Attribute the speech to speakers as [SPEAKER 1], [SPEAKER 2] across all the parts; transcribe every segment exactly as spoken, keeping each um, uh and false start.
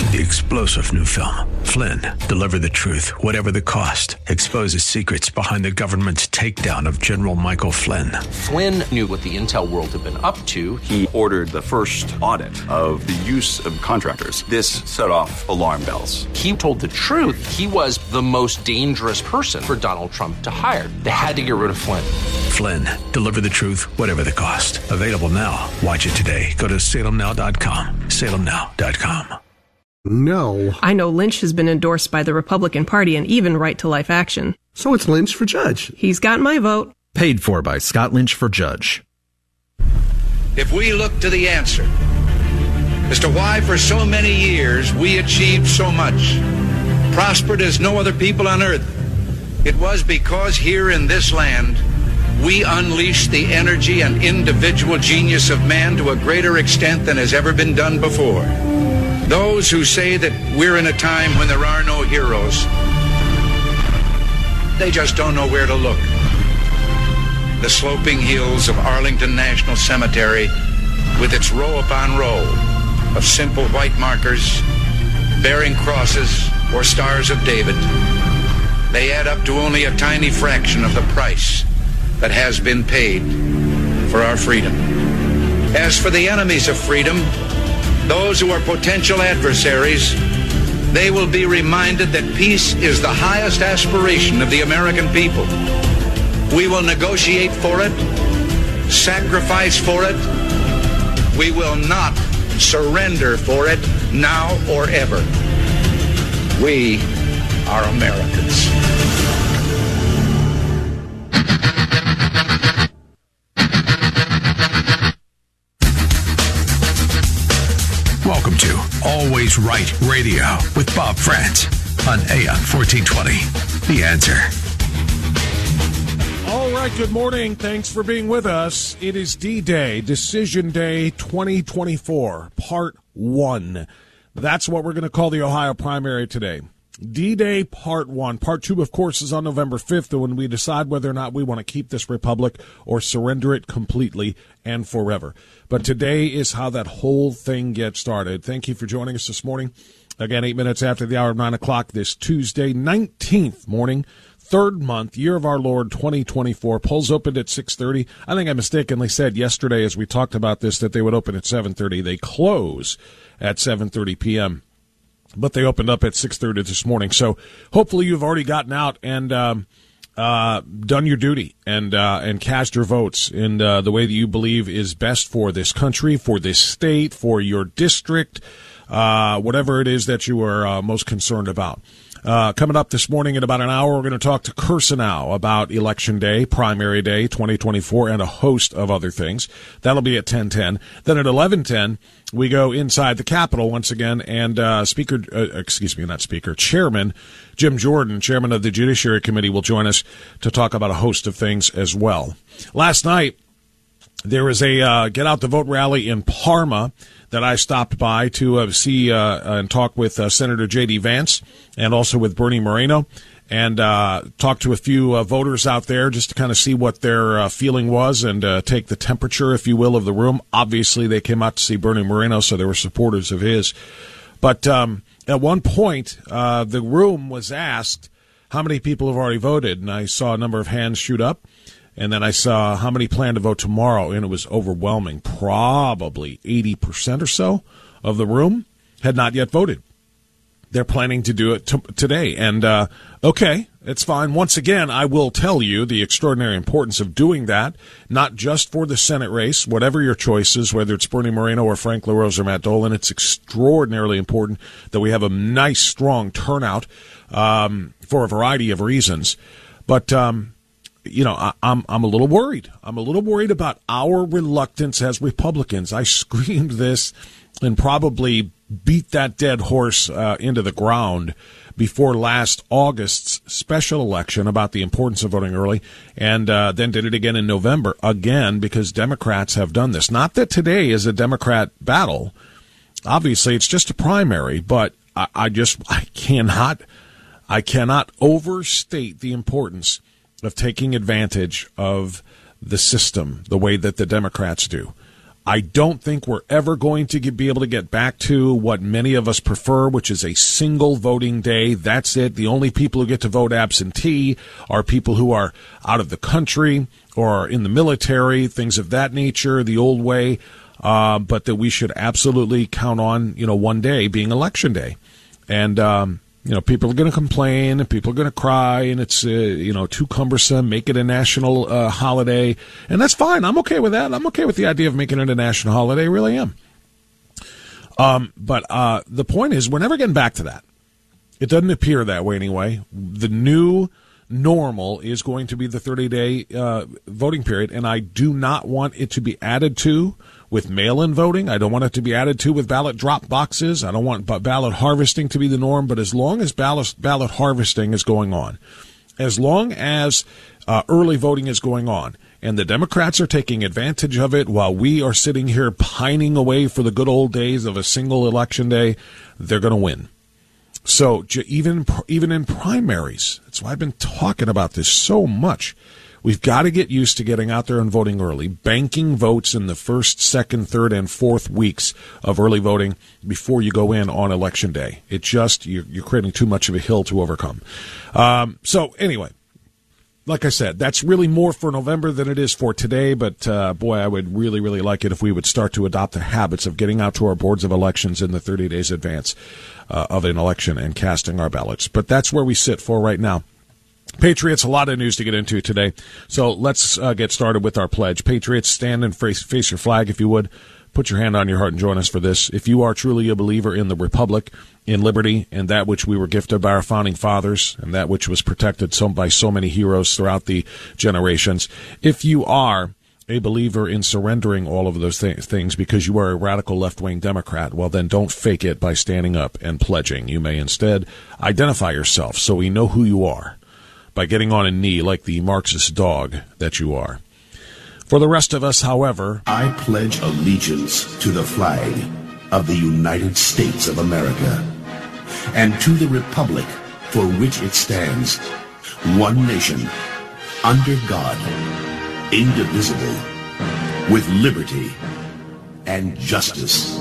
[SPEAKER 1] The explosive new film, Flynn, deliver the truth, whatever the cost, exposes secrets behind the government's takedown of General Michael Flynn.
[SPEAKER 2] Flynn knew what the intel world had been up to.
[SPEAKER 3] He ordered the first audit of the use of contractors. This set off alarm bells.
[SPEAKER 2] He told the truth. He was the most dangerous person for Donald Trump to hire. They had to get rid of Flynn.
[SPEAKER 1] Flynn, deliver the truth, whatever the cost. Available now. Watch it today. Go to salem now dot com. salem now dot com.
[SPEAKER 4] No.
[SPEAKER 5] I know Lynch has been endorsed by the Republican Party and even Right to Life Action.
[SPEAKER 4] So it's Lynch for judge.
[SPEAKER 5] He's got my vote.
[SPEAKER 6] Paid for by Scott Lynch for judge.
[SPEAKER 7] If we look to the answer as to why for so many years we achieved so much, prospered as no other people on earth, it was because here in this land we unleashed the energy and individual genius of man to a greater extent than has ever been done before. Those who say that we're in a time when there are no heroes, they just don't know where to look. The sloping hills of Arlington National Cemetery, with its row upon row of simple white markers bearing crosses or stars of David, they add up to only a tiny fraction of the price that has been paid for our freedom. As for the enemies of freedom, those who are potential adversaries, they will be reminded that peace is the highest aspiration of the American people. We will negotiate for it, sacrifice for it. We will not surrender for it now or ever. We are Americans.
[SPEAKER 1] Welcome to Always Right Radio with Bob Frantz on A M fourteen twenty. The Answer.
[SPEAKER 8] All right, good morning. Thanks for being with us. It is D-Day, Decision Day twenty twenty-four, Part one. That's what we're going to call the Ohio primary today. D-Day Part one. Part two, of course, is on November fifth, when we decide whether or not we want to keep this republic or surrender it completely and forever. But today is how that whole thing gets started. Thank you for joining us this morning. Again, eight minutes after the hour of nine o'clock this Tuesday, nineteenth morning, third month, year of our Lord, twenty twenty-four. Polls opened at six thirty. I think I mistakenly said yesterday as we talked about this that they would open at seven thirty. They close at seven thirty p.m., but they opened up at six thirty this morning. So hopefully you've already gotten out and um, uh, done your duty and uh, and cast your votes in uh, the way that you believe is best for this country, for this state, for your district, uh, whatever it is that you are uh, most concerned about. Uh, coming up this morning in about an hour, we're going to talk to Kirsanow about Election Day, Primary Day twenty twenty-four, and a host of other things. That'll be at ten ten. Then at eleven ten, we go inside the Capitol once again, and uh, Speaker, uh, excuse me, not Speaker, Chairman Jim Jordan, Chairman of the Judiciary Committee, will join us to talk about a host of things as well. Last night, there was a uh, Get Out the Vote rally in Parma that I stopped by to uh, see uh, and talk with uh, Senator J D. Vance and also with Bernie Moreno, and uh, talk to a few uh, voters out there just to kind of see what their uh, feeling was and uh, take the temperature, if you will, of the room. Obviously, they came out to see Bernie Moreno, so they were supporters of his. But um, at one point, uh, the room was asked how many people have already voted, and I saw a number of hands shoot up. And then I saw how many plan to vote tomorrow, and it was overwhelming. Probably eighty percent or so of the room had not yet voted. They're planning to do it t- today. And, uh, okay, it's fine. Once again, I will tell you the extraordinary importance of doing that, not just for the Senate race, whatever your choice is, whether it's Bernie Moreno or Frank LaRose or Matt Dolan. It's extraordinarily important that we have a nice, strong turnout um, for a variety of reasons. But, um You know, I, I'm I'm a little worried. I'm a little worried about our reluctance as Republicans. I screamed this and probably beat that dead horse uh, into the ground before last August's special election about the importance of voting early, and uh, then did it again in November, again, because Democrats have done this. Not that today is a Democrat battle. Obviously, it's just a primary, but I, I just I cannot I cannot overstate the importance of taking advantage of the system the way that the Democrats do. I don't think we're ever going to get, be able to get back to what many of us prefer, which is a single voting day. That's it. The only people who get to vote absentee are people who are out of the country or in the military, things of that nature, the old way. Uh, but that we should absolutely count on, you know, one day being election day. And, um, you know, people are going to complain and people are going to cry and it's, uh, you know, too cumbersome. Make it a national uh, holiday. And that's fine. I'm okay with that. I'm okay with the idea of making it a national holiday. I really am. Um, but uh, the point is, we're never getting back to that. It doesn't appear that way anyway. The new normal is going to be the thirty-day uh, voting period, and I do not want it to be added to with mail-in voting. I don't want it to be added to with ballot drop boxes. I don't want ballot harvesting to be the norm. But as long as ballot, ballot harvesting is going on, as long as uh, early voting is going on, and the Democrats are taking advantage of it while we are sitting here pining away for the good old days of a single election day, they're going to win. So even even in primaries, that's why I've been talking about this so much. We've got to get used to getting out there and voting early, banking votes in the first, second, third, and fourth weeks of early voting before you go in on Election Day. It just, you're, you're creating too much of a hill to overcome. Um, so anyway, like I said, that's really more for November than it is for today, but uh, boy, I would really, really like it if we would start to adopt the habits of getting out to our boards of elections in the thirty days advance uh, of an election and casting our ballots. But that's where we sit for right now. Patriots, a lot of news to get into today, so let's uh, get started with our pledge. Patriots, stand and face, face your flag, if you would. Put your hand on your heart and join us for this. If you are truly a believer in the Republic, in liberty, and that which we were gifted by our founding fathers, and that which was protected so, by so many heroes throughout the generations, if you are a believer in surrendering all of those th- things because you are a radical left-wing Democrat, well, then don't fake it by standing up and pledging. You may instead identify yourself so we know who you are by getting on a knee like the Marxist dog that you are. For the rest of us, however,
[SPEAKER 9] I pledge allegiance to the flag of the United States of America and to the republic for which it stands, one nation, under God, indivisible, with liberty and justice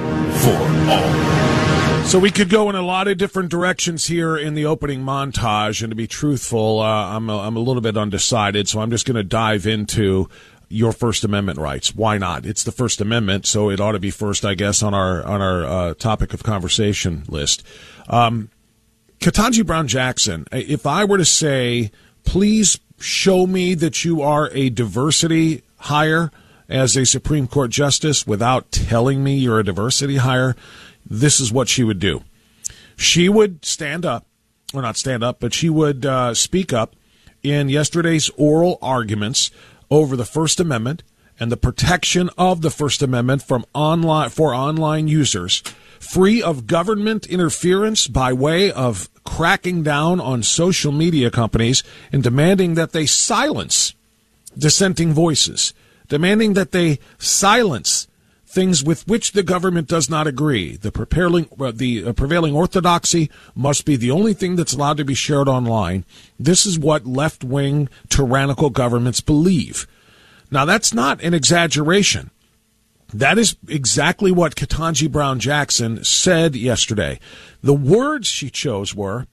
[SPEAKER 9] for all.
[SPEAKER 8] So we could go in a lot of different directions here in the opening montage, and to be truthful, uh, I'm, a, I'm a little bit undecided, so I'm just going to dive into your First Amendment rights. Why not? It's the First Amendment, so it ought to be first, I guess, on our on our uh, topic of conversation list. Um, Ketanji Brown Jackson, if I were to say, please show me that you are a diversity hire as a Supreme Court justice without telling me you're a diversity hire, this is what she would do. She would stand up, or not stand up, but she would uh, speak up in yesterday's oral arguments over the First Amendment and the protection of the First Amendment from online for online users, free of government interference by way of cracking down on social media companies and demanding that they silence dissenting voices, demanding that they silence things with which the government does not agree. The prevailing, the prevailing orthodoxy must be the only thing that's allowed to be shared online. This is what left-wing tyrannical governments believe. Now, that's not an exaggeration. That is exactly what Ketanji Brown Jackson said yesterday. The words she chose were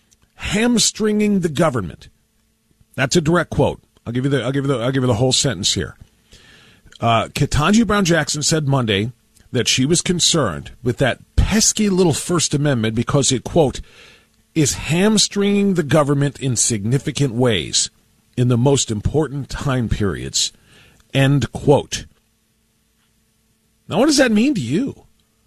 [SPEAKER 8] hamstringing the government. That's a direct quote. I'll give you the I'll give you the I'll give you the whole sentence here. Uh, Ketanji Brown Jackson said Monday that she was concerned with that pesky little First Amendment because it, quote, is hamstringing the government in significant ways in the most important time periods, end quote. Now, what does that mean to you?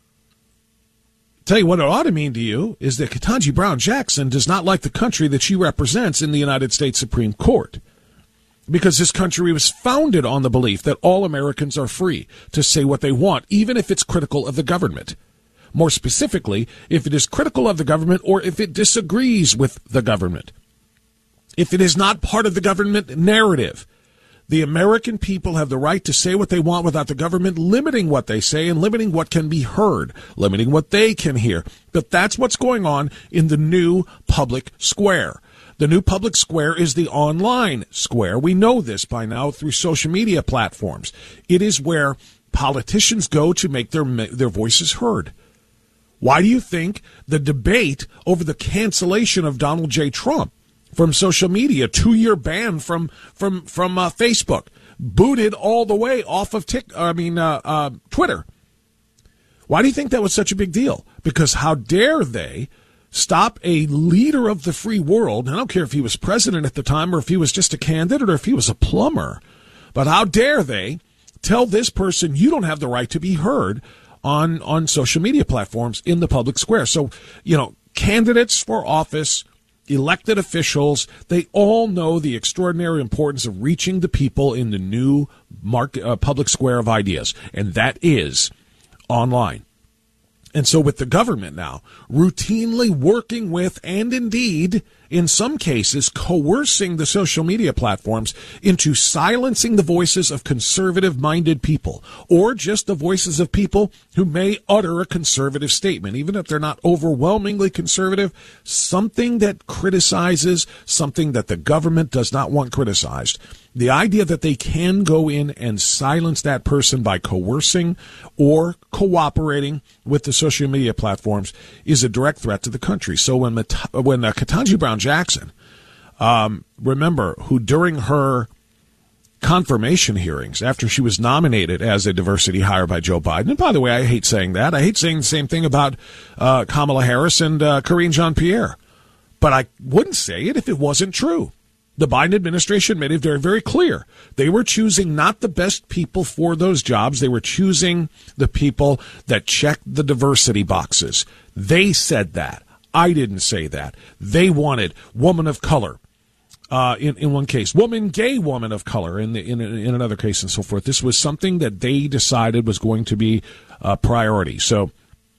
[SPEAKER 8] Tell you what it ought to mean to you is that Ketanji Brown Jackson does not like the country that she represents in the United States Supreme Court, because this country was founded on the belief that all Americans are free to say what they want, even if it's critical of the government. More specifically, if it is critical of the government or if it disagrees with the government. If it is not part of the government narrative, the American people have the right to say what they want without the government limiting what they say and limiting what can be heard, limiting what they can hear. But that's what's going on in the new public square. The new public square is the online square. We know this by now through social media platforms. It is where politicians go to make their their voices heard. Why do you think the debate over the cancellation of Donald J. Trump from social media, two-year ban from from from uh, Facebook, booted all the way off of Tik, I mean uh, uh, Twitter? Why do you think that was such a big deal? Because how dare they stop a leader of the free world? I don't care if he was president at the time or if he was just a candidate or if he was a plumber, but how dare they tell this person you don't have the right to be heard on on social media platforms in the public square? So, you know, candidates for office, elected officials, they all know the extraordinary importance of reaching the people in the new market, uh, public square of ideas, and that is online. And so with the government now routinely working with, and indeed, in some cases, coercing the social media platforms into silencing the voices of conservative-minded people, or just the voices of people who may utter a conservative statement, even if they're not overwhelmingly conservative, something that criticizes something that the government does not want criticized. The idea that they can go in and silence that person by coercing or cooperating with the social media platforms is a direct threat to the country. So when when uh, Ketanji Brown Jackson, um, remember, who during her confirmation hearings, after she was nominated as a diversity hire by Joe Biden, and by the way, I hate saying that. I hate saying the same thing about uh, Kamala Harris and uh, Karine Jean-Pierre. But I wouldn't say it if it wasn't true. The Biden administration made it very, very clear. They were choosing not the best people for those jobs. They were choosing the people that checked the diversity boxes. They said that. I didn't say that. They wanted woman of color. Uh, in, in one case, woman, gay woman of color in, the, in in another case, and so forth. This was something that they decided was going to be a priority. So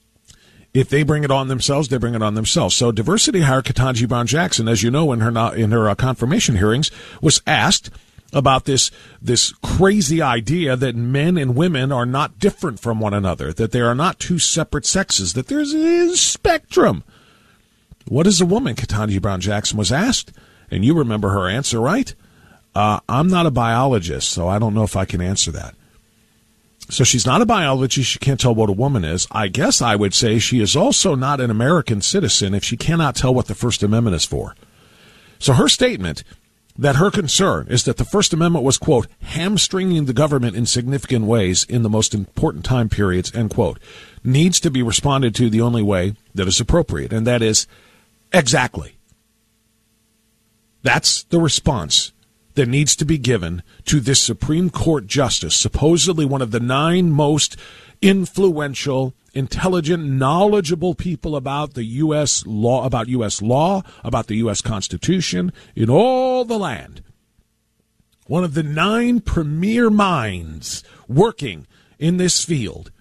[SPEAKER 8] if they bring it on themselves, they bring it on themselves. So diversity hire Ketanji Brown Jackson, as you know, in her in her uh, confirmation hearings, was asked about this this crazy idea that men and women are not different from one another, that they are not two separate sexes, that there's a spectrum. What is a woman? Ketanji Brown Jackson was asked, and you remember her answer, right? Uh, I'm not a biologist, so I don't know if I can answer that. So she's not a biologist. She can't tell what a woman is. I guess I would say she is also not an American citizen if she cannot tell what the First Amendment is for. So her statement that her concern is that the First Amendment was, quote, hamstringing the government in significant ways in the most important time periods, end quote, needs to be responded to the only way that is appropriate, and that is exactly. That's the response that needs to be given to this Supreme Court justice, supposedly one of the nine most influential, intelligent, knowledgeable people about the U S law, about U S law, about the U S Constitution in all the land. One of the nine premier minds working in this field.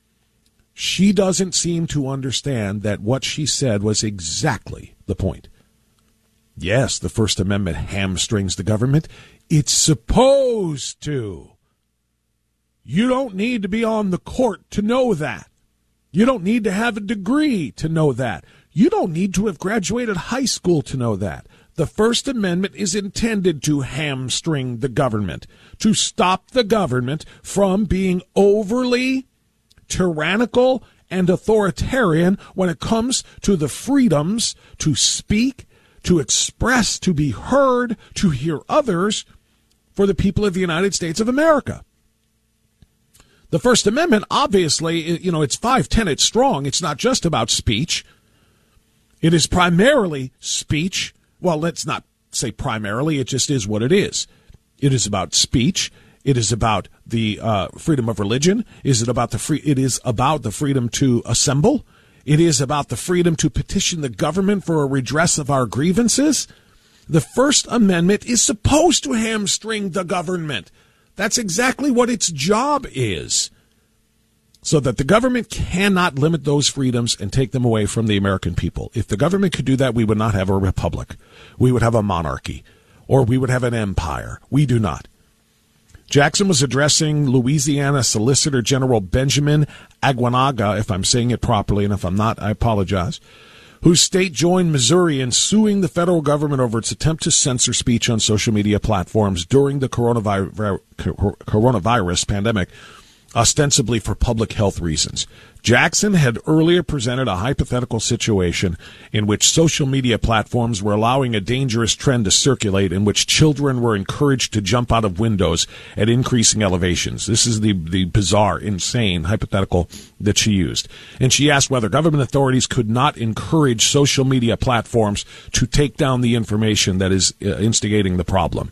[SPEAKER 8] She doesn't seem to understand that what she said was exactly the point. Yes, the First Amendment hamstrings the government. It's supposed to. You don't need to be on the court to know that. You don't need to have a degree to know that. You don't need to have graduated high school to know that. The First Amendment is intended to hamstring the government, to stop the government from being overly tyrannical and authoritarian when it comes to the freedoms to speak, to express, to be heard, to hear others for the people of the United States of America. The First Amendment, obviously, you know, it's five tenets strong. It's not just about speech. It is primarily speech. Well, let's not say primarily. It just is what it is. It is about speech. It is about the uh, freedom of religion. Is it about the free? It is about the freedom to assemble. It is about the freedom to petition the government for a redress of our grievances. The First Amendment is supposed to hamstring the government. That's exactly what its job is. So that the government cannot limit those freedoms and take them away from the American people. If the government could do that, we would not have a republic. We would have a monarchy. Or we would have an empire. We do not. Jackson was addressing Louisiana Solicitor General Benjamin Aguanaga, if I'm saying it properly, and if I'm not, I apologize, whose state joined Missouri in suing the federal government over its attempt to censor speech on social media platforms during the coronavirus, coronavirus pandemic. ostensibly for public health reasons. Jackson had earlier presented a hypothetical situation in which social media platforms were allowing a dangerous trend to circulate in which children were encouraged to jump out of windows at increasing elevations. This is the, the bizarre, insane hypothetical that she used. And she asked whether government authorities could not encourage social media platforms to take down the information that is uh, instigating the problem.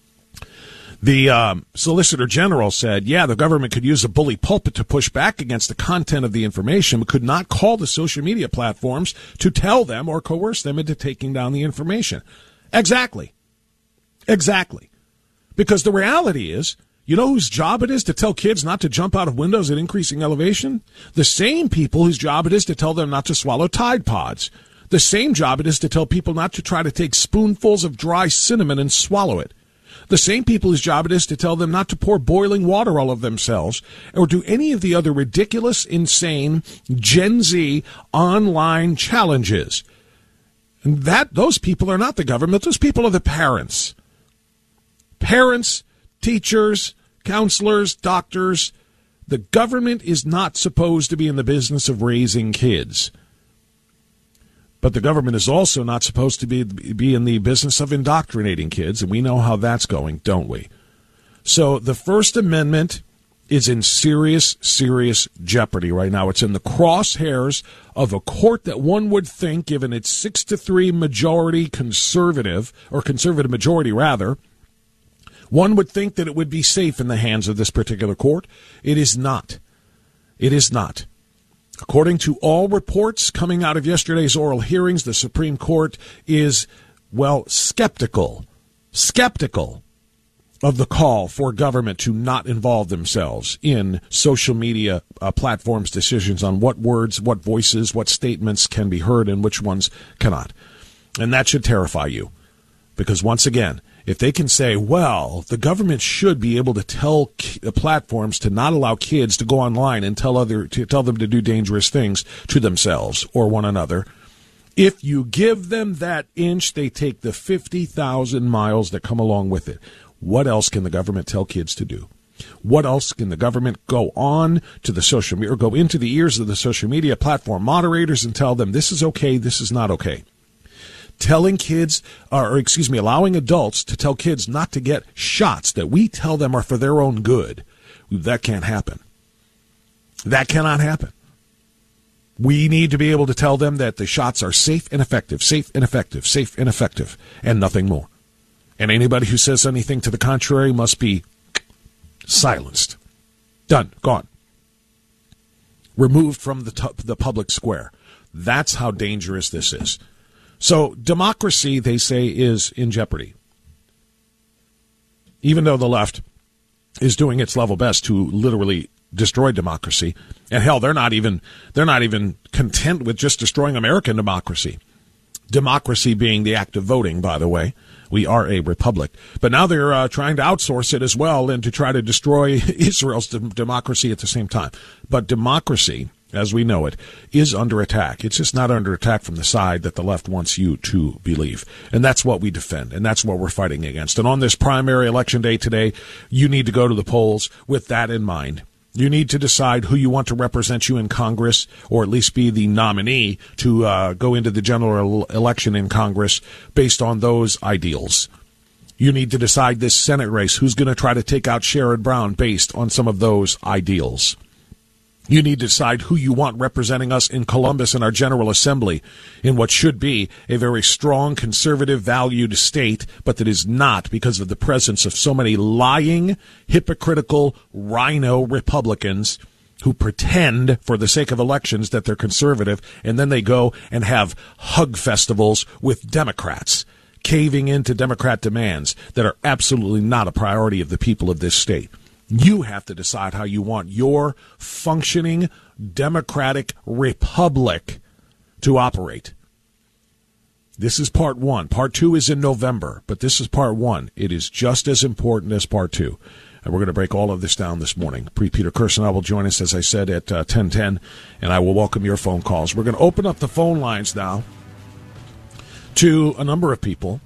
[SPEAKER 8] The um, Solicitor General said, yeah, the government could use a bully pulpit to push back against the content of the information, but could not call the social media platforms to tell them or coerce them into taking down the information. Exactly. Exactly. Because the reality is, you know whose job it is to tell kids not to jump out of windows at increasing elevation? The same people whose job it is to tell them not to swallow Tide Pods. The same job it is to tell people not to try to take spoonfuls of dry cinnamon and swallow it. The same people whose job it is to tell them not to pour boiling water all of themselves or do any of the other ridiculous, insane Gen Z online challenges. And that those people are not the government. Those people are the parents. Parents, teachers, counselors, doctors. The government is not supposed to be in the business of raising kids. But the government is also not supposed to be be in the business of indoctrinating kids, and we know how that's going, don't we? So the First Amendment is in serious, serious jeopardy right now. It's in the crosshairs of a court that one would think, given its six to three majority conservative, or conservative majority rather, one would think that it would be safe in the hands of this particular court. It is not. It is not. According to all reports coming out of yesterday's oral hearings, the Supreme Court is, well, skeptical, skeptical of the call for government to not involve themselves in social media uh, platforms' decisions on what words, what voices, what statements can be heard and which ones cannot. And that should terrify you. Because once again, if they can say, well, the government should be able to tell the platforms to not allow kids to go online and tell other to tell them to do dangerous things to themselves or one another, if you give them that inch, they take the fifty thousand miles that come along with it. What else can the government tell kids to do? What else can the government go on to the social media or go into the ears of the social media platform moderators and tell them this is okay, this is not okay? Telling kids, or excuse me, allowing adults to tell kids not to get shots that we tell them are for their own good, that can't happen. That cannot happen. We need to be able to tell them that the shots are safe and effective, safe and effective, safe and effective, and nothing more. And anybody who says anything to the contrary must be silenced. Done. Gone. Removed from the, t- the public square. That's how dangerous this is. So democracy, they say, is in jeopardy. Even though the left is doing its level best to literally destroy democracy. And hell, they're not even they're not even content with just destroying American democracy. Democracy being the act of voting, by the way. We are a republic. But now they're uh, trying to outsource it as well and to try to destroy Israel's de- democracy at the same time. But democracy, as we know it, is under attack. It's just not under attack from the side that the left wants you to believe. And that's what we defend, and that's what we're fighting against. And on this primary election day today, you need to go to the polls with that in mind. You need to decide who you want to represent you in Congress, or at least be the nominee to uh, go into the general election in Congress based on those ideals. You need to decide this Senate race, who's going to try to take out Sherrod Brown based on some of those ideals. You need to decide who you want representing us in Columbus in our General Assembly in what should be a very strong, conservative, valued state, but that is not because of the presence of so many lying, hypocritical, rhino Republicans who pretend for the sake of elections that they're conservative, and then they go and have hug festivals with Democrats, caving into Democrat demands that are absolutely not a priority of the people of this state. You have to decide how you want your functioning democratic republic to operate. This is part one. Part two is in November, but this is part one. It is just as important as part two. And we're going to break all of this down this morning. Peter Kirsanow will join us, as I said, at uh, ten ten, and I will welcome your phone calls. We're going to open up the phone lines now to a number of people.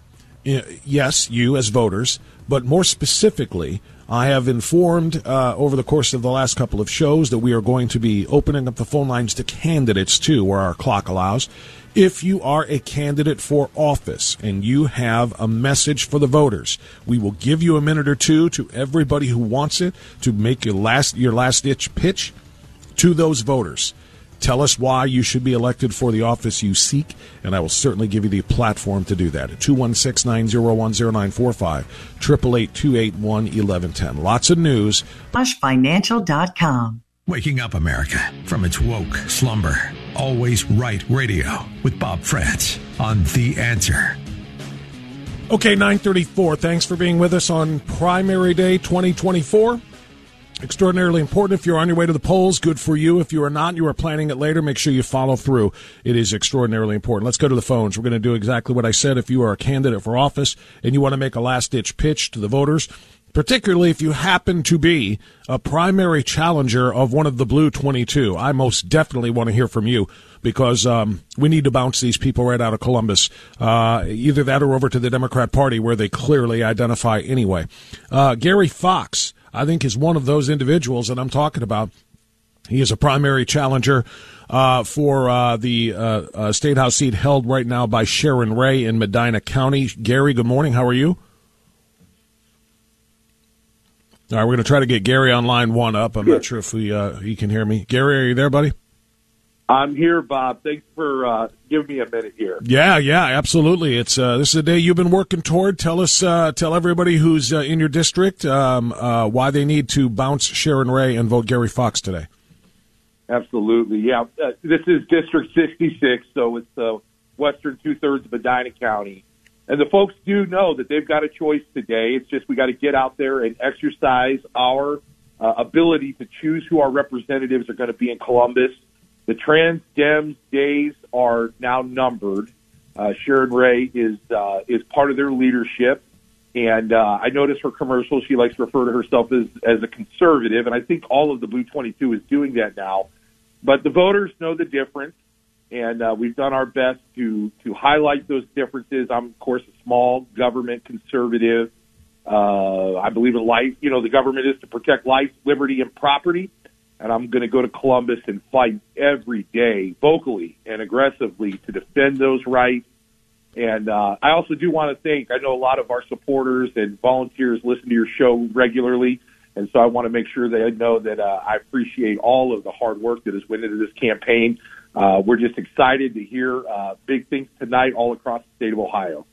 [SPEAKER 8] yes, you as voters, but more specifically, I have informed uh, over the course of the last couple of shows that we are going to be opening up the phone lines to candidates, too, where our clock allows. If you are a candidate for office and you have a message for the voters, we will give you a minute or two to everybody who wants it to make your last your last-ditch pitch to those voters. Tell us why you should be elected for the office you seek, and I will certainly give you the platform to do that at two one six, nine zero one, zero nine four five, eight eight eight, two eight one, one one one zero. Lots of news.
[SPEAKER 10] Bush Financial dot com.
[SPEAKER 1] Waking up America from its woke slumber. Always Right Radio with Bob France on The Answer.
[SPEAKER 8] Okay, nine thirty-four. Thanks for being with us on Primary Day twenty twenty-four. Extraordinarily important if you're on your way to the polls. Good for you. If you are not, you are planning it later, make sure you follow through. It is extraordinarily important. Let's go to the phones. We're going to do exactly what I said. If you are a candidate for office and you want to make a last-ditch pitch to the voters, particularly if you happen to be a primary challenger of one of the blue twenty-two, I most definitely want to hear from you because um, we need to bounce these people right out of Columbus, uh, either that or over to the Democrat Party where they clearly identify anyway. Uh, Gary Fox, I think, is one of those individuals that I'm talking about. He is a primary challenger uh, for uh, the uh, uh, State House seat held right now by Sharon Ray in Medina County. Gary, good morning. How are you? All right, we're going to try to get Gary on line one up. I'm not sure if we uh, he can hear me. Gary, are you there, buddy?
[SPEAKER 11] I'm here, Bob. Thanks for uh, giving me a minute here.
[SPEAKER 8] Yeah, yeah, absolutely. It's uh, this is a day you've been working toward. Tell us, uh, tell everybody who's uh, in your district um, uh, why they need to bounce Sharon Ray and vote Gary Fox today.
[SPEAKER 11] Absolutely, yeah. Uh, this is District sixty-six, so it's the western two-thirds of Medina County. And the folks do know that they've got a choice today. It's just we got to get out there and exercise our uh, ability to choose who our representatives are going to be in Columbus. The Trans Dems days are now numbered. Uh, Sharon Ray is uh, is part of their leadership, and uh, I notice her commercials. She likes to refer to herself as as a conservative, and I think all of the Blue twenty-two is doing that now. But the voters know the difference. And uh, we've done our best to to highlight those differences. I'm, of course, a small government conservative. Uh, I believe in life. You know, the government is to protect life, liberty, and property. And I'm going to go to Columbus and fight every day, vocally and aggressively, to defend those rights. And uh, I also do want to thank, I know a lot of our supporters and volunteers listen to your show regularly. And so I want to make sure they know that uh, I appreciate all of the hard work that has went into this campaign. Uh, we're just excited to hear uh, big things tonight all across the state of Ohio.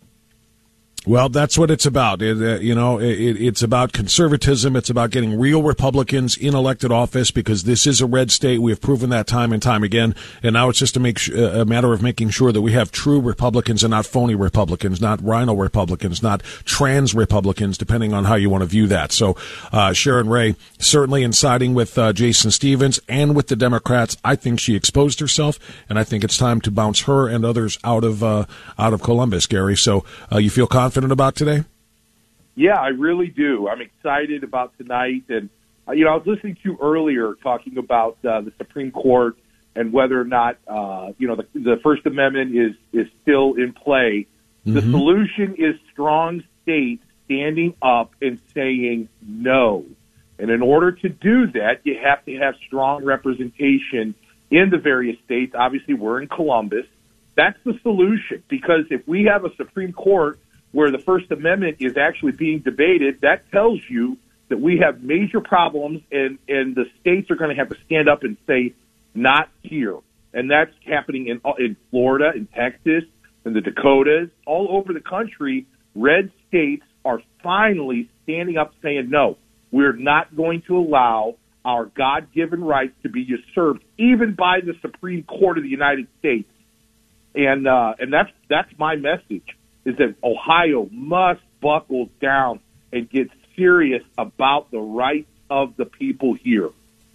[SPEAKER 8] Well, that's what it's about. It, uh, you know, it, it's about conservatism. It's about getting real Republicans in elected office because this is a red state. We have proven that time and time again. And now it's just to make sh- a matter of making sure that we have true Republicans and not phony Republicans, not rhino Republicans, not trans Republicans, depending on how you want to view that. So uh, Sharon Ray, certainly in siding with uh, Jason Stevens and with the Democrats, I think she exposed herself, and I think it's time to bounce her and others out of uh, out of Columbus, Gary. So uh, you feel confident about today?
[SPEAKER 11] Yeah, I really do. I'm excited about tonight. And, uh, you know, I was listening to you earlier talking about uh, the Supreme Court and whether or not, uh, you know, the, the First Amendment is, is still in play. Mm-hmm. The solution is strong states standing up and saying no. And in order to do that, you have to have strong representation in the various states. Obviously, we're in Columbus. That's the solution, because if we have a Supreme Court where the First Amendment is actually being debated, that tells you that we have major problems, and, and the states are going to have to stand up and say, not here. And that's happening in in Florida, in Texas, in the Dakotas, all over the country. Red states are finally standing up saying, no, we're not going to allow our God-given rights to be usurped, even by the Supreme Court of the United States. And uh, and that's that's my message, is that Ohio must buckle down and get serious about the rights of the people here.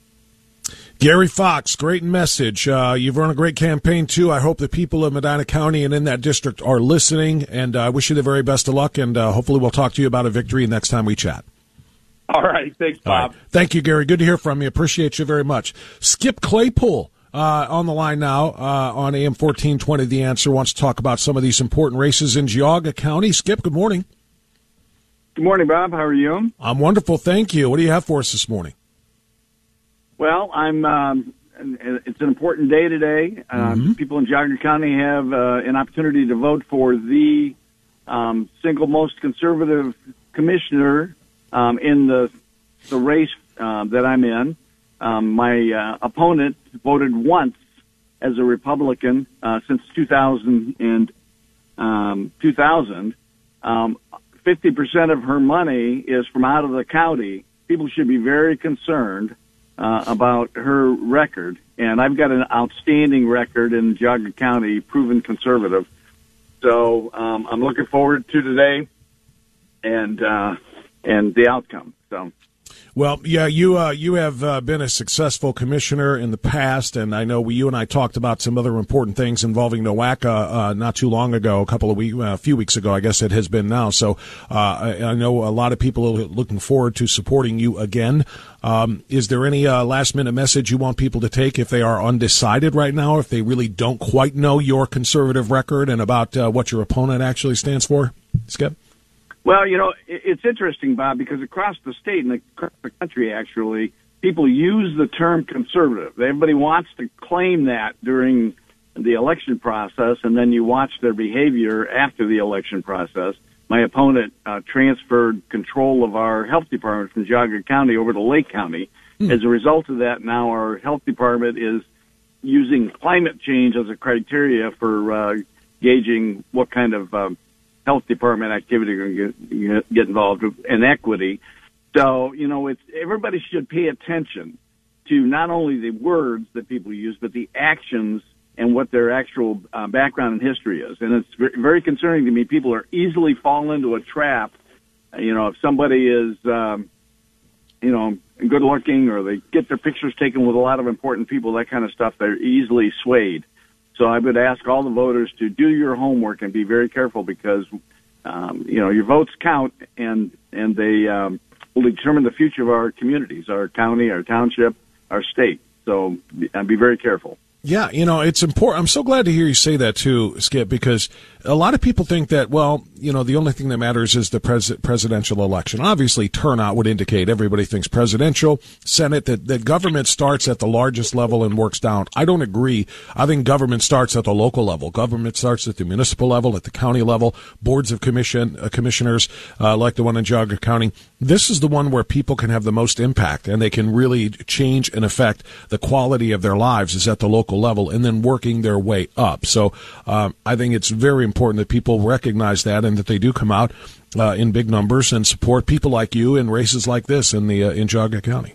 [SPEAKER 8] Gary Fox, great message. Uh, you've run a great campaign, too. I hope the people of Medina County and in that district are listening, and I uh, wish you the very best of luck, and uh, hopefully we'll talk to you about a victory next time we chat.
[SPEAKER 11] All right. Thanks, Bob.
[SPEAKER 8] Right. Thank you, Gary. Good to hear from you. Appreciate you very much. Skip Claypool uh, on the line now uh, on A M fourteen twenty. The Answer wants to talk about some of these important races in Geauga County. Skip, good morning.
[SPEAKER 12] Good morning, Bob. How are you?
[SPEAKER 8] I'm wonderful, thank you. What do you have for us this morning?
[SPEAKER 12] Well, I'm. Um, it's an important day today. Um,
[SPEAKER 8] Mm-hmm.
[SPEAKER 12] People in Geauga County have uh, an opportunity to vote for the um, single most conservative commissioner um, in the the race uh, that I'm in. Um, my uh, opponent voted once as a Republican uh, since two thousand and um, two thousand. Um, fifty percent of her money is from out of the county. People should be very concerned uh, about her record. And I've got an outstanding record in Geauga County, proven conservative. So um, I'm looking forward to today and uh, and the outcome. So.
[SPEAKER 8] Well, yeah, you uh, you have uh, been a successful commissioner in the past, and I know we, you and I talked about some other important things involving NOACA uh, not too long ago, a couple of weeks, uh, a few weeks ago, I guess it has been now. So uh, I, I know a lot of people are looking forward to supporting you again. Um, is there any uh, last-minute message you want people to take if they are undecided right now, if they really don't quite know your conservative record and about uh, what your opponent actually stands for? Skip?
[SPEAKER 12] Well, you know, it's interesting, Bob, because across the state and across the country, actually, people use the term conservative. Everybody wants to claim that during the election process, and then you watch their behavior after the election process. My opponent uh, transferred control of our health department from Geauga County over to Lake County. Hmm. As a result of that, now our health department is using climate change as a criteria for uh, gauging what kind of um, health department activity are going to get, get involved with, and equity. So, you know, it's everybody should pay attention to not only the words that people use, but the actions and what their actual uh, background and history is. And it's very, very concerning to me. People are easily fall into a trap. You know, if somebody is, um, you know, good looking or they get their pictures taken with a lot of important people, that kind of stuff, they're easily swayed. So I would ask all the voters to do your homework and be very careful because, um, you know, your votes count and, and they um, will determine the future of our communities, our county, our township, our state. So be, uh, be very careful.
[SPEAKER 8] Yeah, you know, it's important. I'm so glad to hear you say that too, Skip, because a lot of people think that, well, you know, the only thing that matters is the pres- presidential election. Obviously, turnout would indicate everybody thinks presidential, Senate, that, that government starts at the largest level and works down. I don't agree. I think government starts at the local level. Government starts at the municipal level, at the county level, boards of commission uh, commissioners uh, like the one in Geauga County. This is the one where people can have the most impact and they can really change and affect the quality of their lives is at the local level and then working their way up. So um, I think it's very important that people recognize that and that they do come out uh, in big numbers and support people like you in races like this in the uh, in Geauga County.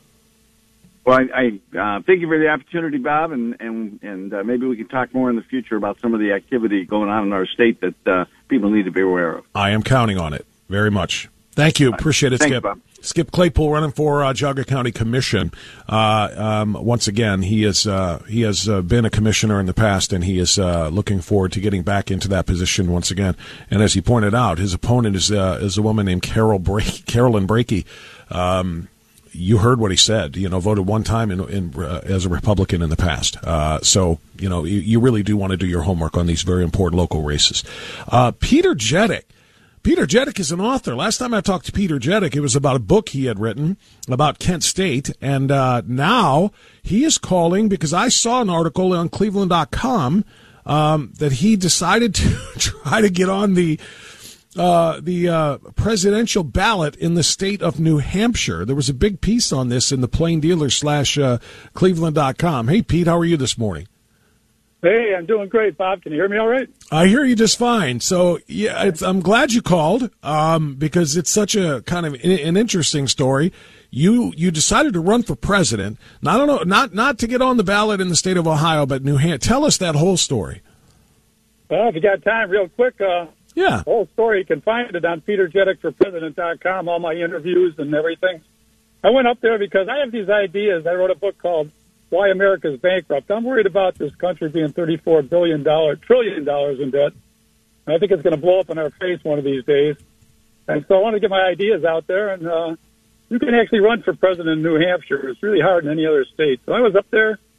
[SPEAKER 12] Well, I, I uh, thank you for the opportunity, Bob, and and and uh, maybe we can talk more in the future about some of the activity going on in our state that uh, people need to be aware of.
[SPEAKER 8] I am counting on it very much. Thank you. Appreciate it,
[SPEAKER 12] Thanks,
[SPEAKER 8] Skip.
[SPEAKER 12] Bob.
[SPEAKER 8] Skip Claypool running for uh, Geauga County Commission. Uh, um, once again, he is uh, he has uh, been a commissioner in the past, and he is uh, looking forward to getting back into that position once again. And as he pointed out, his opponent is uh, is a woman named Carol Bra- Carolyn Brakey. Um, you heard what he said. You know, voted one time in, in uh, as a Republican in the past. Uh, so you know, you, you really do want to do your homework on these very important local races. Uh, Peter Jeddick. Peter Jeddick is an author. Last time I talked to Peter Jeddick, it was about a book he had written about Kent State, and uh, now he is calling because I saw an article on Cleveland dot com um, that he decided to try to get on the uh, the uh, presidential ballot in the state of New Hampshire. There was a big piece on this in the Plain Dealer slash uh, Cleveland dot com. Hey, Pete, how are you this morning?
[SPEAKER 13] Hey, I'm doing great, Bob. Can you hear me all right?
[SPEAKER 8] I hear you just fine. So, yeah, it's, I'm glad you called um, because it's such a kind of an interesting story. You you decided to run for president, not on, not not to get on the ballot in the state of Ohio, but New Hampshire. Tell us that whole story.
[SPEAKER 13] Well, if you got time, real quick, uh,
[SPEAKER 8] yeah,
[SPEAKER 13] the whole story, you can find it on Peter Jeddick for President dot com, all my interviews and everything. I went up there because I have these ideas. I wrote a book called Why America's Bankrupt. I'm worried about this country being thirty-four billion dollars, trillion dollars in debt. I think it's going to blow up in our face one of these days. And so I want to get my ideas out there. And uh, you can actually run for president in New Hampshire. It's really hard in any other state. So I was up there,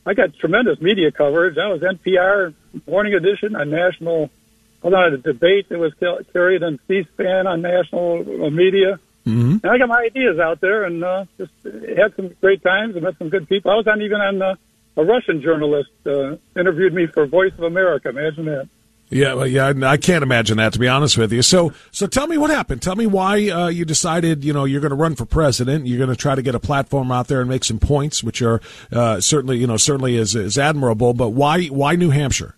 [SPEAKER 13] I got tremendous media coverage. I was N P R Morning Edition on national. I was on a debate that was carried on C-SPAN on national media.
[SPEAKER 8] Mm-hmm.
[SPEAKER 13] And I got my ideas out there, and uh, just had some great times and met some good people. I was on even on uh, a Russian journalist uh, interviewed me for Voice of America. Imagine that.
[SPEAKER 8] Yeah, well, yeah, I can't imagine that, to be honest with you. So, so tell me what happened. Tell me why uh, you decided, you know, you're going to run for president. You're going to try to get a platform out there and make some points, which are uh, certainly, you know, certainly is, is admirable. But why, why New Hampshire?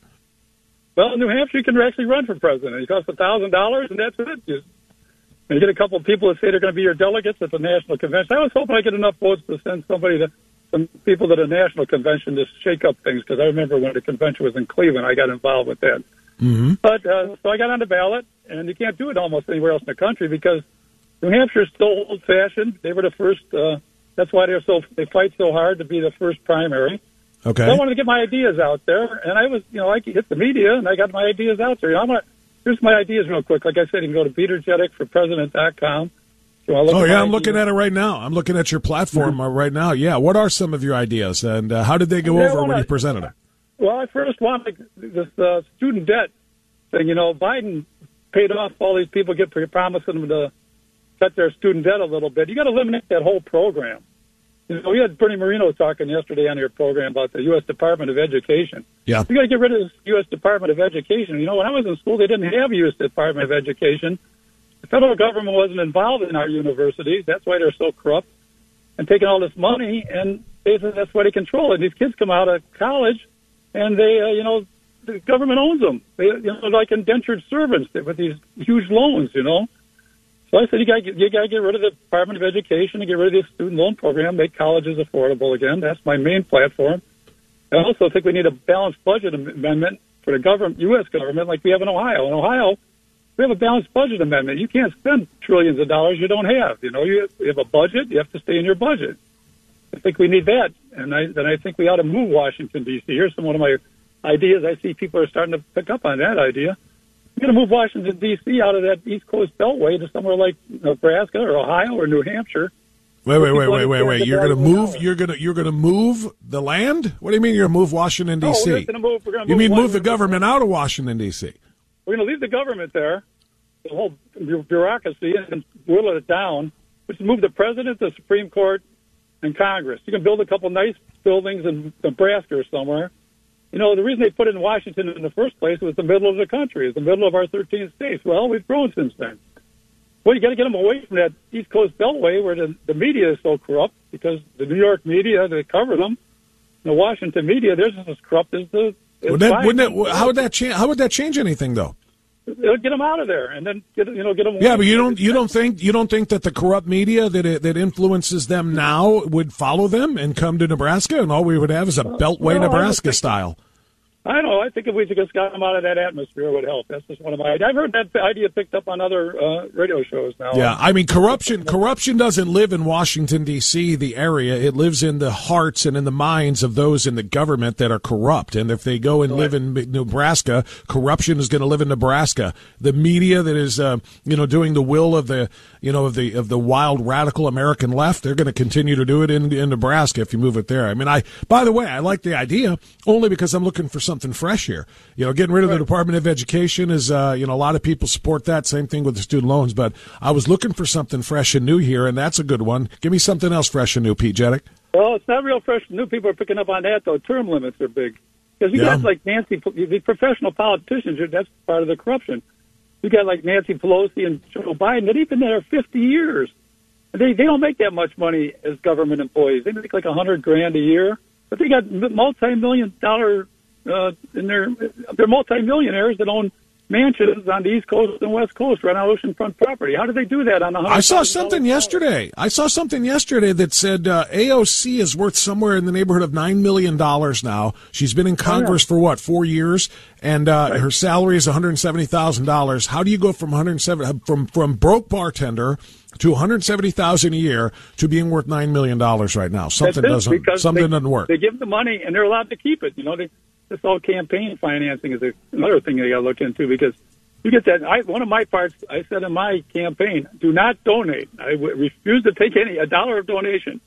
[SPEAKER 13] Well, New Hampshire, you can actually run for president. It costs a thousand dollars, and that's it. You, you get a couple of people that say they're going to be your delegates at the national convention. I was hoping I get enough votes to send somebody to some people to the national convention to shake up things, because I remember when the convention was in Cleveland, I got involved with that.
[SPEAKER 8] Mm-hmm.
[SPEAKER 13] But uh, so I got on the ballot, and you can't do it almost anywhere else in the country because New Hampshire is still old-fashioned. They were the first. Uh, that's why they're so they fight so hard to be the first primary.
[SPEAKER 8] Okay.
[SPEAKER 13] So I wanted to get my ideas out there, and I was, you know, I hit the media, and I got my ideas out there. You know, I'm gonna, here's my ideas real quick. Like I said, you can go to Peter Jedik for President dot com. So
[SPEAKER 8] oh, yeah, I'm
[SPEAKER 13] ideas.
[SPEAKER 8] looking at it right now. I'm looking at your platform mm-hmm. right now. Yeah, what are some of your ideas, and uh, how did they go
[SPEAKER 13] they
[SPEAKER 8] over
[SPEAKER 13] wanna,
[SPEAKER 8] when you presented it?
[SPEAKER 13] Well, I first wanted this uh, student debt thing. You know, Biden paid off all these people, get promising them to cut their student debt a little bit. You got to eliminate that whole program. You know, we had Bernie Moreno talking yesterday on your program about the U S Department of Education.
[SPEAKER 8] Yeah.
[SPEAKER 13] You got to get rid of the U S Department of Education. You know, when I was in school, they didn't have a U S Department of Education. The federal government wasn't involved in our universities. That's why they're so corrupt and taking all this money, and basically that's why they control it. These kids come out of college, and they, uh, you know, the government owns them. They, you know, like indentured servants with these huge loans, you know. So I said, you got you got to get rid of the Department of Education and get rid of the student loan program, make colleges affordable again. That's my main platform. I also think we need a balanced budget amendment for the government, U S government, like we have in Ohio. In Ohio, we have a balanced budget amendment. You can't spend trillions of dollars you don't have. You know, you have a budget, you have to stay in your budget. I think we need that, and I then I think we ought to move Washington D C. Here's some one of my ideas. I see people are starting to pick up on that idea. We're going to move Washington, D C out of that East Coast Beltway to somewhere like Nebraska or Ohio or New Hampshire.
[SPEAKER 8] Wait, wait, wait, wait, wait, wait. You're going to move. You're going to you're going to move the land. What do you mean you're going to move Washington D C?
[SPEAKER 13] No, we're going to move. We're going to
[SPEAKER 8] you
[SPEAKER 13] move
[SPEAKER 8] mean move the
[SPEAKER 13] Washington.
[SPEAKER 8] government out of Washington D C?
[SPEAKER 13] We're going to leave the government there, the whole bureaucracy, and whittle it down. Which is move the president, the Supreme Court, and Congress. You can build a couple nice buildings in Nebraska or somewhere. You know, the reason they put it in Washington in the first place was the middle of the country. It's the middle of our thirteen states. Well, we've grown since then. Well, you got to get them away from that East Coast Beltway where the, the media is so corrupt, because the New York media, they cover them. The Washington media, they're just as corrupt as the. As
[SPEAKER 8] Would that, wouldn't that, how would that change? How would that change anything, though?
[SPEAKER 13] It'll get them out of there, and then get you know get them.
[SPEAKER 8] Yeah, but you don't you don't think you don't think that the corrupt media that that influences them now would follow them and come to Nebraska, and all we would have is a Beltway,
[SPEAKER 13] no,
[SPEAKER 8] Nebraska style.
[SPEAKER 13] I know. I think if we just got them out of that atmosphere, it would help. That's just one of my ideas. I've heard that idea picked up on other uh, radio shows now.
[SPEAKER 8] Yeah, I mean, corruption corruption doesn't live in Washington, D C, the area. It lives in the hearts and in the minds of those in the government that are corrupt. And if they go and live in Nebraska, corruption is going to live in Nebraska. The media that is, uh, you know, doing the will of the, you know, of the of the wild radical American left, they're going to continue to do it in, in Nebraska if you move it there. I mean, I by the way, I like the idea only because I'm looking for something something fresh here. You know, getting rid of the Department of Education is, uh, you know, a lot of people support that. Same thing with the student loans. But I was looking for something fresh and new here, and that's a good one. Give me something else fresh and new, Pete Jedik.
[SPEAKER 13] Well, it's not real fresh and new. People are picking up on that, though. Term limits are big. Because you
[SPEAKER 8] Yeah.
[SPEAKER 13] got like Nancy, the professional politicians, that's part of the corruption. You got like Nancy Pelosi and Joe Biden that have been there fifty years. They they don't make that much money as government employees. They make like a hundred grand a year, but they got multi-million dollar. Uh, and they're they're multi-millionaires that own mansions on the East Coast and West Coast, right on oceanfront property. How do they do that on a hundred?
[SPEAKER 8] I saw something yesterday. I saw something yesterday that said uh, A O C is worth somewhere in the neighborhood of nine million dollars now. She's been in Congress
[SPEAKER 13] oh, yeah.
[SPEAKER 8] for what, four years, and uh, right. her salary is one hundred seventy thousand dollars. How do you go from one hundred seventy from from broke bartender to one hundred seventy thousand dollars a year to being worth nine million dollars right now? Something doesn't something
[SPEAKER 13] they,
[SPEAKER 8] doesn't work.
[SPEAKER 13] They give the money and they're allowed to keep it. You know, they, this all campaign financing is a, another thing they got to look into, because you get that. I, one of my parts, I said in my campaign, do not donate. I w- refuse to take any a dollar of donation.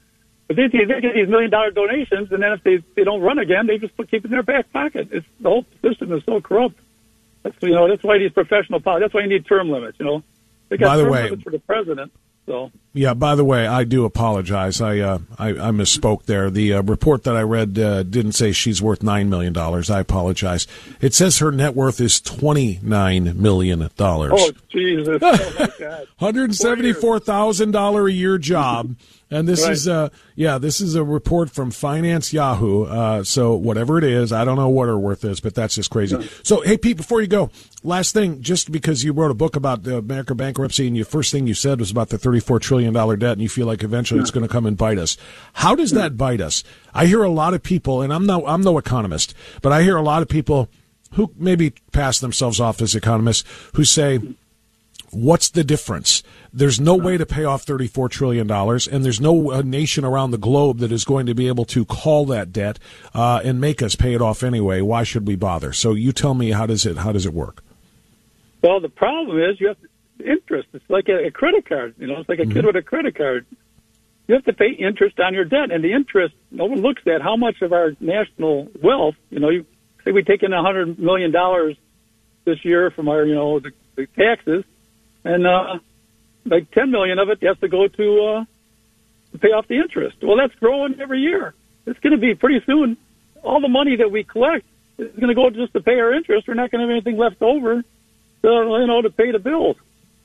[SPEAKER 13] But they, they get these million dollar donations, and then if they, they don't run again, they just put, keep it in their back pocket. It's, the whole system is so corrupt. That's, you know, that's why these professional politics, that's why you need term limits, you know. They got
[SPEAKER 8] By the
[SPEAKER 13] term
[SPEAKER 8] way,
[SPEAKER 13] limits for the president. So.
[SPEAKER 8] Yeah, by the way, I do apologize. I uh, I, I misspoke there. The uh, report that I read uh, didn't say she's worth nine million dollars. I apologize. It says her net worth is twenty-nine million dollars.
[SPEAKER 13] Oh, Jesus. Oh, my God.
[SPEAKER 8] one hundred seventy-four thousand dollars a year job. And this
[SPEAKER 13] right.
[SPEAKER 8] is uh yeah, this is a report from Finance Yahoo. Uh, so whatever it is, I don't know what her worth is, but that's just crazy. Yeah. So hey, Pete, before you go, last thing, just because you wrote a book about the American bankruptcy, and your first thing you said was about the thirty-four trillion dollars debt, and you feel like eventually yeah. it's going to come and bite us. How does yeah. that bite us? I hear a lot of people, and I'm no I'm no economist, but I hear a lot of people who maybe pass themselves off as economists who say, what's the difference? There's no way to pay off thirty-four trillion dollars, and there's no uh, nation around the globe that is going to be able to call that debt uh, and make us pay it off anyway. Why should we bother? So you tell me, how does it how does it work?
[SPEAKER 13] Well, the problem is you have interest. It's like a, a credit card. You know, it's like a mm-hmm. kid with a credit card. You have to pay interest on your debt, and the interest, no one looks at how much of our national wealth, you know, you say we take in one hundred million dollars this year from our, you know, the, the taxes, and uh, like ten million of it has to go to, uh, to pay off the interest. Well, that's growing every year. It's going to be pretty soon. All the money that we collect is going to go just to pay our interest. We're not going to have anything left over, to, you know, to pay the bills.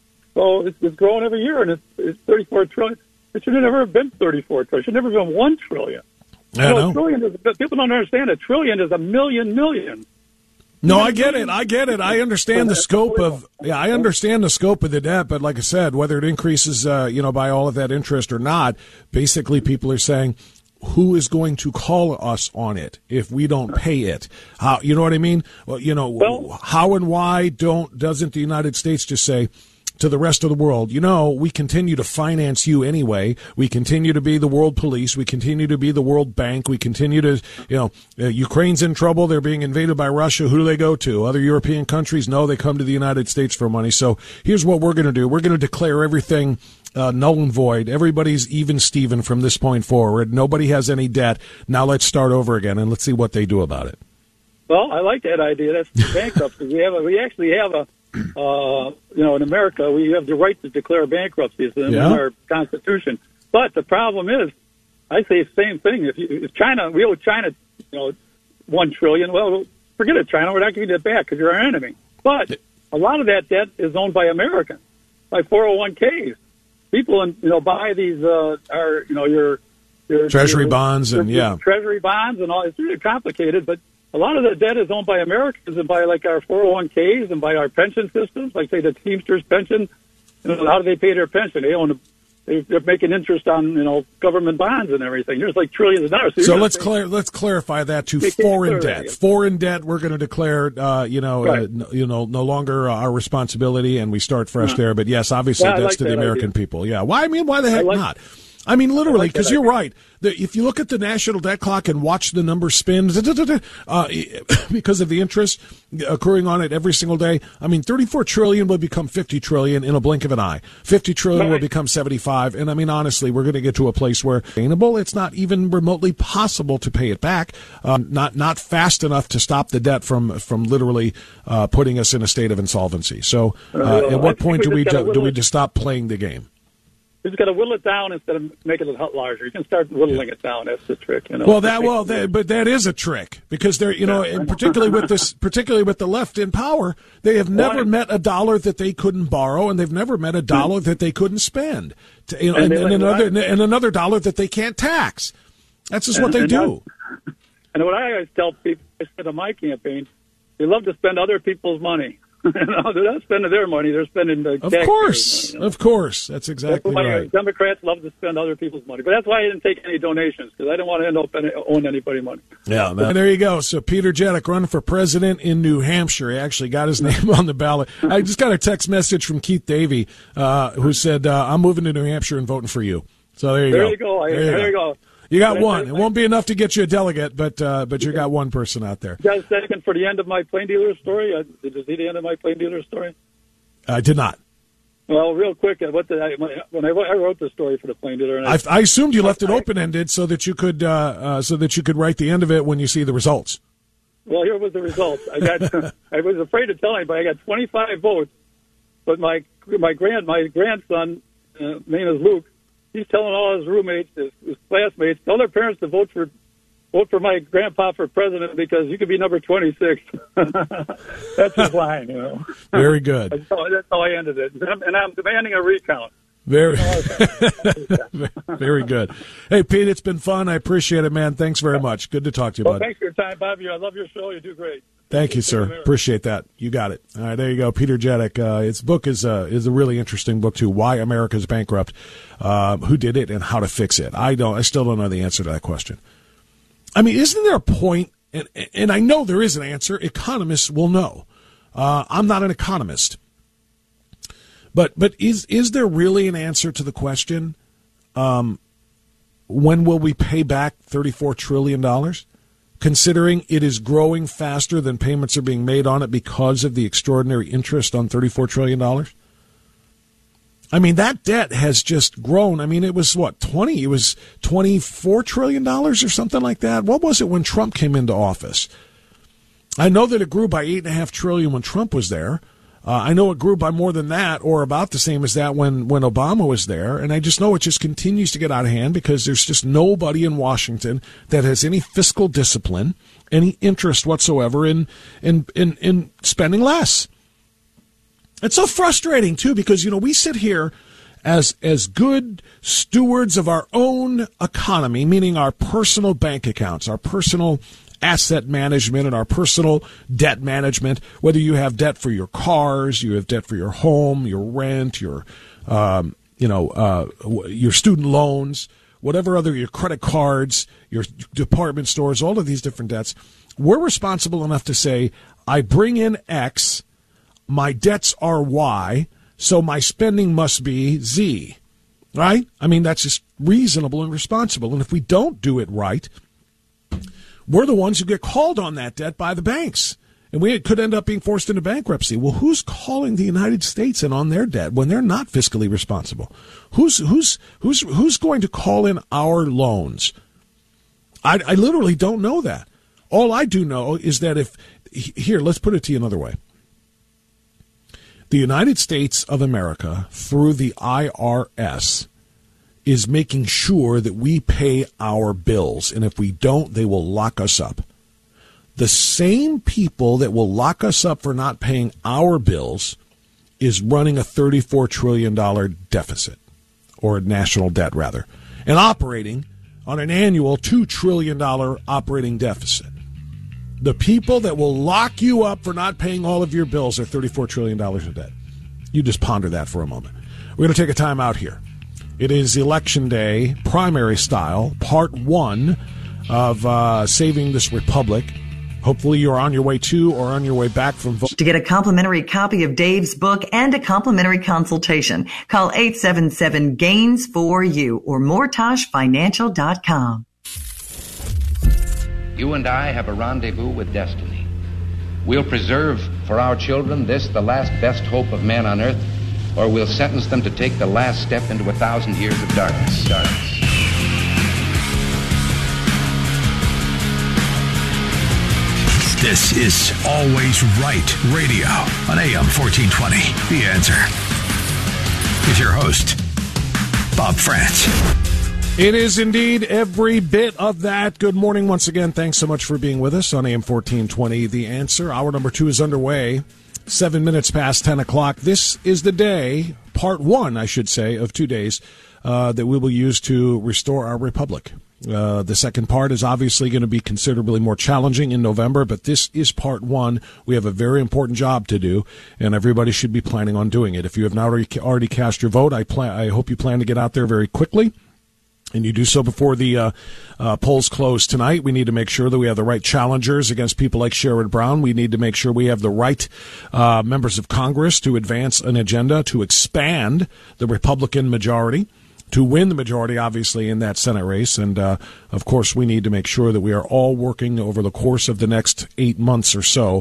[SPEAKER 13] So it's, it's growing every year, and it's, it's thirty-four trillion. It should have never been thirty-four trillion. It should have never been one trillion.
[SPEAKER 8] I
[SPEAKER 13] you
[SPEAKER 8] know.
[SPEAKER 13] A trillion is, people don't understand. A trillion is a million million.
[SPEAKER 8] No, I get it. I get it. I understand the scope of yeah. I understand the scope of the debt, but like I said, whether it increases, uh, you know, by all of that interest or not, basically people are saying, who is going to call us on it if we don't pay it? How, you know what I mean? Well, you know, well, how and why don't doesn't the United States just say to the rest of the world, you know, we continue to finance you anyway. We continue to be the world police. We continue to be the World Bank. We continue to, you know, uh, Ukraine's in trouble. They're being invaded by Russia. Who do they go to? Other European countries? No, they come to the United States for money. So here's what we're going to do. We're going to declare everything uh, null and void. Everybody's even Steven from this point forward. Nobody has any debt. Now let's start over again, and let's see what they do about it.
[SPEAKER 13] Well, I like that idea. That's bankruptcy. we have a, we actually have a Uh, you know, in America, we have the right to declare bankruptcy. It's in
[SPEAKER 8] yeah.
[SPEAKER 13] our Constitution. But the problem is, I say the same thing. If, you, if China, we owe China, you know, one trillion. Well, forget it, China. We're not giving that back because you're our enemy. But a lot of that debt is owned by Americans, by four oh one Ks. People, you know, buy these, uh, are you know, your, your
[SPEAKER 8] treasury
[SPEAKER 13] your,
[SPEAKER 8] bonds
[SPEAKER 13] your,
[SPEAKER 8] and
[SPEAKER 13] your
[SPEAKER 8] yeah,
[SPEAKER 13] treasury bonds and all. It's really complicated, but. A lot of the debt is owned by Americans and by, like, our four oh one Ks and by our pension systems, like, say, the Teamsters pension. You know, how do they pay their pension? They own, they're making interest on, you know, government bonds and everything. There's, like, trillions of dollars. So,
[SPEAKER 8] so let's, clar- let's clarify that to foreign debt. That. Foreign debt, we're going to declare, uh, you know, right. uh, you know, no longer uh, our responsibility, and we start fresh uh-huh. there. But, yes, obviously, yeah, that's like to the American idea. people. Yeah. Why? I mean, why the heck like- not? I mean, literally, because like you're right. The, if you look at the national debt clock and watch the number spin, uh, because of the interest accruing on it every single day, I mean, thirty-four trillion will become fifty trillion in a blink of an eye. fifty trillion right. will become seventy-five. And I mean, honestly, we're going to get to a place where it's not even remotely possible to pay it back. Um, not not fast enough to stop the debt from from literally uh, putting us in a state of insolvency. So, uh, at what point do we do, do we just stop playing the game?
[SPEAKER 13] You just got to whittle it down instead of making it larger. You can start whittling yeah. it down. That's the trick. You know?
[SPEAKER 8] Well, that well, that, but that is a trick because they're you know, and particularly with this, particularly with the left in power, they have never met a dollar that they couldn't borrow, and they've never met a dollar that they couldn't spend, to, you know, and, and, and another and another dollar that they can't tax. That's just what they do.
[SPEAKER 13] And what I always tell people, I said on my campaign, they love to spend other people's money. No, they're not spending their money. They're spending the
[SPEAKER 8] Of course. Money, you know? Of course. That's exactly
[SPEAKER 13] that's
[SPEAKER 8] right.
[SPEAKER 13] Democrats love to spend other people's money. But that's why I didn't take any donations, because I didn't want to end up owing anybody money.
[SPEAKER 8] Yeah. And there you go. So Peter Jeddick running for president in New Hampshire. He actually got his name on the ballot. I just got a text message from Keith Davey, uh, who said, uh, I'm moving to New Hampshire and voting for you. So there you
[SPEAKER 13] there
[SPEAKER 8] go.
[SPEAKER 13] You go.
[SPEAKER 8] There you
[SPEAKER 13] there
[SPEAKER 8] go.
[SPEAKER 13] you go.
[SPEAKER 8] You got one. It won't be enough to get you a delegate, but uh, but you got one person out there.
[SPEAKER 13] You got a second for the end of my plain dealer story? Uh, did you see the end of my plain dealer story?
[SPEAKER 8] I did not.
[SPEAKER 13] Well, real quick, what did I, when I wrote the story for the Plain Dealer, and I,
[SPEAKER 8] I, I assumed you left it open ended so that you could uh, uh, so that you could write the end of it when you see the results.
[SPEAKER 13] Well, here was the results. I got I was afraid to tell anybody. I got twenty-five votes, but my my grand my grandson, uh, name is Luke. He's telling all his roommates, his, his classmates, tell their parents to vote for vote for my grandpa for president because you could be number twenty-six. That's his line, you know.
[SPEAKER 8] Very good.
[SPEAKER 13] That's how, that's how I ended it. And I'm, and I'm demanding a recount.
[SPEAKER 8] Very, very good. Hey, Pete, it's been fun. I appreciate it, man. Thanks very much. Good to talk to you,
[SPEAKER 13] well,
[SPEAKER 8] bud.
[SPEAKER 13] Thanks for your time, Bobby. I love your show. You do great.
[SPEAKER 8] Thank you, sir. Appreciate that. You got it. All right, there you go. Peter Jedek. Uh, his book is, uh, is a really interesting book, too, Why America's Bankrupt, uh, Who Did It, and How to Fix It. I don't. I still don't know the answer to that question. I mean, isn't there a point, and, and I know there is an answer, economists will know. Uh, I'm not an economist. But but is is there really an answer to the question, um, when will we pay back thirty-four trillion dollars, considering it is growing faster than payments are being made on it because of the extraordinary interest on thirty-four trillion dollars? I mean, that debt has just grown. I mean, it was, what, twenty? It was twenty-four trillion dollars or something like that. What was it when Trump came into office? I know that it grew by eight point five trillion dollars when Trump was there. Uh, I know it grew by more than that, or about the same as that when, when Obama was there. And I just know it just continues to get out of hand because there's just nobody in Washington that has any fiscal discipline, any interest whatsoever in in in, in spending less. It's so frustrating, too, because, you know, we sit here as as good stewards of our own economy, meaning our personal bank accounts, our personal asset management and our personal debt management, whether you have debt for your cars, you have debt for your home, your rent, your, um, you know, uh, your student loans, whatever other, your credit cards, your department stores, all of these different debts. We're responsible enough to say, I bring in X, my debts are Y, so my spending must be Z, right? I mean, that's just reasonable and responsible. And if we don't do it right, we're the ones who get called on that debt by the banks. And we could end up being forced into bankruptcy. Well, who's calling the United States in on their debt when they're not fiscally responsible? Who's who's who's who's going to call in our loans? I, I literally don't know that. All I do know is that if, here, let's put it to you another way. The United States of America, through the I R S, is making sure that we pay our bills. And if we don't, they will lock us up. The same people that will lock us up for not paying our bills is running a thirty-four trillion dollars deficit, or national debt, rather, and operating on an annual two trillion dollars operating deficit. The people that will lock you up for not paying all of your bills are thirty-four trillion dollars in debt. You just ponder that for a moment. We're going to take a time out here. It is Election Day, primary style, part one of uh, Saving This Republic. Hopefully you're on your way to or on your way back from vote.
[SPEAKER 10] To get a complimentary copy of Dave's book and a complimentary consultation, call eight seven seven, GAINS four U or mortage financial dot com.
[SPEAKER 14] You and I have a rendezvous with destiny. We'll preserve for our children this, the last best hope of man on earth, or we'll sentence them to take the last step into a thousand years of darkness. darkness.
[SPEAKER 1] This is Always Right Radio on A M fourteen twenty. The Answer. With your host, Bob France.
[SPEAKER 8] It is indeed every bit of that. Good morning once again. Thanks so much for being with us on A M fourteen twenty. The Answer. Hour number two is underway. Seven minutes past ten o'clock. This is the day, part one, I should say, of two days uh, that we will use to restore our republic. Uh, the second part is obviously going to be considerably more challenging in November, but this is part one. We have a very important job to do, and everybody should be planning on doing it. If you have not already, already cast your vote, I, plan, I hope you plan to get out there very quickly. And you do so before the uh, uh, polls close tonight. We need to make sure that we have the right challengers against people like Sherrod Brown. We need to make sure we have the right uh, members of Congress to advance an agenda to expand the Republican majority, to win the majority, obviously, in that Senate race. And, uh, of course, we need to make sure that we are all working over the course of the next eight months or so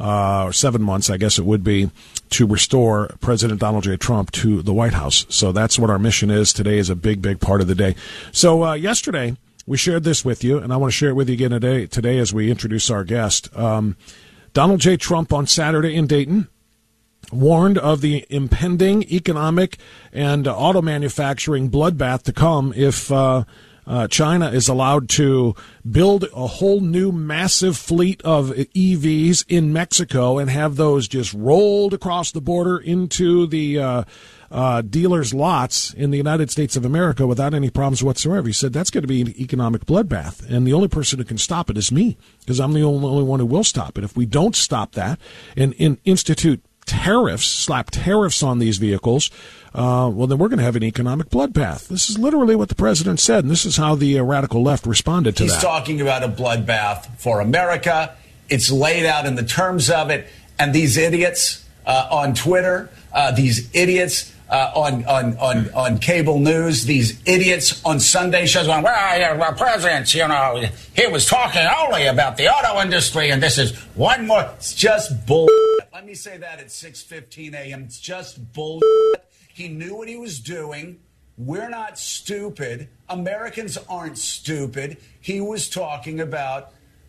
[SPEAKER 8] uh, or seven months, I guess it would be, to restore President Donald J. Trump to the White House. So that's what our mission is. Today is a big, big part of the day. So uh, yesterday, we shared this with you, and I want to share it with you again today, today as we introduce our guest. Um, Donald J. Trump on Saturday in Dayton warned of the impending economic and uh, auto manufacturing bloodbath to come if uh, uh, China is allowed to build a whole new massive fleet of E Vs in Mexico and have those just rolled across the border into the uh, uh, dealers' lots in the United States of America without any problems whatsoever. He said that's going to be an economic bloodbath, and the only person who can stop it is me, because I'm the only, only one who will stop it. If we don't stop that and, and institute tariffs, slap tariffs on these vehicles, uh, well, then we're going to have an economic bloodbath. This is literally what the president said, and this is how the uh, radical left responded to
[SPEAKER 15] He's
[SPEAKER 8] that.
[SPEAKER 15] He's talking about a bloodbath for America. It's laid out in the terms of it. And these idiots uh, on Twitter, uh, these idiots uh, on, on, on, on cable news, these idiots on Sunday shows going, well, well, president, you know, he was talking only about the auto industry, and this is one more. It's just bull. Let me say that at six fifteen a.m. It's just bull. He knew what he was doing. We're not stupid. Americans aren't stupid. He was talking about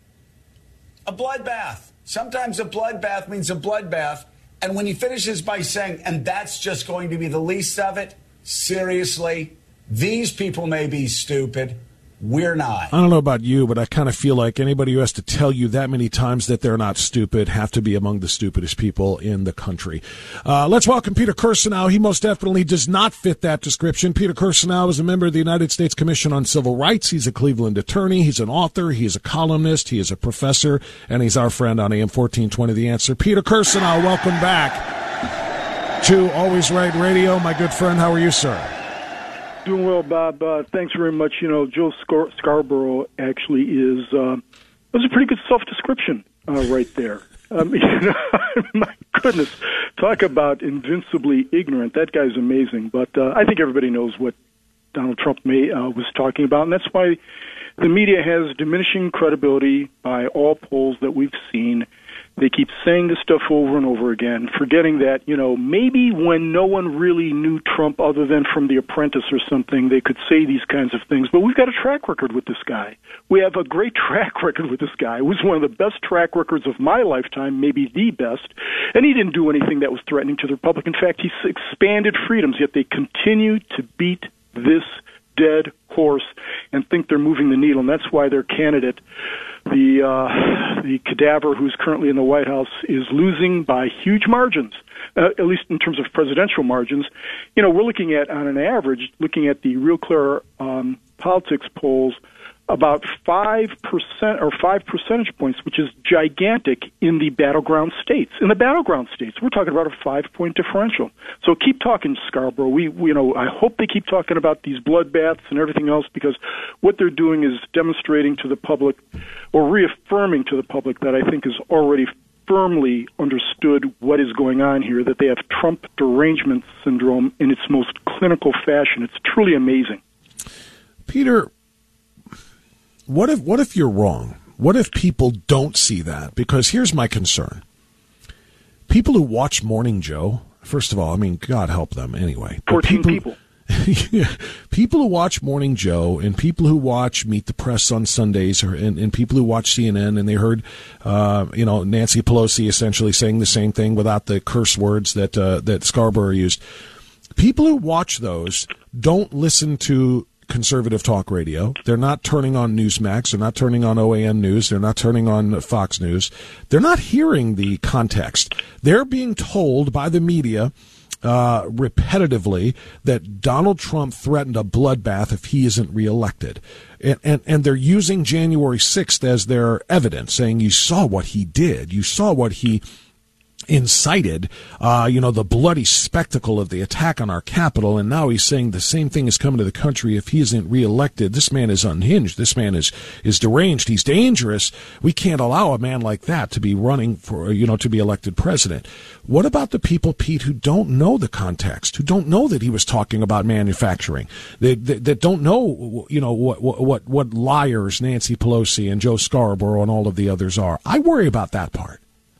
[SPEAKER 15] a bloodbath. Sometimes a bloodbath means a bloodbath. And when he finishes by saying, and that's just going to be the least of it, seriously, these people may be stupid. We're not.
[SPEAKER 8] I don't know about you, but I kind of feel like anybody who has to tell you that many times that they're not stupid have to be among the stupidest people in the country. Uh, let's welcome Peter Kirsanow. He most definitely does not fit that description. Peter Kirsanow is a member of the United States Commission on Civil Rights. He's a Cleveland attorney. He's an author. He's a columnist. He is a professor. And he's our friend on A M fourteen twenty The Answer. Peter Kirsanow, welcome back to Always Right Radio. My good friend, how are you, sir?
[SPEAKER 16] Doing well, Bob. Uh, thanks very much. You know, Joe Scar- Scarborough actually is uh, was a pretty good self-description uh, right there. Um, you know, my goodness, talk about invincibly ignorant. That guy's amazing. But uh, I think everybody knows what Donald Trump may, uh, was talking about, and that's why the media has diminishing credibility by all polls that we've seen. They keep saying this stuff over and over again, forgetting that, you know, maybe when no one really knew Trump other than from The Apprentice or something, they could say these kinds of things. But we've got a track record with this guy. We have a great track record with this guy. It was one of the best track records of my lifetime, maybe the best. And he didn't do anything that was threatening to the Republic. In fact, he expanded freedoms, yet they continue to beat this dead horse and think they're moving the needle. And that's why their candidate, the uh, the cadaver who's currently in the White House, is losing by huge margins, uh, at least in terms of presidential margins. You know, we're looking at, on an average, looking at the Real Clear um, Politics polls, about five percent or five percentage points, which is gigantic in the battleground states. In the battleground states, we're talking about a five-point differential. So keep talking, Scarborough. We, we, you know, I hope they keep talking about these bloodbaths and everything else, because what they're doing is demonstrating to the public, or reaffirming to the public, that I think is already firmly understood what is going on here, that they have Trump derangement syndrome in its most clinical fashion. It's truly amazing.
[SPEAKER 8] Peter, What if what if you're wrong? What if people don't see that? Because here's my concern. People who watch Morning Joe, first of all, I mean, God help them anyway.
[SPEAKER 16] fourteen people.
[SPEAKER 8] people. People who watch Morning Joe and people who watch Meet the Press on Sundays, or and, and people who watch C N N, and they heard, uh, you know, Nancy Pelosi essentially saying the same thing without the curse words that uh, that Scarborough used. People who watch those don't listen to conservative talk radio. They're not turning on Newsmax. They're not turning on O A N News. They're not turning on Fox News. They're not hearing the context. They're being told by the media uh, repetitively that Donald Trump threatened a bloodbath if he isn't reelected. And, and, and they're using January sixth as their evidence, saying you saw what he did. You saw what he incited, uh, you know, the bloody spectacle of the attack on our Capitol, and now he's saying the same thing is coming to the country if he isn't reelected. This man is unhinged. This man is is deranged. He's dangerous. We can't allow a man like that to be running for, you know, to be elected president. What about the people, Pete, who don't know the context, who don't know that he was talking about manufacturing, that that, that don't know, you know, what what what liars Nancy Pelosi and Joe Scarborough and all of the others are? I worry about that part.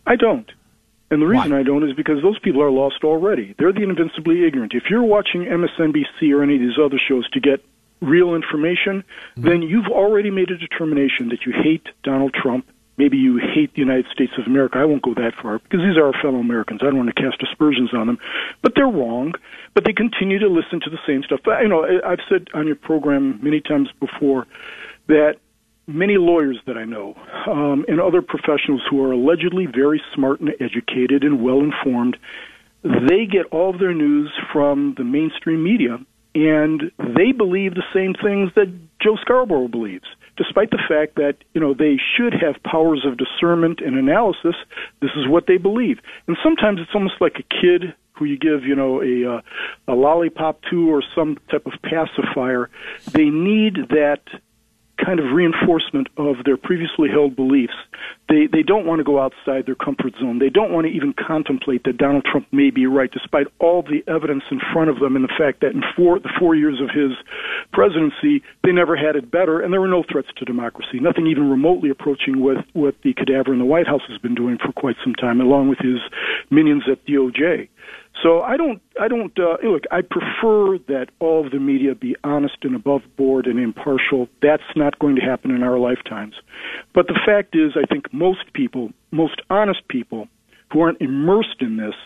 [SPEAKER 16] I don't. And the reason
[SPEAKER 8] Why?
[SPEAKER 16] I don't is because those people are lost already. They're the invincibly ignorant. If you're watching M S N B C or any of these other shows to get real information, mm-hmm. then you've already made a determination that you hate Donald Trump. Maybe you hate the United States of America. I won't go that far because these are our fellow Americans. I don't want to cast aspersions on them. But they're wrong. But they continue to listen to the same stuff. But, you know, I've said on your program many times before that many lawyers that I know um, and other professionals who are allegedly very smart and educated and well-informed, they get all of their news from the mainstream media, and they believe the same things that Joe Scarborough believes, despite the fact that, you know, they should have powers of discernment and analysis. This is what they believe. And sometimes it's almost like a kid who you give, you know, a, uh, a lollipop to or some type of pacifier. They need that kind of reinforcement of their previously held beliefs. They they don't want to go outside their comfort zone. They don't want to even contemplate that Donald Trump may be right, despite all the evidence in front of them and the fact that in four the four years of his presidency, they never had it better, and there were no threats to democracy, nothing even remotely approaching what, what the cadaver in the White House has been doing for quite some time, along with his minions at D O J. So I don't, I don't, uh, look, I prefer that all of the media be honest and above board and impartial. That's not going to happen in our lifetimes. But the fact is, I think most people, most honest people who aren't immersed in this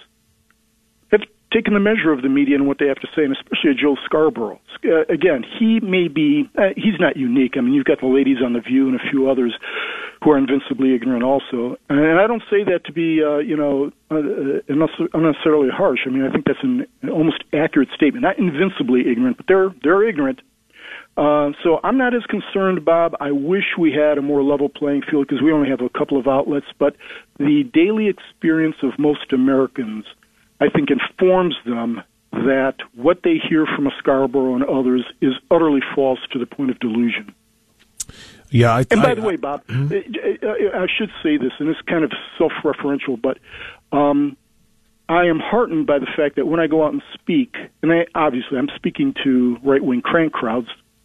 [SPEAKER 16] have taken the measure of the media and what they have to say, and especially Joe Scarborough. Uh, again, he may be, uh, he's not unique. I mean, you've got the ladies on The View and a few others who are invincibly ignorant also. And I don't say that to be, uh, you know, uh, unnecessarily harsh. I mean, I think that's an almost accurate statement. Not invincibly ignorant, but they're they're ignorant. Uh, so I'm not as concerned, Bob. I wish we had a more level playing field because we only have a couple of outlets. But the daily experience of most Americans, I think, informs them that what they hear from a Scarborough and others is utterly false to the point of delusion.
[SPEAKER 8] Yeah, I,
[SPEAKER 16] and by
[SPEAKER 8] I,
[SPEAKER 16] the way, Bob, mm-hmm. I should say this, and it's kind of self-referential, but um, I am heartened by the fact that when I go out and speak, and I, obviously I'm speaking to right-wing crank crowds,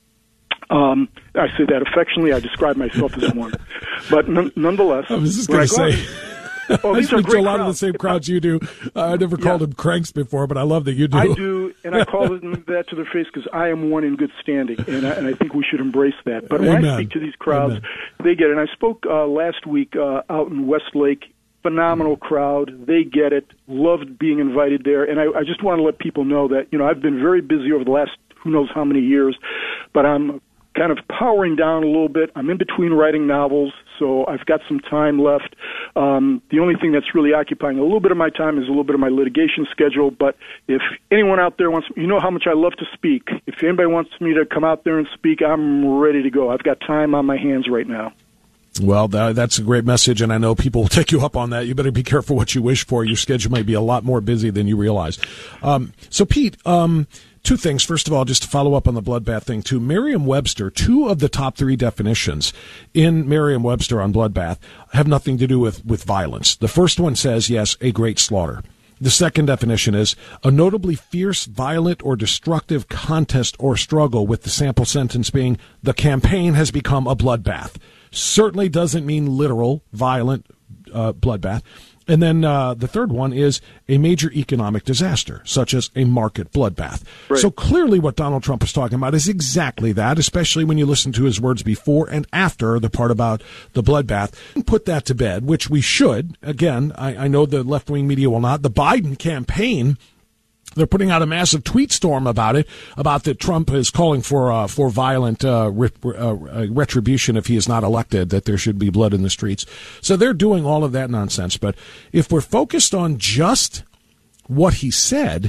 [SPEAKER 16] um, I say that affectionately, I describe myself as one, but n- nonetheless,
[SPEAKER 8] I was just going to say...
[SPEAKER 16] Out, Oh,
[SPEAKER 8] I speak to a lot
[SPEAKER 16] crowds.
[SPEAKER 8] of the same crowds you do. Uh, I never called
[SPEAKER 16] yeah.
[SPEAKER 8] them cranks before, but I love that you do.
[SPEAKER 16] I do, and I call them that to their face because I am one in good standing, and I, and I think we should embrace that. But when
[SPEAKER 8] Amen.
[SPEAKER 16] I speak to these crowds,
[SPEAKER 8] Amen.
[SPEAKER 16] they get it. And I spoke uh, last week uh, out in Westlake. Phenomenal crowd. They get it. Loved being invited there. And I, I just want to let people know that, you know, I've been very busy over the last who knows how many years, but I'm kind of powering down a little bit. I'm in between writing novels, so I've got some time left. Um, the only thing that's really occupying a little bit of my time is a little bit of my litigation schedule, but if anyone out there wants, you know how much I love to speak. If anybody wants me to come out there and speak, I'm ready to go. I've got time on my hands right now.
[SPEAKER 8] Well, that, that's a great message, and I know people will take you up on that. You better be careful what you wish for. Your schedule may be a lot more busy than you realize. Um, so, Pete, um, two things. First of all, just to follow up on the bloodbath thing, too. Merriam-Webster, two of the top three definitions in Merriam-Webster on bloodbath have nothing to do with, with violence. The first one says, yes, a great slaughter. The second definition is a notably fierce, violent, or destructive contest or struggle, with the sample sentence being the campaign has become a bloodbath. Certainly doesn't mean literal, violent uh, bloodbath. And then uh, the third one is a major economic disaster, such as a market bloodbath. Right. So clearly what Donald Trump is talking about is exactly that, especially when you listen to his words before and after the part about the bloodbath. Put that to bed, which we should. Again, I, I know the left-wing media will not. The Biden campaign, they're putting out a massive tweet storm about it, about that Trump is calling for uh, for violent uh, re- uh, retribution if he is not elected, that there should be blood in the streets. So they're doing all of that nonsense. But if we're focused on just what he said,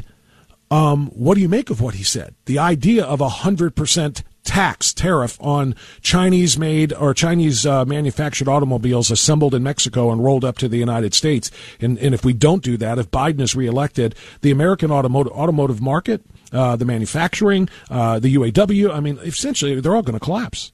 [SPEAKER 8] um, what do you make of what he said? The idea of a one hundred percent tax tariff on Chinese-made or Chinese uh, manufactured automobiles assembled in Mexico and rolled up to the United States. And, and if we don't do that, if Biden is reelected, the American automotive, automotive market, uh, the manufacturing, uh, the U A W, I mean, essentially, they're all going to collapse.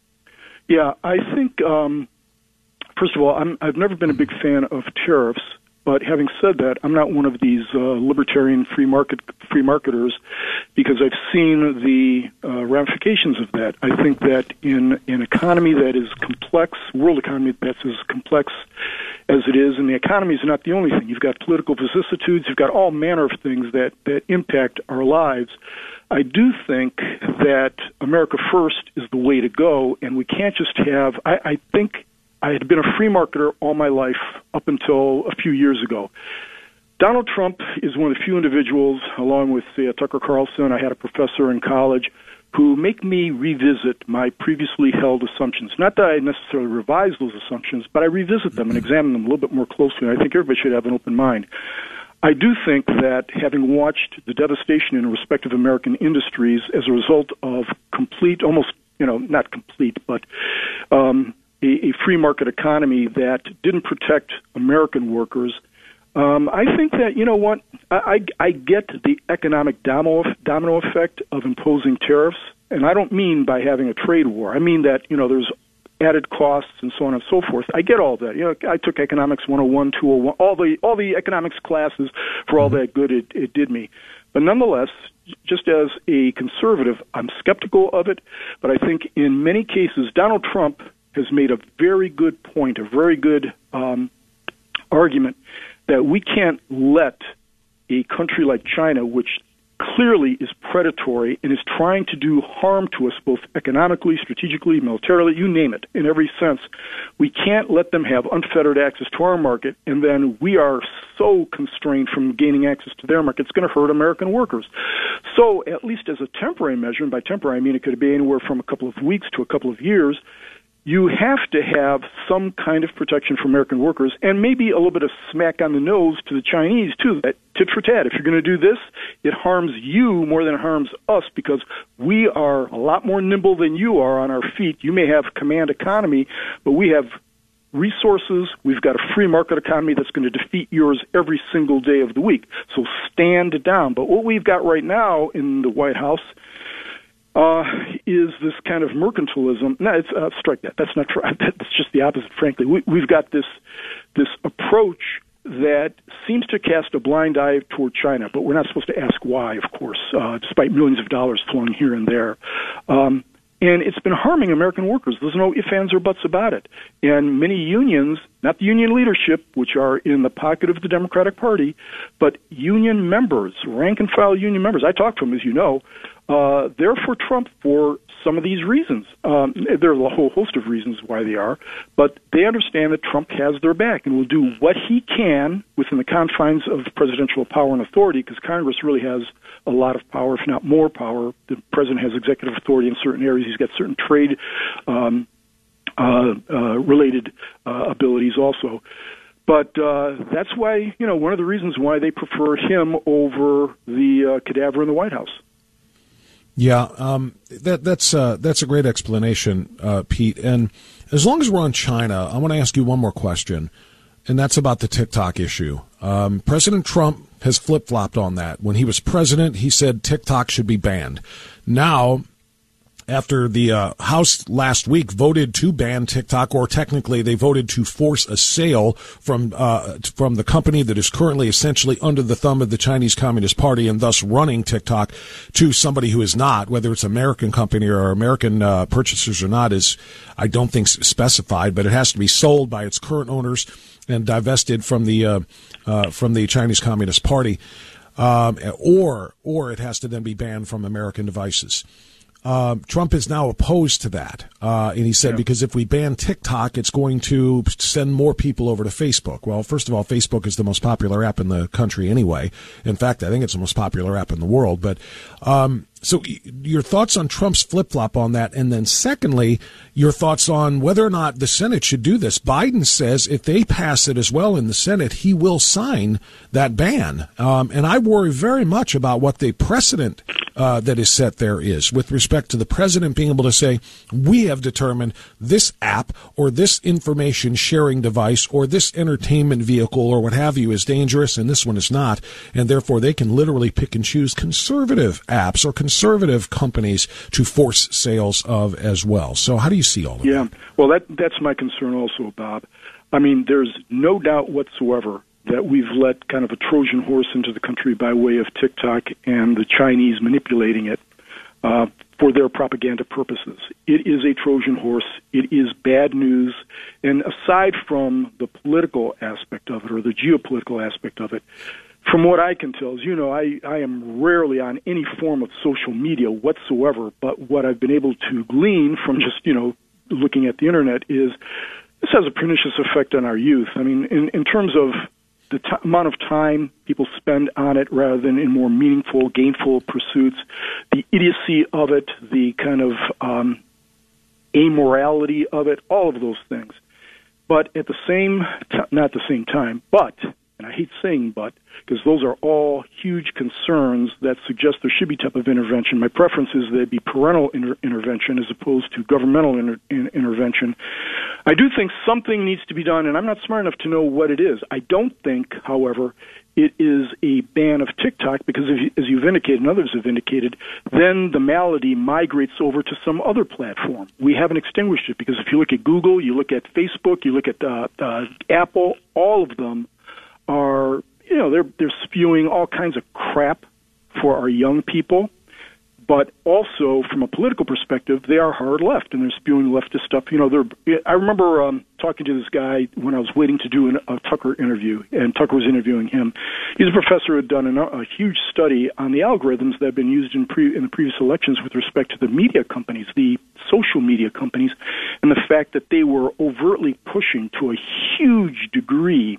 [SPEAKER 16] Yeah, I think, um, first of all, I'm, I've never been a big fan of tariffs. But having said that, I'm not one of these uh, libertarian free market free marketers, because I've seen the uh, ramifications of that. I think that in an economy that is complex, world economy that's as complex as it is, and the economy is not the only thing. You've got political vicissitudes, you've got all manner of things that, that impact our lives. I do think that America First is the way to go, and we can't just have, I, I think I had been a free marketer all my life up until a few years ago. Donald Trump is one of the few individuals, along with uh, Tucker Carlson, I had a professor in college, who make me revisit my previously held assumptions. Not that I necessarily revise those assumptions, but I revisit them and examine them a little bit more closely, and I think everybody should have an open mind. I do think that having watched the devastation in respective American industries as a result of complete, almost, you know, not complete, but um, a, a free market economy that didn't protect American workers, um, I think that, you know what, I, I, I get the economic domino, domino effect of imposing tariffs, and I don't mean by having a trade war. I mean that, you know, there's added costs and so on and so forth. I get all that. You know, I took economics one oh one, two oh one, all the all the economics classes for all that good it, it did me. But nonetheless, just as a conservative, I'm skeptical of it. But I think in many cases, Donald Trump has made a very good point, a very good um, argument that we can't let a country like China, which clearly is predatory and is trying to do harm to us both economically, strategically, militarily, you name it, in every sense. We can't let them have unfettered access to our market, and then we are so constrained from gaining access to their market, it's going to hurt American workers. So at least as a temporary measure, and by temporary I mean it could be anywhere from a couple of weeks to a couple of years, you have to have some kind of protection for American workers and maybe a little bit of smack on the nose to the Chinese, too, that tit for tat. If you're going to do this, it harms you more than it harms us because we are a lot more nimble than you are on our feet. You may have command economy, but we have resources. We've got a free market economy that's going to defeat yours every single day of the week. So stand down. But what we've got right now in the White House Uh, is this kind of mercantilism. No, it's, uh, strike that. That's not true. That's just the opposite, frankly. We, we've got this this approach that seems to cast a blind eye toward China, but we're not supposed to ask why, of course, uh, despite millions of dollars flowing here and there. Um, and it's been harming American workers. There's no ifs, ands, or buts about it. And many unions, not the union leadership, which are in the pocket of the Democratic Party, but union members, rank-and-file union members. I talked to them, as you know. Uh, they're for Trump for some of these reasons. Um, there are a whole host of reasons why they are, but they understand that Trump has their back and will do what he can within the confines of presidential power and authority, because Congress really has a lot of power, if not more power. The president has executive authority in certain areas. He's got certain trade um, uh, uh, related uh, abilities also. But uh, that's why, you know, one of the reasons why they prefer him over the uh, cadaver in the White House.
[SPEAKER 8] Yeah, um, that, that's uh, that's a great explanation, uh, Pete. And as long as we're on China, I want to ask you one more question, and that's about the TikTok issue. Um, President Trump has flip-flopped on that. When he was president, he said TikTok should be banned. Now, after the uh, House last week voted to ban TikTok, or technically they voted to force a sale from uh, from the company that is currently essentially under the thumb of the Chinese Communist Party and thus running TikTok to somebody who is not, whether it's an American company or American uh, purchasers or not, is I don't think specified, but it has to be sold by its current owners and divested from the uh, uh, from the Chinese Communist Party, um, or or it has to then be banned from American devices. Uh, Trump is now opposed to that, uh, and he said, yeah. because if we ban TikTok, it's going to send more people over to Facebook. Well, first of all, Facebook is the most popular app in the country anyway. In fact, I think it's the most popular app in the world. But um, so your thoughts on Trump's flip-flop on that, and then secondly, your thoughts on whether or not the Senate should do this. Biden says if they pass it as well in the Senate, he will sign that ban. Um, and I worry very much about what the precedent Uh, that is set there is with respect to the president being able to say, we have determined this app or this information sharing device or this entertainment vehicle or what have you is dangerous and this one is not. And therefore they can literally pick and choose conservative apps or conservative companies to force sales of as well. So how do you see all of
[SPEAKER 16] yeah.
[SPEAKER 8] that?
[SPEAKER 16] Yeah, well, that that's my concern also, Bob. I mean, there's no doubt whatsoever that we've let kind of a Trojan horse into the country by way of TikTok and the Chinese manipulating it uh, for their propaganda purposes. It is a Trojan horse. It is bad news. And aside from the political aspect of it or the geopolitical aspect of it, from what I can tell, as you know, I, I am rarely on any form of social media whatsoever, but what I've been able to glean from just, you know, looking at the Internet is this has a pernicious effect on our youth. I mean, in, in terms of the t- amount of time people spend on it rather than in more meaningful, gainful pursuits, the idiocy of it, the kind of um, amorality of it, all of those things. But at the same t- not at the same time, but, and I hate saying but, because those are all huge concerns that suggest there should be type of intervention. My preference is that it be parental inter- intervention as opposed to governmental inter- in- intervention. I do think something needs to be done, and I'm not smart enough to know what it is. I don't think, however, it is a ban of TikTok because, if you, as you've indicated and others have indicated, then the malady migrates over to some other platform. We haven't extinguished it because if you look at Google, you look at Facebook, you look at uh, uh, Apple, all of them are, you know, they're they're spewing all kinds of crap for our young people. But also, from a political perspective, they are hard left, and they're spewing leftist stuff. You know, they're. I remember um, talking to this guy when I was waiting to do an, a Tucker interview, and Tucker was interviewing him. He's a professor who had done an, a huge study on the algorithms that have been used in, pre, in the previous elections with respect to the media companies, the social media companies, and the fact that they were overtly pushing to a huge degree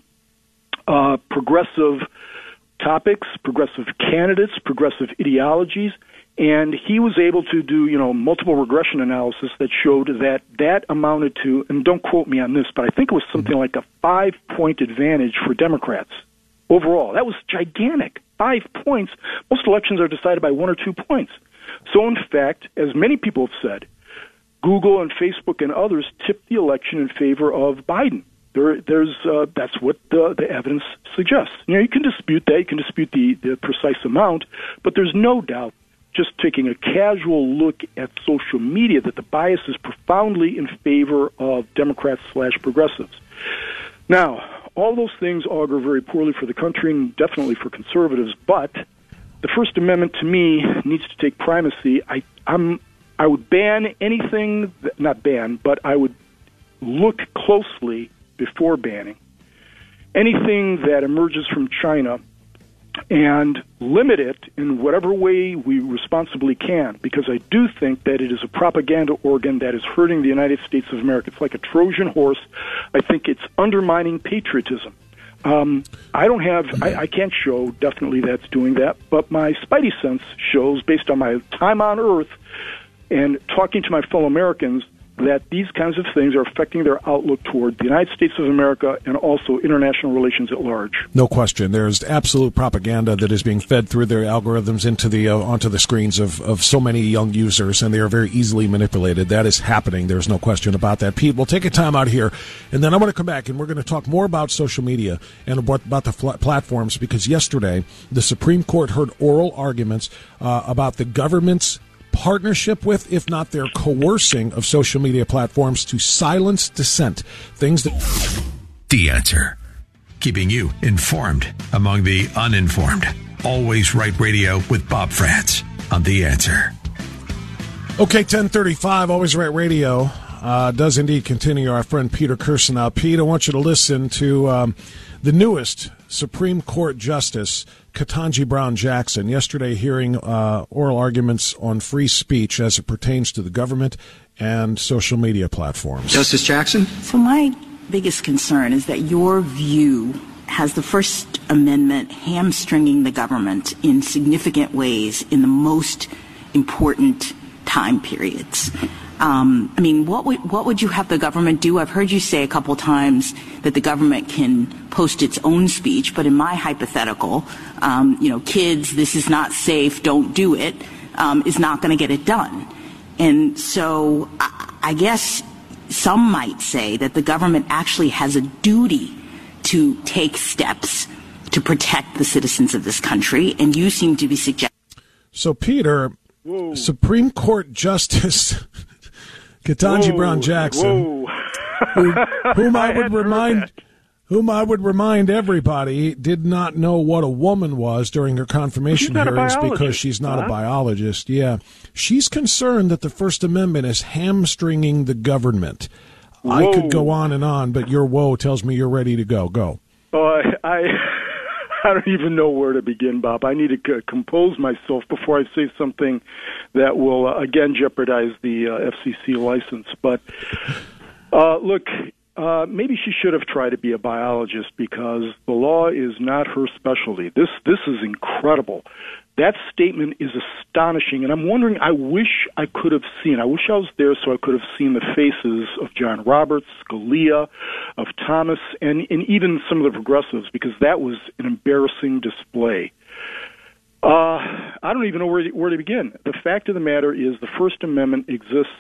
[SPEAKER 16] uh, progressive topics, progressive candidates, progressive ideologies. And he was able to do, you know, multiple regression analysis that showed that that amounted to, and don't quote me on this, but I think it was something like a five-point advantage for Democrats overall. That was gigantic. Five points. Most elections are decided by one or two points. So, in fact, as many people have said, Google and Facebook and others tipped the election in favor of Biden. There, there's uh, that's what the, the evidence suggests. You know, you can dispute that. You can dispute the, the precise amount, but there's no doubt, just taking a casual look at social media, that the bias is profoundly in favor of Democrats slash progressives. Now, all those things augur very poorly for the country and definitely for conservatives, but the First Amendment, to me, needs to take primacy. I, I'm, I would ban anything, that, not ban, but I would look closely before banning anything that emerges from China and limit it in whatever way we responsibly can, because I do think that it is a propaganda organ that is hurting the United States of America. It's like a Trojan horse. I think it's undermining patriotism. Um, I don't have, I, I can't show definitely that's doing that, but my spidey sense shows, based on my time on Earth and talking to my fellow Americans, that these kinds of things are affecting their outlook toward the United States of America and also international relations at large.
[SPEAKER 8] No question. There's absolute propaganda that is being fed through their algorithms into the uh, onto the screens of, of so many young users, and they are very easily manipulated. That is happening. There's no question about that. Pete, we'll take a time out here, and then I'm going to come back, and we're going to talk more about social media and about, about the fl- platforms, because yesterday the Supreme Court heard oral arguments uh, about the government's partnership with, if not their coercing of social media platforms to silence dissent. Things that...
[SPEAKER 1] The Answer. Keeping you informed among the uninformed. Always Right Radio with Bob Frantz on The Answer.
[SPEAKER 8] Okay, ten thirty-five, Always Right Radio uh, does indeed continue. Our friend Peter Kirsanow. Pete, I want you to listen to um, the newest Supreme Court Justice, Ketanji Brown Jackson, yesterday hearing uh, oral arguments on free speech as it pertains to the government and social media platforms.
[SPEAKER 17] Justice Jackson?
[SPEAKER 18] So my biggest concern is that your view has the First Amendment hamstringing the government in significant ways in the most important time periods. Um, I mean, what would, what would you have the government do? I've heard you say a couple times that the government can post its own speech, but in my hypothetical, um, you know, kids, this is not safe, don't do it, um, is not going to get it done. And so I, I guess some might say that the government actually has a duty to take steps to protect the citizens of this country, and you seem to be suggesting.
[SPEAKER 8] So, Peter, Whoa. Supreme Court Justice Ketanji Brown Jackson, who, whom I would remind, whom I would remind everybody did not know what a woman was during her confirmation hearings because she's not huh? a biologist. Yeah. She's concerned that the First Amendment is hamstringing the government. Whoa. I could go on and on, but your whoa tells me you're ready to go. Go.
[SPEAKER 16] Oh, I, I, I don't even know where to begin, Bob. I need to c- compose myself before I say something that will, uh, again, jeopardize the uh, F C C license. But, uh, look... Uh, maybe she should have tried to be a biologist because the law is not her specialty. This this is incredible. That statement is astonishing, and I'm wondering, I wish I could have seen, I wish I was there so I could have seen the faces of John Roberts, Scalia, of Thomas, and, and even some of the progressives, because that was an embarrassing display. Uh, I don't even know where to, where to begin. The fact of the matter is the First Amendment exists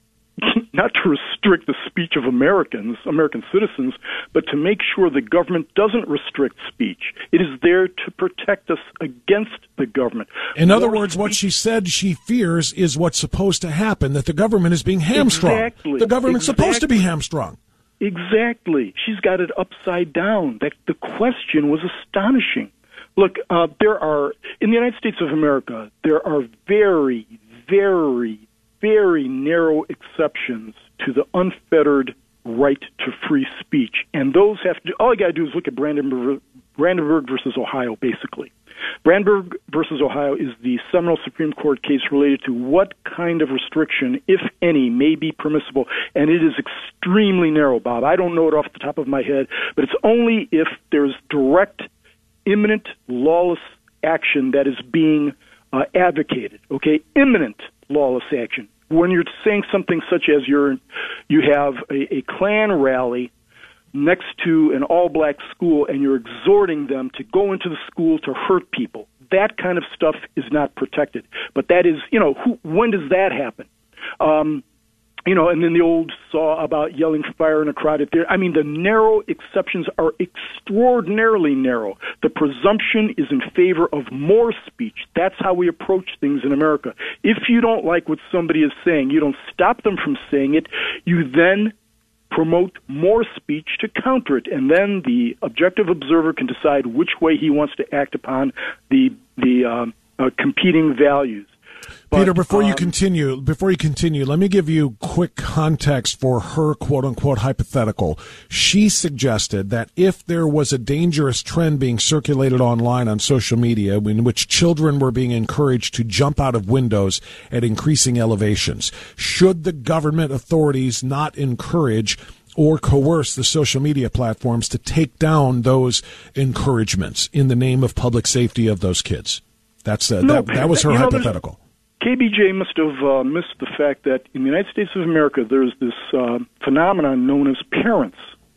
[SPEAKER 16] not to restrict the speech of Americans, American citizens, but to make sure the government doesn't restrict speech. It is there to protect us against the government.
[SPEAKER 8] In other words, what she said she fears is what's supposed to happen, that the government is being hamstrung.
[SPEAKER 16] Exactly.
[SPEAKER 8] The government's
[SPEAKER 16] exactly.
[SPEAKER 8] supposed to be hamstrung.
[SPEAKER 16] Exactly. She's got it upside down. That the question was astonishing. Look, uh, there are, in the United States of America, there are very, very, very narrow exceptions to the unfettered right to free speech. And those have to do, all you got to do is look at Brandenburg, Brandenburg versus Ohio, basically. Brandenburg versus Ohio is the seminal Supreme Court case related to what kind of restriction, if any, may be permissible. And it is extremely narrow, Bob. I don't know it off the top of my head, but it's only if there's direct, imminent, lawless action that is being uh, advocated, okay? Imminent lawless action. When you're saying something such as you're, you have a, a Klan rally next to an all-black school and you're exhorting them to go into the school to hurt people, that kind of stuff is not protected. But that is, you know, who, when does that happen? Um, you know, and then the old saw about yelling fire in a crowded theater. I mean, the narrow exceptions are extraordinarily narrow. The presumption is in favor of more speech. That's how we approach things in America. If you don't like what somebody is saying, you don't stop them from saying it. You then promote more speech to counter it, and then the objective observer can decide which way he wants to act upon the the um, uh, competing values. But,
[SPEAKER 8] Peter, before
[SPEAKER 16] um,
[SPEAKER 8] you continue, before you continue, let me give you quick context for her quote-unquote hypothetical. She suggested that if there was a dangerous trend being circulated online on social media in which children were being encouraged to jump out of windows at increasing elevations, should the government authorities not encourage or coerce the social media platforms to take down those encouragements in the name of public safety of those kids? That's uh,
[SPEAKER 16] no,
[SPEAKER 8] that, that was her
[SPEAKER 16] you know,
[SPEAKER 8] hypothetical.
[SPEAKER 16] K B J must have uh, missed the fact that in the United States of America, there's this uh, phenomenon known as parents.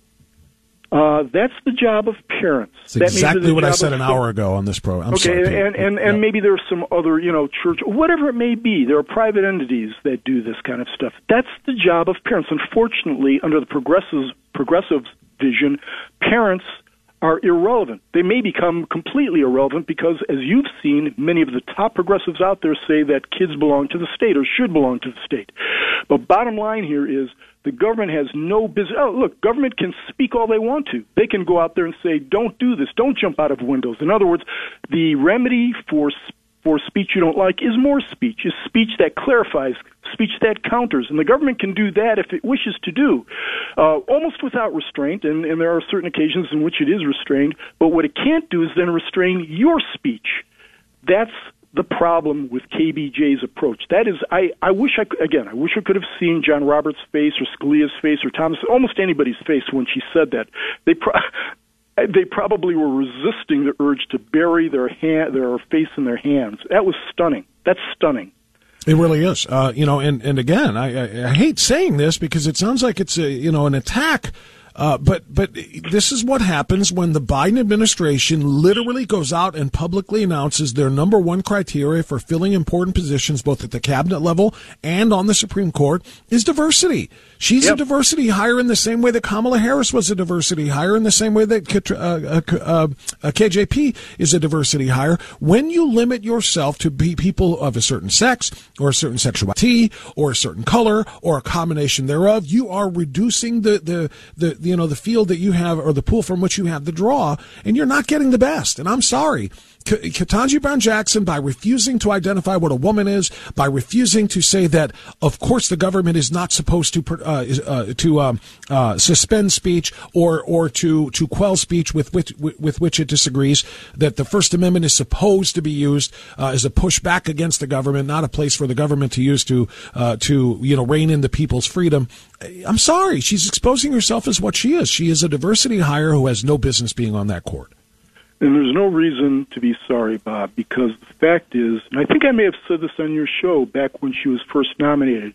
[SPEAKER 16] Uh, that's the job of parents.
[SPEAKER 8] That's
[SPEAKER 16] that
[SPEAKER 8] exactly what I said
[SPEAKER 16] of,
[SPEAKER 8] an hour ago on this program. I'm
[SPEAKER 16] okay,
[SPEAKER 8] sorry, Peter.
[SPEAKER 16] and and, and
[SPEAKER 8] yep.
[SPEAKER 16] maybe there's some other, you know, church, whatever it may be. There are private entities that do this kind of stuff. That's the job of parents. Unfortunately, under the progressives progressive vision, parents are irrelevant. They may become completely irrelevant because, as you've seen, many of the top progressives out there say that kids belong to the state or should belong to the state. But bottom line here is the government has no business. Oh, look, government can speak all they want to. They can go out there and say, don't do this, don't jump out of windows. In other words, the remedy for for speech you don't like is more speech, is speech that clarifies, speech that counters. And the government can do that if it wishes to do, uh, almost without restraint, and, and there are certain occasions in which it is restrained. But what it can't do is then restrain your speech. That's the problem with K B J's approach. That is, I, I wish I could, again, I wish I could have seen John Roberts' face or Scalia's face or Thomas, almost anybody's face when she said that. They pro- They probably were resisting the urge to bury their hand, their face in their hands. That was stunning. That's stunning.
[SPEAKER 8] It really is. Uh, you know, and, and again, I, I, I hate saying this because it sounds like it's a, you know, an attack. Uh, but but this is what happens when the Biden administration literally goes out and publicly announces their number one criteria for filling important positions, both at the cabinet level and on the Supreme Court, is diversity. She's yep. a diversity hire in the same way that Kamala Harris was a diversity hire, in the same way that uh, uh, uh, K J P is a diversity hire. When you limit yourself to be people of a certain sex or a certain sexuality or a certain color or a combination thereof, you are reducing the the the you know, the field that you have or the pool from which you have the draw, and you're not getting the best. And I'm sorry. Ketanji Brown Jackson, by refusing to identify what a woman is, by refusing to say that, of course, the government is not supposed to uh, uh, to um, uh, suspend speech or or to to quell speech with which with which it disagrees, that the First Amendment is supposed to be used uh, as a pushback against the government, not a place for the government to use to uh, to you know rein in the people's freedom. I'm sorry, she's exposing herself as what she is. She is a diversity hire who has no business being on that court.
[SPEAKER 16] And there's no reason to be sorry, Bob, because the fact is, and I think I may have said this on your show back when she was first nominated,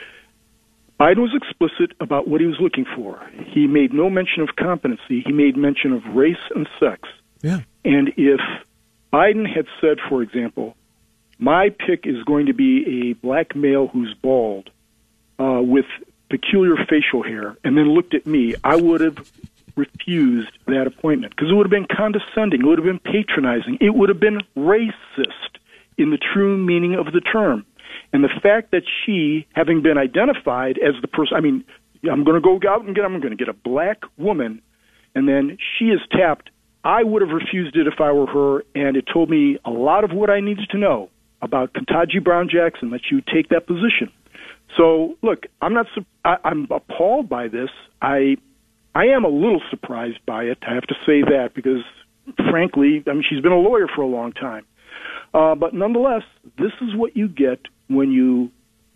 [SPEAKER 16] Biden was explicit about what he was looking for. He made no mention of competency. He made mention of race and sex.
[SPEAKER 8] Yeah.
[SPEAKER 16] And if Biden had said, for example, my pick is going to be a black male who's bald uh, with peculiar facial hair, and then looked at me, I would have refused that appointment because it would have been condescending, it would have been patronizing, it would have been racist in the true meaning of the term. And the fact that she, having been identified as the person, I mean, I'm going to go out and get, I'm going to get a black woman, and then she is tapped, I would have refused it if I were her, and it told me a lot of what I needed to know about Ketanji Brown Jackson, that she would take that position. So, look, I'm not, I, I'm appalled by this. I I am a little surprised by it, I have to say that, because, frankly, I mean, she's been a lawyer for a long time. Uh, but nonetheless, this is what you get when you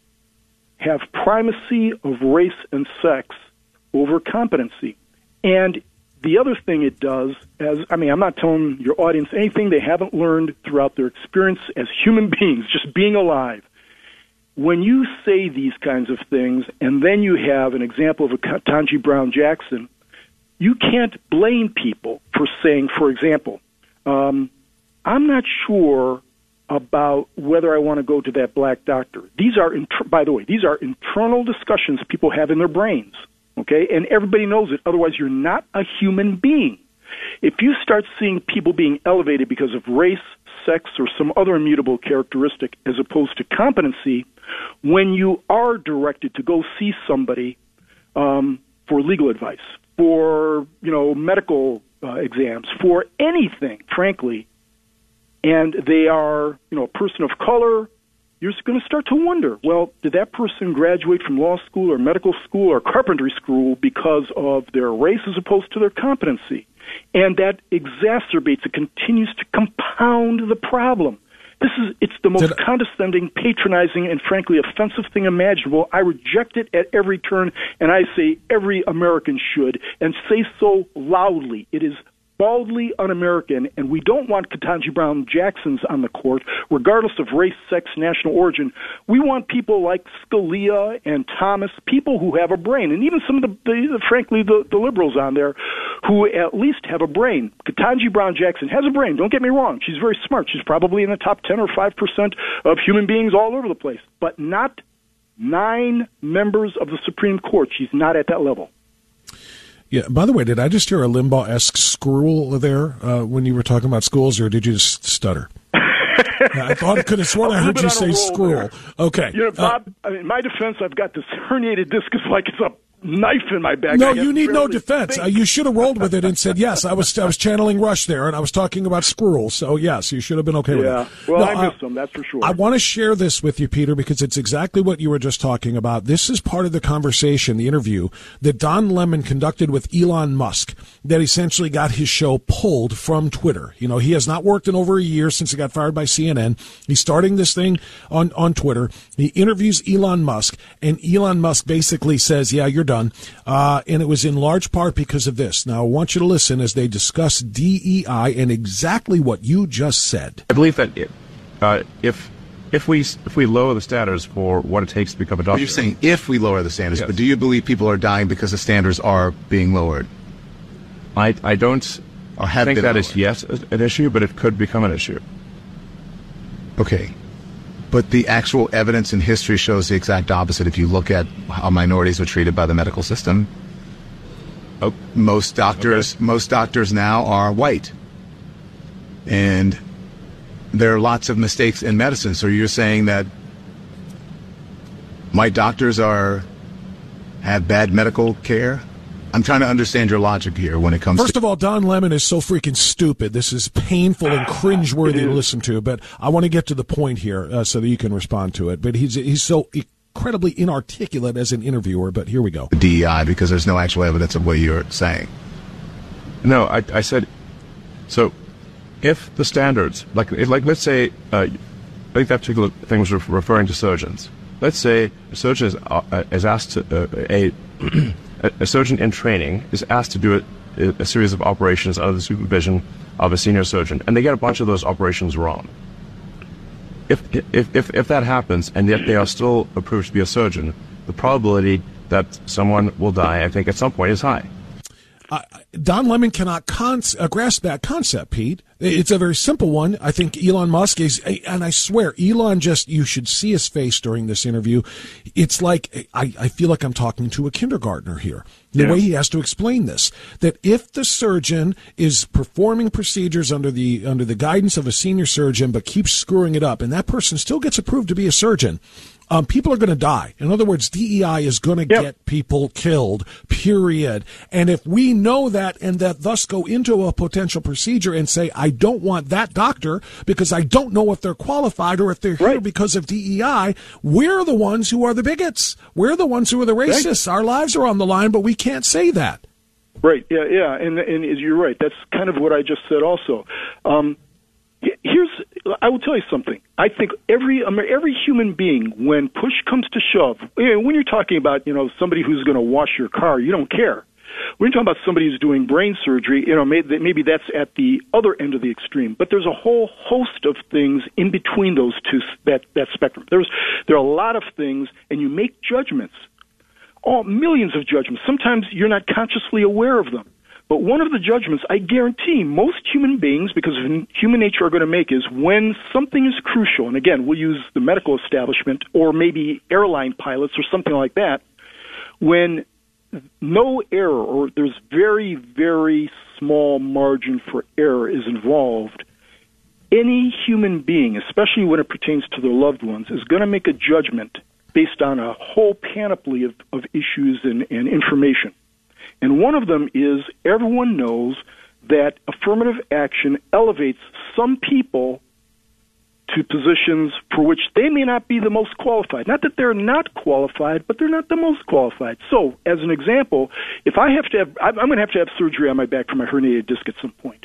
[SPEAKER 16] have primacy of race and sex over competency. And the other thing it does, as I mean, I'm not telling your audience anything they haven't learned throughout their experience as human beings, just being alive. When you say these kinds of things, and then you have an example of a Ketanji Brown Jackson, you can't blame people for saying, for example, um, I'm not sure about whether I want to go to that black doctor. These are, inter- by the way, these are internal discussions people have in their brains, okay? And everybody knows it. Otherwise, you're not a human being. If you start seeing people being elevated because of race, sex, or some other immutable characteristic as opposed to competency, when you are directed to go see somebody um, for legal advice, for you know medical uh, exams, for anything, frankly, and they are you know a person of color, you're going to start to wonder, well, did that person graduate from law school or medical school or carpentry school because of their race as opposed to their competency? And that exacerbates, it continues to compound the problem. This is, it's the most Did condescending, patronizing, and frankly offensive thing imaginable. I reject it at every turn, and I say every American should, and say so loudly. It is baldly un-American, and we don't want Ketanji Brown Jacksons on the court, regardless of race, sex, national origin. We want people like Scalia and Thomas, people who have a brain, and even some of the, the frankly, the, the liberals on there who at least have a brain. Ketanji Brown Jackson has a brain, don't get me wrong. She's very smart. She's probably in the top ten or five percent of human beings all over the place, but not nine members of the Supreme Court. She's not at that level.
[SPEAKER 8] Yeah. By the way, did I just hear a Limbaugh-esque scroll there uh, when you were talking about schools, or did you just stutter? I thought I could have sworn I heard you say scroll. Okay.
[SPEAKER 16] You know, Bob, uh, in my defense, I've got this herniated disc. It's like it's a knife in my back.
[SPEAKER 8] No, you need no defense. Uh, you should have rolled with it and said, yes, I was I was channeling Rush there, and I was talking about squirrels. So, yes, you should have been okay with
[SPEAKER 16] yeah.
[SPEAKER 8] it.
[SPEAKER 16] Yeah, well,
[SPEAKER 8] no,
[SPEAKER 16] I missed
[SPEAKER 8] uh,
[SPEAKER 16] them, that's for sure.
[SPEAKER 8] I want to share this with you, Peter, because it's exactly what you were just talking about. This is part of the conversation, the interview, that Don Lemon conducted with Elon Musk, that essentially got his show pulled from Twitter. You know, he has not worked in over a year since he got fired by C N N. He's starting this thing on, on Twitter. He interviews Elon Musk, and Elon Musk basically says, yeah, you're done. Uh, and it was in large part because of this. Now, I want you to listen as they discuss D E I and exactly what you just said.
[SPEAKER 17] I believe that it, uh, if if we if we lower the standards for what it takes to become a doctor.
[SPEAKER 19] You're saying if we lower the standards,
[SPEAKER 17] yes.
[SPEAKER 19] But do you believe people are dying because the standards are being lowered?
[SPEAKER 17] I, I don't
[SPEAKER 19] or have
[SPEAKER 17] think
[SPEAKER 19] been
[SPEAKER 17] that
[SPEAKER 19] lowered.
[SPEAKER 17] is, yes, an issue, but it could become an issue.
[SPEAKER 19] Okay. But the actual evidence in history shows the exact opposite. If you look at how minorities were treated by the medical system, oh, most doctors okay. most doctors now are white. And there are lots of mistakes in medicine. So you're saying that white doctors are have bad medical care? I'm trying to understand your logic here when it comes
[SPEAKER 8] First
[SPEAKER 19] to...
[SPEAKER 8] of all, Don Lemon is so freaking stupid. This is painful and cringeworthy to listen to, but I want to get to the point here uh, so that you can respond to it. But he's he's so incredibly inarticulate as an interviewer, but here we go.
[SPEAKER 19] D E I, because there's no actual evidence of what you're saying.
[SPEAKER 17] No, I, I said, so if the standards, like, if, like let's say, uh, I think that particular thing was re- referring to surgeons. Let's say a surgeon is, uh, is asked to, uh, a, a surgeon in training is asked to do a, a series of operations under the supervision of a senior surgeon, and they get a bunch of those operations wrong. If, if, if, if that happens, and yet they are still approved to be a surgeon, the probability that someone will die, I think, at some point is high.
[SPEAKER 8] Uh, Don Lemon cannot con- uh, grasp that concept, Pete. It's a very simple one. I think Elon Musk is, and I swear, Elon just, you should see his face during this interview. It's like, I, I feel like I'm talking to a kindergartner here. The
[SPEAKER 16] Yeah.
[SPEAKER 8] way he has to explain this, that if the surgeon is performing procedures under the, under the guidance of a senior surgeon, but keeps screwing it up, and that person still gets approved to be a surgeon, Um, people are going to die. In other words, D E I is going to
[SPEAKER 16] Yep.
[SPEAKER 8] get people killed, period. And if we know that and that thus go into a potential procedure and say, I don't want that doctor because I don't know if they're qualified or if they're here because of D E I, we're the ones who are the bigots. We're the ones who are the racists. Right. Our lives are on the line, but we can't say that.
[SPEAKER 16] Right, yeah, yeah, and, and you're right. That's kind of what I just said also. Um, Here's, I will tell you something. I think every every human being, when push comes to shove, when you're talking about, you know, somebody who's going to wash your car, you don't care. When you're talking about somebody who's doing brain surgery, you know, maybe, maybe that's at the other end of the extreme. But there's a whole host of things in between those two, that, that spectrum. There's there are a lot of things, and you make judgments, all millions of judgments. Sometimes you're not consciously aware of them. But one of the judgments I guarantee most human beings, because of human nature, are going to make is when something is crucial, and again, we'll use the medical establishment or maybe airline pilots or something like that, when no error or there's very, very small margin for error is involved, any human being, especially when it pertains to their loved ones, is going to make a judgment based on a whole panoply of, of issues and, and information. And one of them is everyone knows that affirmative action elevates some people to positions for which they may not be the most qualified. Not that they're not qualified, but they're not the most qualified. So, as an example, if I have to have, I'm going to have to have surgery on my back for my herniated disc at some point.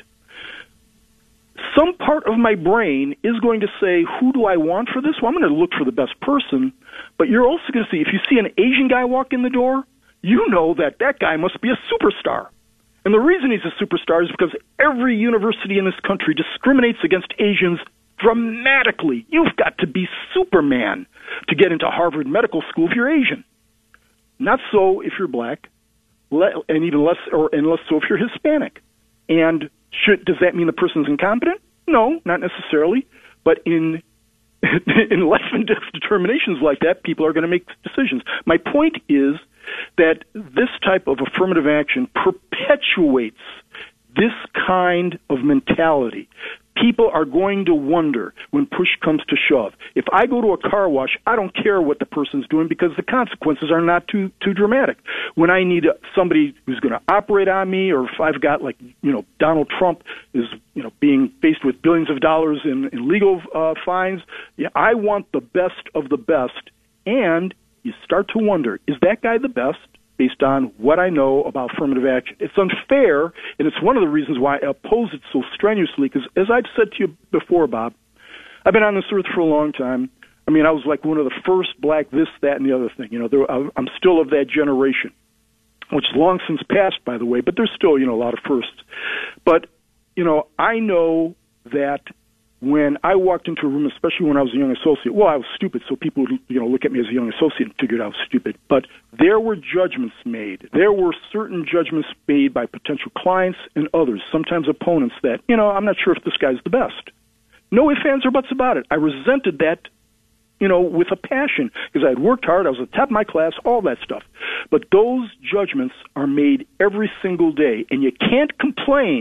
[SPEAKER 16] Some part of my brain is going to say, who do I want for this? Well, I'm going to look for the best person, but you're also going to see, if you see an Asian guy walk in the door, you know that that guy must be a superstar. And the reason he's a superstar is because every university in this country discriminates against Asians dramatically. You've got to be Superman to get into Harvard Medical School if you're Asian. Not so if you're black, and even less, or and less so if you're Hispanic. And should, does that mean the person's incompetent? No, not necessarily. But in in life and death determinations like that, people are going to make decisions. My point is that this type of affirmative action perpetuates this kind of mentality. People are going to wonder when push comes to shove. If I go to a car wash, I don't care what the person's doing because the consequences are not too too dramatic. When I need somebody who's going to operate on me, or if I've got, like, you know, Donald Trump is, you know, being faced with billions of dollars in, in legal uh, fines, yeah, I want the best of the best. And you start to wonder, is that guy the best based on what I know about affirmative action? It's unfair, and it's one of the reasons why I oppose it so strenuously, because as I've said to you before, Bob, I've been on this earth for a long time. I mean, I was like one of the first black this, that, and the other thing. You know, there, I'm still of that generation, which is long since passed, by the way, but there's still, you know, a lot of firsts. But, you know, I know that when I walked into a room, especially when I was a young associate, well, I was stupid, so people would, you know, look at me as a young associate and figured I was stupid. But there were judgments made. There were certain judgments made by potential clients and others, sometimes opponents, that, you know, I'm not sure if this guy's the best. No ifs, ands, or buts about it. I resented that, you know, with a passion, because I had worked hard, I was at the top of my class, all that stuff. But those judgments are made every single day, and you can't complain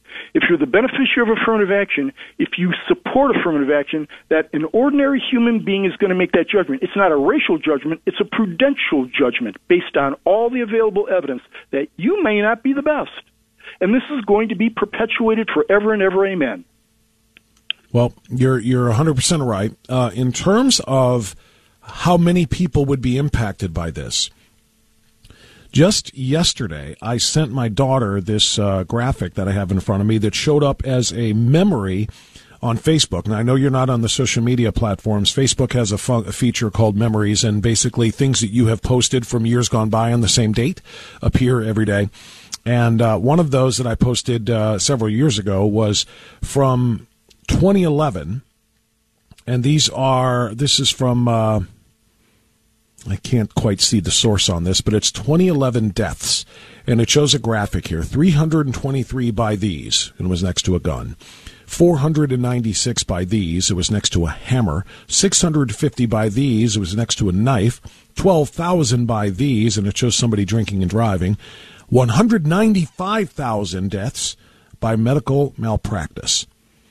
[SPEAKER 16] if you're the beneficiary of affirmative action, if you support affirmative action, that an ordinary human being is going to make that judgment. It's not a racial judgment. It's a prudential judgment based on all the available evidence that you may not be the best. And this is going to be perpetuated forever and ever. Amen.
[SPEAKER 8] Well, you're you're one hundred percent right. Uh, in terms of how many people would be impacted by this, just yesterday I sent my daughter this uh, graphic that I have in front of me that showed up as a memory on Facebook. Now, I know you're not on the social media platforms. Facebook has a, fun- a feature called Memories, and basically things that you have posted from years gone by on the same date appear every day. And uh, one of those that I posted uh, several years ago was from twenty eleven, and these are, this is from, uh, I can't quite see the source on this, but it's twenty eleven deaths, and it shows a graphic here, three hundred twenty-three by these, and it was next to a gun, four hundred ninety-six by these, it was next to a hammer, six hundred fifty by these, it was next to a knife, twelve thousand by these, and it shows somebody drinking and driving, one hundred ninety-five thousand deaths by medical malpractice.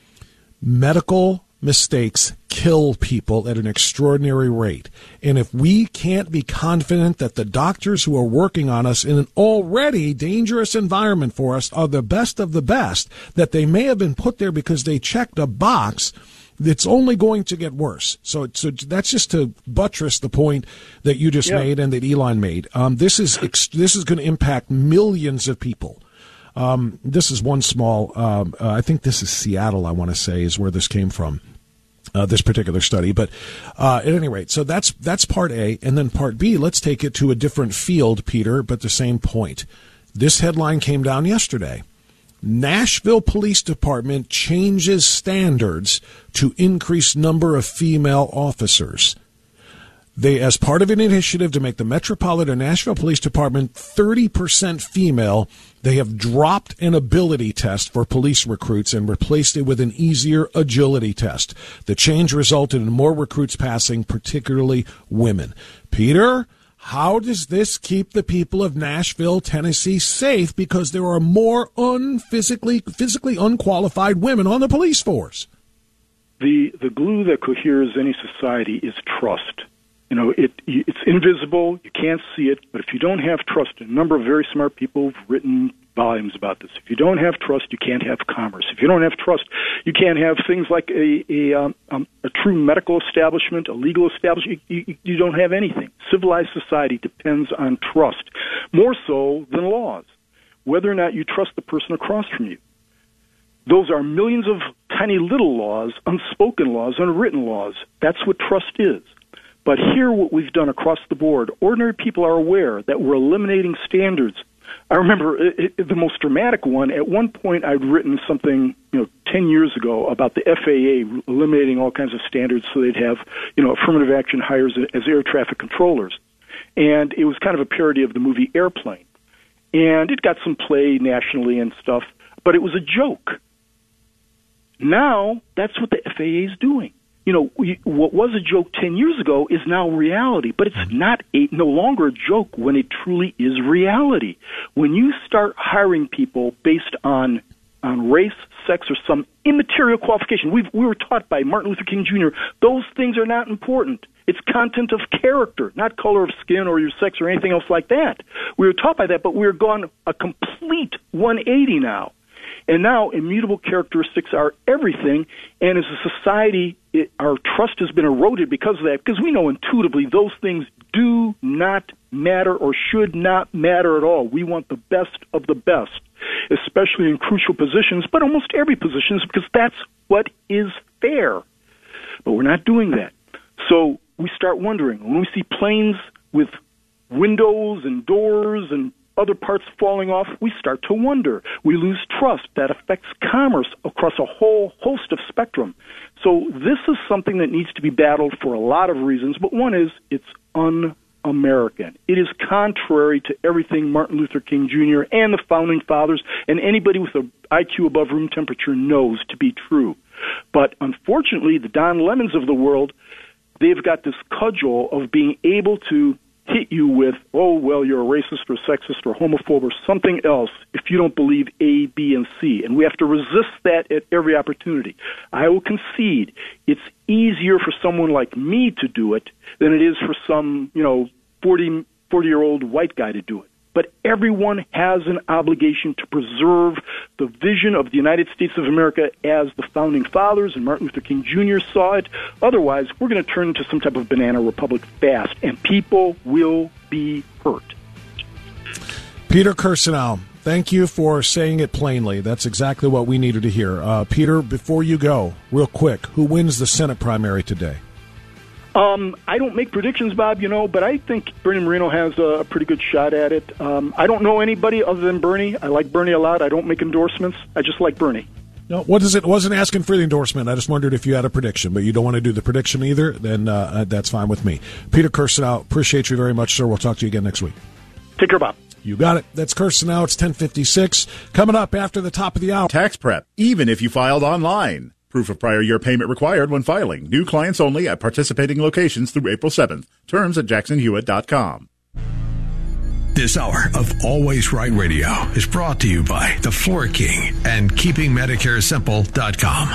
[SPEAKER 8] Medical mistakes kill people at an extraordinary rate. And if we can't be confident that the doctors who are working on us in an already dangerous environment for us are the best of the best, that they may have been put there because they checked a box, it's only going to get worse. So, so that's just to buttress the point that you just yeah. made and that Elon made. Um, this is this is going to impact millions of people. Um, this is one small, um, uh, I think this is Seattle, I want to say, is where this came from, uh, this particular study. But uh, at any rate, so that's that's part A. And then part B, let's take it to a different field, Peter, but the same point. This headline came down yesterday. Nashville Police Department changes standards to increase number of female officers. They, as part of an initiative to make the Metropolitan Nashville Police Department thirty percent female, they have dropped an ability test for police recruits and replaced it with an easier agility test. The change resulted in more recruits passing, particularly women. Peter, how does this keep the people of Nashville, Tennessee safe because there are more unphysically, physically unqualified women on the police force?
[SPEAKER 16] The the glue that coheres any society is trust. You know, it it's invisible, you can't see it, but if you don't have trust, a number of very smart people have written volumes about this. If you don't have trust, you can't have commerce. If you don't have trust, you can't have things like a a, um, um, a true medical establishment, a legal establishment. You, you, you don't have anything. Civilized society depends on trust, more so than laws, whether or not you trust the person across from you. Those are millions of tiny little laws, unspoken laws, unwritten laws. That's what trust is. But here, what we've done across the board, ordinary people are aware that we're eliminating standards. I remember it, it, the most dramatic one. At one point, I'd written something, you know, ten years ago about the F A A eliminating all kinds of standards so they'd have, you know, affirmative action hires as air traffic controllers. And it was kind of a parody of the movie Airplane. And it got some play nationally and stuff, but it was a joke. Now, that's what the F A A is doing. You know, we, what was a joke ten years ago is now reality, but it's not a, no longer a joke when it truly is reality. When you start hiring people based on on race, sex, or some immaterial qualification, we we were taught by Martin Luther King Junior, those things are not important. It's content of character, not color of skin or your sex or anything else like that. We were taught by that, but we're gone a complete one eighty now. And now immutable characteristics are everything, and as a society, it, our trust has been eroded because of that, because we know intuitively those things do not matter or should not matter at all. We want the best of the best, especially in crucial positions, but almost every position is because that's what is fair. But we're not doing that. So we start wondering, when we see planes with windows and doors and other parts falling off, we start to wonder. We lose trust. That affects commerce across a whole host of spectrum. So this is something that needs to be battled for a lot of reasons, but one is it's un-American. It is contrary to everything Martin Luther King Junior and the Founding Fathers and anybody with an I Q above room temperature knows to be true. But unfortunately, the Don Lemons of the world, they've got this cudgel of being able to hit you with, oh, well, you're a racist or sexist or homophobe or something else if you don't believe A, B, and C. And we have to resist that at every opportunity. I will concede it's easier for someone like me to do it than it is for some, you know, forty, forty-year-old white guy to do it. But everyone has an obligation to preserve the vision of the United States of America as the Founding Fathers and Martin Luther King Junior saw it. Otherwise, we're going to turn into some type of banana republic fast, and people will be hurt.
[SPEAKER 8] Peter Kirsanow, thank you for saying it plainly. That's exactly what we needed to hear. Uh, Peter, before you go, real quick, who wins the Senate primary today?
[SPEAKER 16] Um, I don't make predictions, Bob, you know, but I think Bernie Moreno has a pretty good shot at it. Um, I don't know anybody other than Bernie. I like Bernie a lot. I don't make endorsements. I just like Bernie.
[SPEAKER 8] No, what is it? Wasn't asking for the endorsement. I just wondered if you had a prediction, but you don't want to do the prediction either. Then uh, that's fine with me. Peter Kirsanow, appreciate you very much, sir. We'll talk to you again next week.
[SPEAKER 16] Take care, Bob.
[SPEAKER 8] You got it. That's Kirsanow. It's ten fifty-six. Coming up after the top of the hour.
[SPEAKER 20] Tax prep, even if you filed online. Proof of prior year payment required when filing. New clients only at participating locations through April seventh. Terms at jackson hewitt dot com.
[SPEAKER 1] This hour of Always Right Radio is brought to you by The Floor King and keeping medicare simple dot com.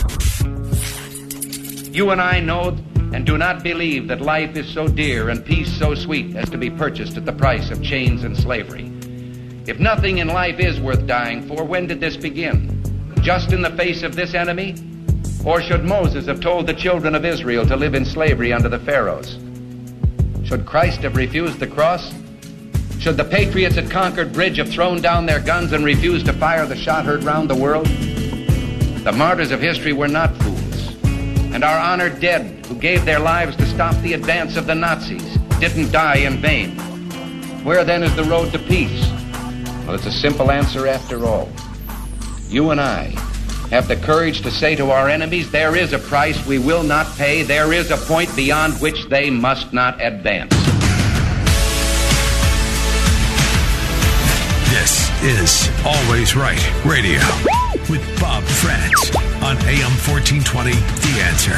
[SPEAKER 14] You and I know and do not believe that life is so dear and peace so sweet as to be purchased at the price of chains and slavery. If nothing in life is worth dying for, when did this begin? Just in the face of this enemy? Or should Moses have told the children of Israel to live in slavery under the Pharaohs? Should Christ have refused the cross? Should the patriots at Concord Bridge have thrown down their guns and refused to fire the shot heard round the world? The martyrs of history were not fools, and our honored dead who gave their lives to stop the advance of the Nazis didn't die in vain. Where then is the road to peace? Well, it's a simple answer after all. You and I have the courage to say to our enemies, there is a price we will not pay. There is a point beyond which they must not advance.
[SPEAKER 1] This is Always Right Radio with Bob France on A M fourteen twenty, The Answer.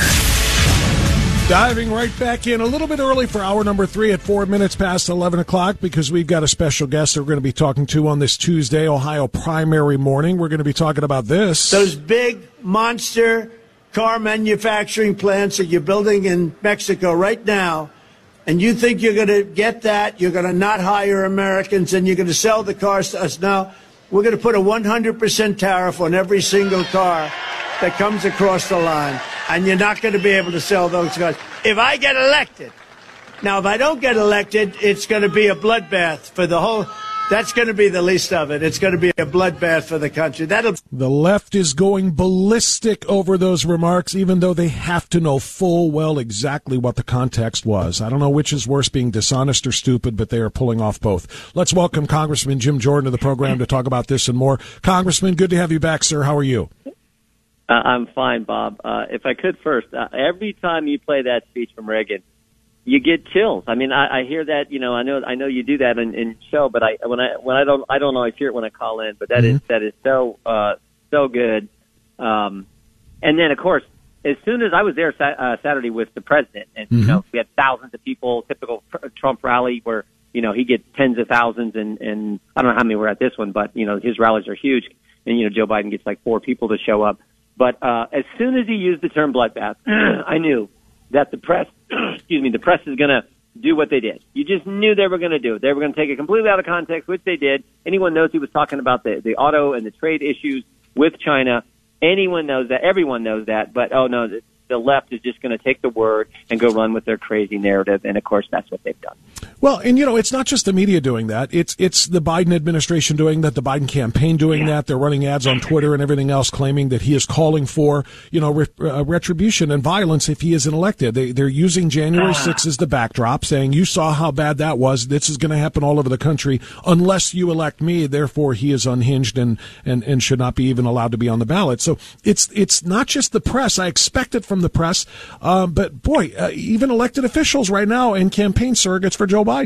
[SPEAKER 8] Diving right back in a little bit early for hour number three at four minutes past eleven o'clock because we've got a special guest that we're going to be talking to on this Tuesday, Ohio primary morning. We're going to be talking about this.
[SPEAKER 21] Those big monster car manufacturing plants that you're building in Mexico right now, and you think you're going to get that, you're going to not hire Americans, and you're going to sell the cars to us. Now, we're going to put a one hundred percent tariff on every single car that comes across the line. And you're not going to be able to sell those cars. If I get elected, now if I don't get elected, it's going to be a bloodbath for the whole, that's going to be the least of it. It's going to be a bloodbath for the country. That'll.
[SPEAKER 8] The left is going ballistic over those remarks, even though they have to know full well exactly what the context was. I don't know which is worse, being dishonest or stupid, but they are pulling off both. Let's welcome Congressman Jim Jordan to the program to talk about this and more. Congressman, good to have you back, sir. How are you?
[SPEAKER 22] Uh, I'm fine, Bob. Uh, if I could first, uh, every time you play that speech from Reagan, you get chills. I mean, I, I hear that. You know, I know, I know you do that in, in show, but I when I when I don't, I don't always hear it when I call in. But that mm-hmm. is that is so uh, so good. Um, and then, of course, as soon as I was there sa- uh, Saturday with the president, and mm-hmm. you know, we had thousands of people, typical Trump rally where you know he gets tens of thousands, and and I don't know how many were at this one, but you know his rallies are huge, and you know Joe Biden gets like four people to show up. But uh, as soon as he used the term bloodbath, I knew that the press, excuse me, the press is going to do what they did. You just knew they were going to do it. They were going to take it completely out of context, which they did. Anyone knows he was talking about the, the auto and the trade issues with China. Anyone knows that. Everyone knows that. But, oh, no, the, the left is just going to take the word and go run with their crazy narrative. And, of course, that's what they've done. Well, and, you know, it's not just the media doing that. It's it's the Biden administration doing that, the Biden campaign doing yeah. that. They're running ads on Twitter and everything else claiming that he is calling for, you know, re- uh, retribution and violence if he isn't elected. They, they're using January sixth as the backdrop, saying you saw how bad that was. This is going to happen all over the country unless you elect me. Therefore, he is unhinged and, and, and should not be even allowed to be on the ballot. So it's it's not just the press. I expect it from the press. Um, but, boy, uh, even elected officials right now and campaign surrogates for Joe Biden.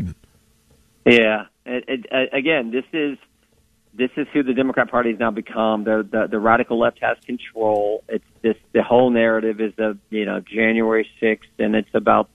[SPEAKER 22] Yeah. It, it, uh, again, this is this is who the Democrat Party has now become. The, the the radical left has control. It's this the whole narrative is the you know January sixth, and it's about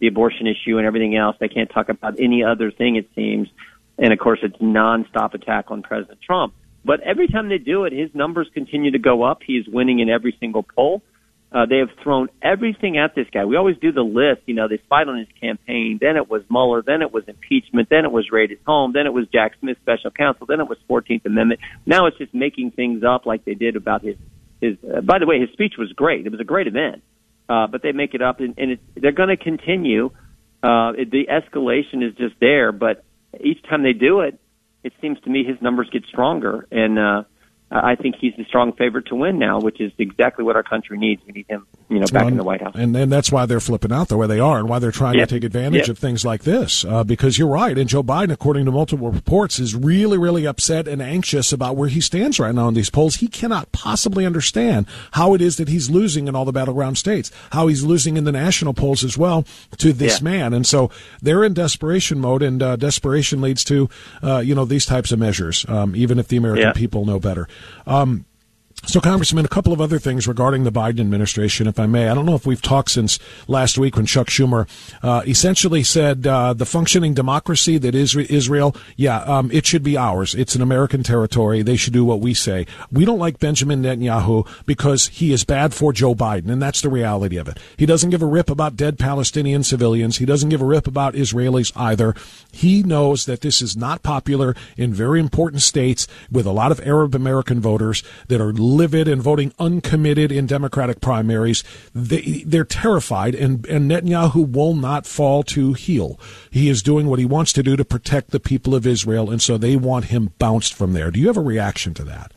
[SPEAKER 22] the abortion issue and everything else. They can't talk about any other thing, it seems. And, of course, it's nonstop attack on President Trump. But every time they do it, his numbers continue to go up. He is winning in every single poll. Uh, they have thrown everything at this guy. We always do the list. You know, they spied on his campaign. Then it was Mueller. Then it was impeachment. Then it was raid his home. Then it was Jack Smith special counsel. Then it was fourteenth Amendment. Now it's just making things up like they did about his, his uh, by the way, his speech was great. It was a great event. Uh, but they make it up, and, and it's, they're going to continue. Uh, it, the escalation is just there. But each time they do it, it seems to me his numbers get stronger. And, uh, I think he's the strong favorite to win now, which is exactly what our country needs. We need him, you know, back well, in the White House.
[SPEAKER 8] And, and that's why they're flipping out the way they are and why they're trying yep. to take advantage yep. of things like this. Uh, because you're right. And Joe Biden, according to multiple reports, is really, really upset and anxious about where he stands right now in these polls. He cannot possibly understand how it is that he's losing in all the battleground states, how he's losing in the national polls as well to this yeah. man. And so they're in desperation mode, and uh, desperation leads to, uh, you know, these types of measures, um, even if the American yeah. people know better. Um, so, Congressman, a couple of other things regarding the Biden administration, if I may. I don't know if we've talked since last week when Chuck Schumer uh, essentially said uh, the functioning democracy that is Israel, yeah, um, it should be ours. It's an American territory. They should do what we say. We don't like Benjamin Netanyahu because he is bad for Joe Biden, and that's the reality of it. He doesn't give a rip about dead Palestinian civilians. He doesn't give a rip about Israelis either. He knows that this is not popular in very important states with a lot of Arab American voters that are livid and voting uncommitted in Democratic primaries. They, they're terrified, and, and Netanyahu will not fall to heel. He is doing what he wants to do to protect the people of Israel, and so they want him bounced from there. Do you have a reaction to that?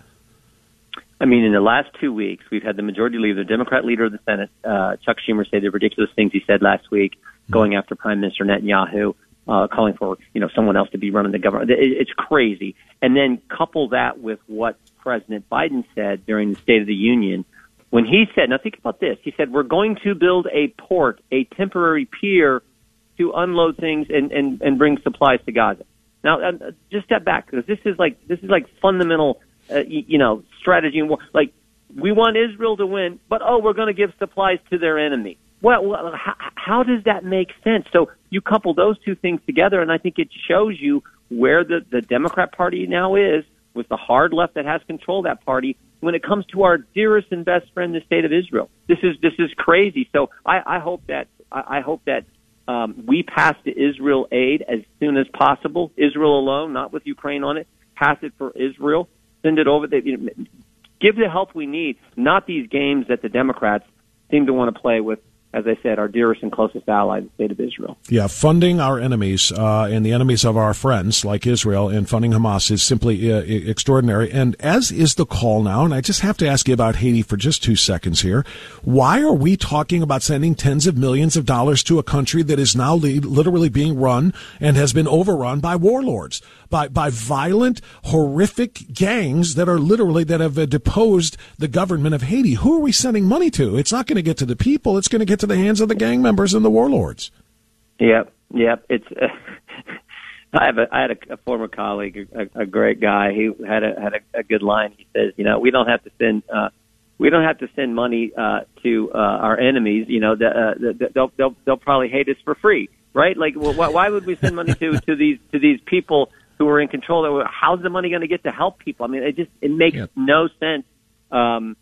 [SPEAKER 22] I mean, in the last two weeks, we've had the majority leader, the Democrat leader of the Senate, uh, Chuck Schumer, say the ridiculous things he said last week, mm-hmm. going after Prime Minister Netanyahu, uh, calling for, you know, someone else to be running the government. It, it's crazy. And then couple that with what President Biden said during the State of the Union when he said, now think about this, he said, we're going to build a port, a temporary pier to unload things and, and, and bring supplies to Gaza. Now, uh, just step back, because this is like, this is like fundamental, uh, you, you know, strategy and war. Like, we want Israel to win, but, oh, we're going to give supplies to their enemy. Well, well how, how does that make sense? So you couple those two things together, and I think it shows you where the, the Democrat Party now is, with the hard left that has control of that party when it comes to our dearest and best friend, the state of Israel. This is this is crazy. So I, I hope that I, I hope that um, we pass the Israel aid as soon as possible. Israel alone, not with Ukraine on it. Pass it for Israel. Send it over. They, you know, give the help we need, not these games that the Democrats seem to want to play with. As I said, our dearest and closest ally, the state of Israel.
[SPEAKER 8] Yeah, funding our enemies uh, and the enemies of our friends, like Israel, and funding Hamas is simply uh, extraordinary. And as is the call now, and I just have to ask you about Haiti for just two seconds here. Why are we talking about sending tens of millions of dollars to a country that is now li- literally being run and has been overrun by warlords, by by violent, horrific gangs that are literally, that have uh, deposed the government of Haiti? Who are we sending money to? It's not going to get to the people. It's going to get to the hands of the gang members and the warlords.
[SPEAKER 22] Yep, yep. It's. Uh, I have a, I had a, a former colleague, a, a great guy. He had a had a, a good line. He says, you know, we don't have to send uh, we don't have to send money uh, to uh, our enemies. You know, the, uh, the, they'll they'll they'll probably hate us for free, right? Like, well, why would we send money to to these to these people who are in control? How's the money going to get to help people? I mean, it just it makes yep. no sense. Um,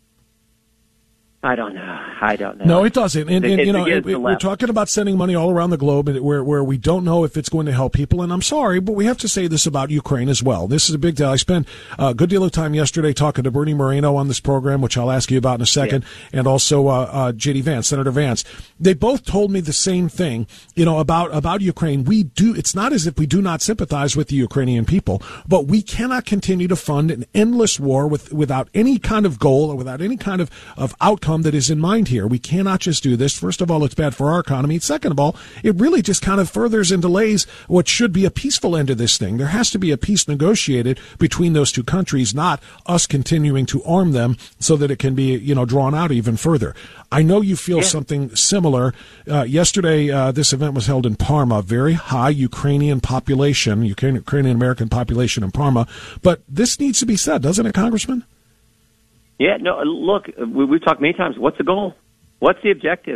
[SPEAKER 22] I don't know. I don't know.
[SPEAKER 8] No, it doesn't. And, and you know, it, it, we're talking about sending money all around the globe where, where we don't know if it's going to help people. And I'm sorry, but we have to say this about Ukraine as well. This is a big deal. I spent a good deal of time yesterday talking to Bernie Moreno on this program, which I'll ask you about in a second, yeah. and also uh, uh, J D Vance, Senator Vance. They both told me the same thing, you know, about, about Ukraine. We do, it's not as if we do not sympathize with the Ukrainian people, but we cannot continue to fund an endless war with, without any kind of goal or without any kind of, of outcome that is in mind here. We cannot just do this. First of all, it's bad for our economy. Second of all, it really just kind of furthers and delays what should be a peaceful end to this thing. There has to be a peace negotiated between those two countries, not us continuing to arm them so that it can be, you know, drawn out even further. I know you feel yeah. something similar. Uh, yesterday, uh, this event was held in Parma, very high Ukrainian population, Ukrainian American population in Parma. But this needs to be said, doesn't it, Congressman?
[SPEAKER 22] Yeah, no, look, we, we've talked many times. What's the goal? What's the objective?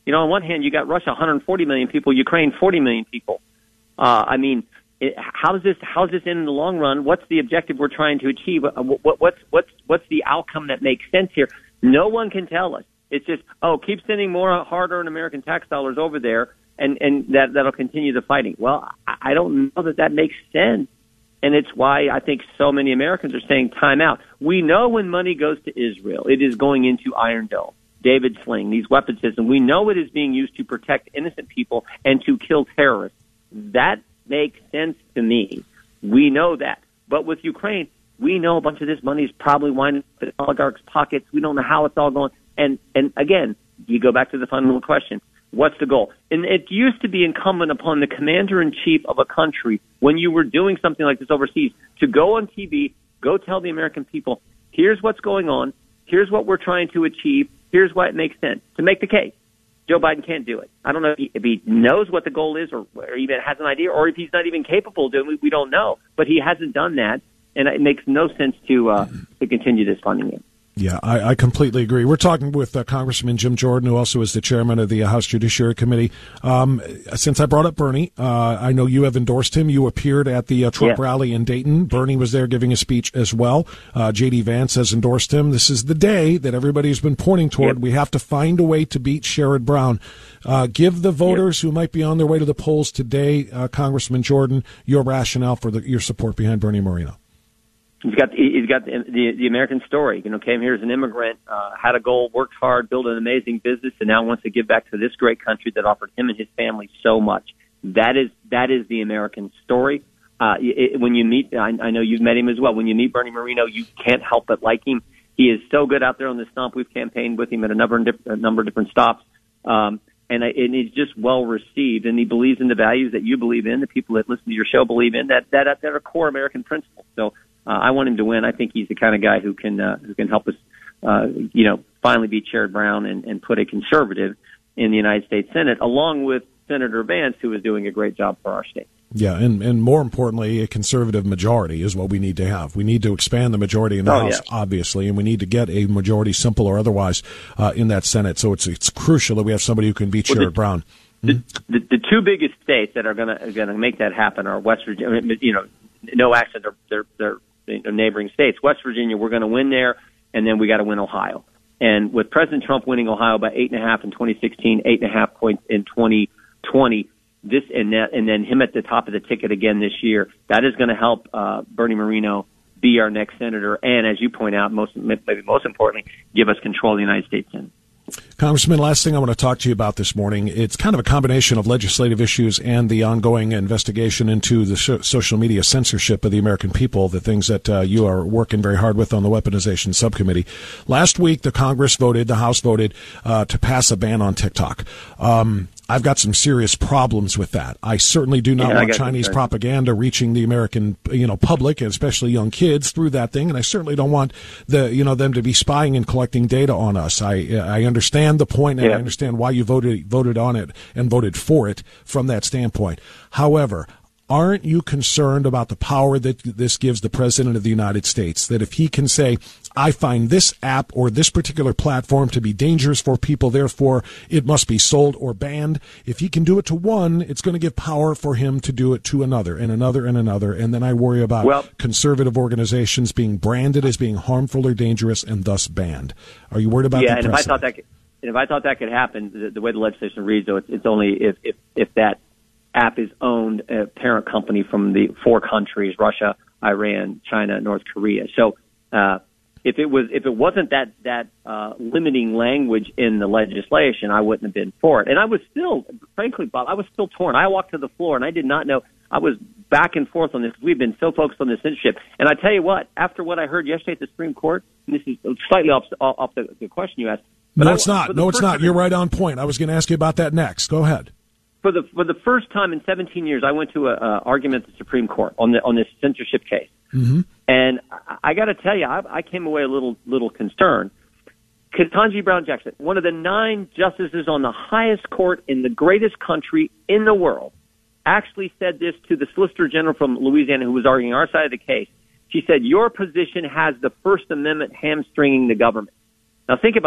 [SPEAKER 22] You know, on one hand, you got Russia, one hundred forty million people, Ukraine, forty million people. Uh, I mean, it, how's this? How's this in the long run? What's the objective we're trying to achieve? What, what's what's what's the outcome that makes sense here? No one can tell us. It's just, oh, keep sending more hard-earned American tax dollars over there, and and that that'll continue the fighting. Well, I, I don't know that that makes sense, and it's why I think so many Americans are saying time out. We know when money goes to Israel, it is going into Iron Dome, David Sling, these weapon systems. We know it is being used to protect innocent people and to kill terrorists. That makes sense to me. We know that. But with Ukraine, we know a bunch of this money is probably winding up in oligarchs' pockets. We don't know how it's all going. And, and again, you go back to the fundamental question. What's the goal? And it used to be incumbent upon the commander-in-chief of a country, when you were doing something like this overseas, to go on T V, go tell the American people, here's what's going on, here's what we're trying to achieve, here's why it makes sense, to make the case. Joe Biden can't do it. I don't know if he, if he knows what the goal is or, or even has an idea, or if he's not even capable of doing it. We don't know. But he hasn't done that, and it makes no sense to uh, to continue this funding it.
[SPEAKER 8] Yeah, I, I completely agree. We're talking with uh, Congressman Jim Jordan, who also is the chairman of the House Judiciary Committee. Um, since I brought up Bernie, uh, I know you have endorsed him. You appeared at the uh, Trump yeah. rally in Dayton. Bernie was there giving a speech as well. Uh, J D. Vance has endorsed him. This is the day that everybody's been pointing toward. Yep. We have to find a way to beat Sherrod Brown. Uh, give the voters yep. who might be on their way to the polls today, uh, Congressman Jordan, your rationale for the, your support behind Bernie Moreno.
[SPEAKER 22] He's got he's got the, the the American story. You know, came here as an immigrant, uh, had a goal, worked hard, built an amazing business, and now wants to give back to this great country that offered him and his family so much. That is that is the American story. Uh, it, when you meet, I, I know you've met him as well. When you meet Bernie Moreno, you can't help but like him. He is so good out there on the stump. We've campaigned with him at a number of different, a number of different stops, um, and, and he's just well received. And he believes in the values that you believe in, the people that listen to your show believe in, that that that are core American principles. So. Uh, I want him to win. I think he's the kind of guy who can uh, who can help us, uh, you know, finally beat Sherrod Brown and, and put a conservative in the United States Senate, along with Senator Vance, who is doing a great job for our state.
[SPEAKER 8] Yeah, and, and more importantly, a conservative majority is what we need to have. We need to expand the majority in the
[SPEAKER 22] oh,
[SPEAKER 8] House,
[SPEAKER 22] yeah.
[SPEAKER 8] obviously, and we need to get a majority, simple or otherwise, uh, in that Senate. So it's it's crucial that we have somebody who can beat well, Sherrod the, Brown.
[SPEAKER 22] The, the, the two biggest states that are going to going to make that happen are West Virginia. You know, no accident, they're they're, they're neighboring states. West Virginia, we're going to win there, and then we got to win Ohio. And with President Trump winning Ohio by eight and a half in twenty sixteen, eight and a half points in twenty twenty, this and that, and then him at the top of the ticket again this year, that is going to help uh, Bernie Moreno be our next senator, and as you point out, most maybe most importantly, give us control of the United States Senate.
[SPEAKER 8] Congressman, last thing I want to talk to you about this morning, it's kind of a combination of legislative issues and the ongoing investigation into the so- social media censorship of the American people, the things that uh, you are working very hard with on the weaponization subcommittee. Last week, the Congress voted, the House voted uh, to pass a ban on TikTok. Um, I've got some serious problems with that. I certainly do not
[SPEAKER 22] yeah,
[SPEAKER 8] want Chinese propaganda reaching the American, you know, public, and especially young kids, through that thing. And I certainly don't want the, you know, them to be spying and collecting data on us. I I understand the point, and
[SPEAKER 22] yeah.
[SPEAKER 8] I understand why you voted voted on it and voted for it from that standpoint. However, aren't you concerned about the power that this gives the President of the United States? That if he can say, I find this app or this particular platform to be dangerous for people, therefore it must be sold or banned. If he can do it to one, it's going to give power for him to do it to another and another and another. And then I worry about
[SPEAKER 22] well,
[SPEAKER 8] conservative organizations being branded as being harmful or dangerous and thus banned. Are you worried about
[SPEAKER 22] yeah,
[SPEAKER 8] the
[SPEAKER 22] and
[SPEAKER 8] precedent?
[SPEAKER 22] if I thought that could, and if I thought that could happen, the, the way the legislation reads, though, it's, it's only if, if, if that app is owned a parent company from the four countries, Russia, Iran, China, North Korea. So, uh, if it was, if it wasn't that, that, uh, limiting language in the legislation, I wouldn't have been for it. And I was still, frankly, Bob, I was still torn. I walked to the floor and I did not know, I was back and forth on this. We've been so focused on this censorship. And I tell you what, after what I heard yesterday at the Supreme Court, and this is slightly off, off the, the question you asked.
[SPEAKER 8] No, it's not. No, it's not. You're right on point. I was going to ask you about that next. Go ahead.
[SPEAKER 22] For the for the first time in seventeen years, I went to an argument at the Supreme Court on the on this censorship case,
[SPEAKER 8] mm-hmm.
[SPEAKER 22] and I, I got to tell you, I, I came away a little little concerned. Ketanji Brown Jackson, one of the nine justices on the highest court in the greatest country in the world, actually said this to the Solicitor General from Louisiana, who was arguing our side of the case. She said, "Your position has the First Amendment hamstringing the government." Now think about that.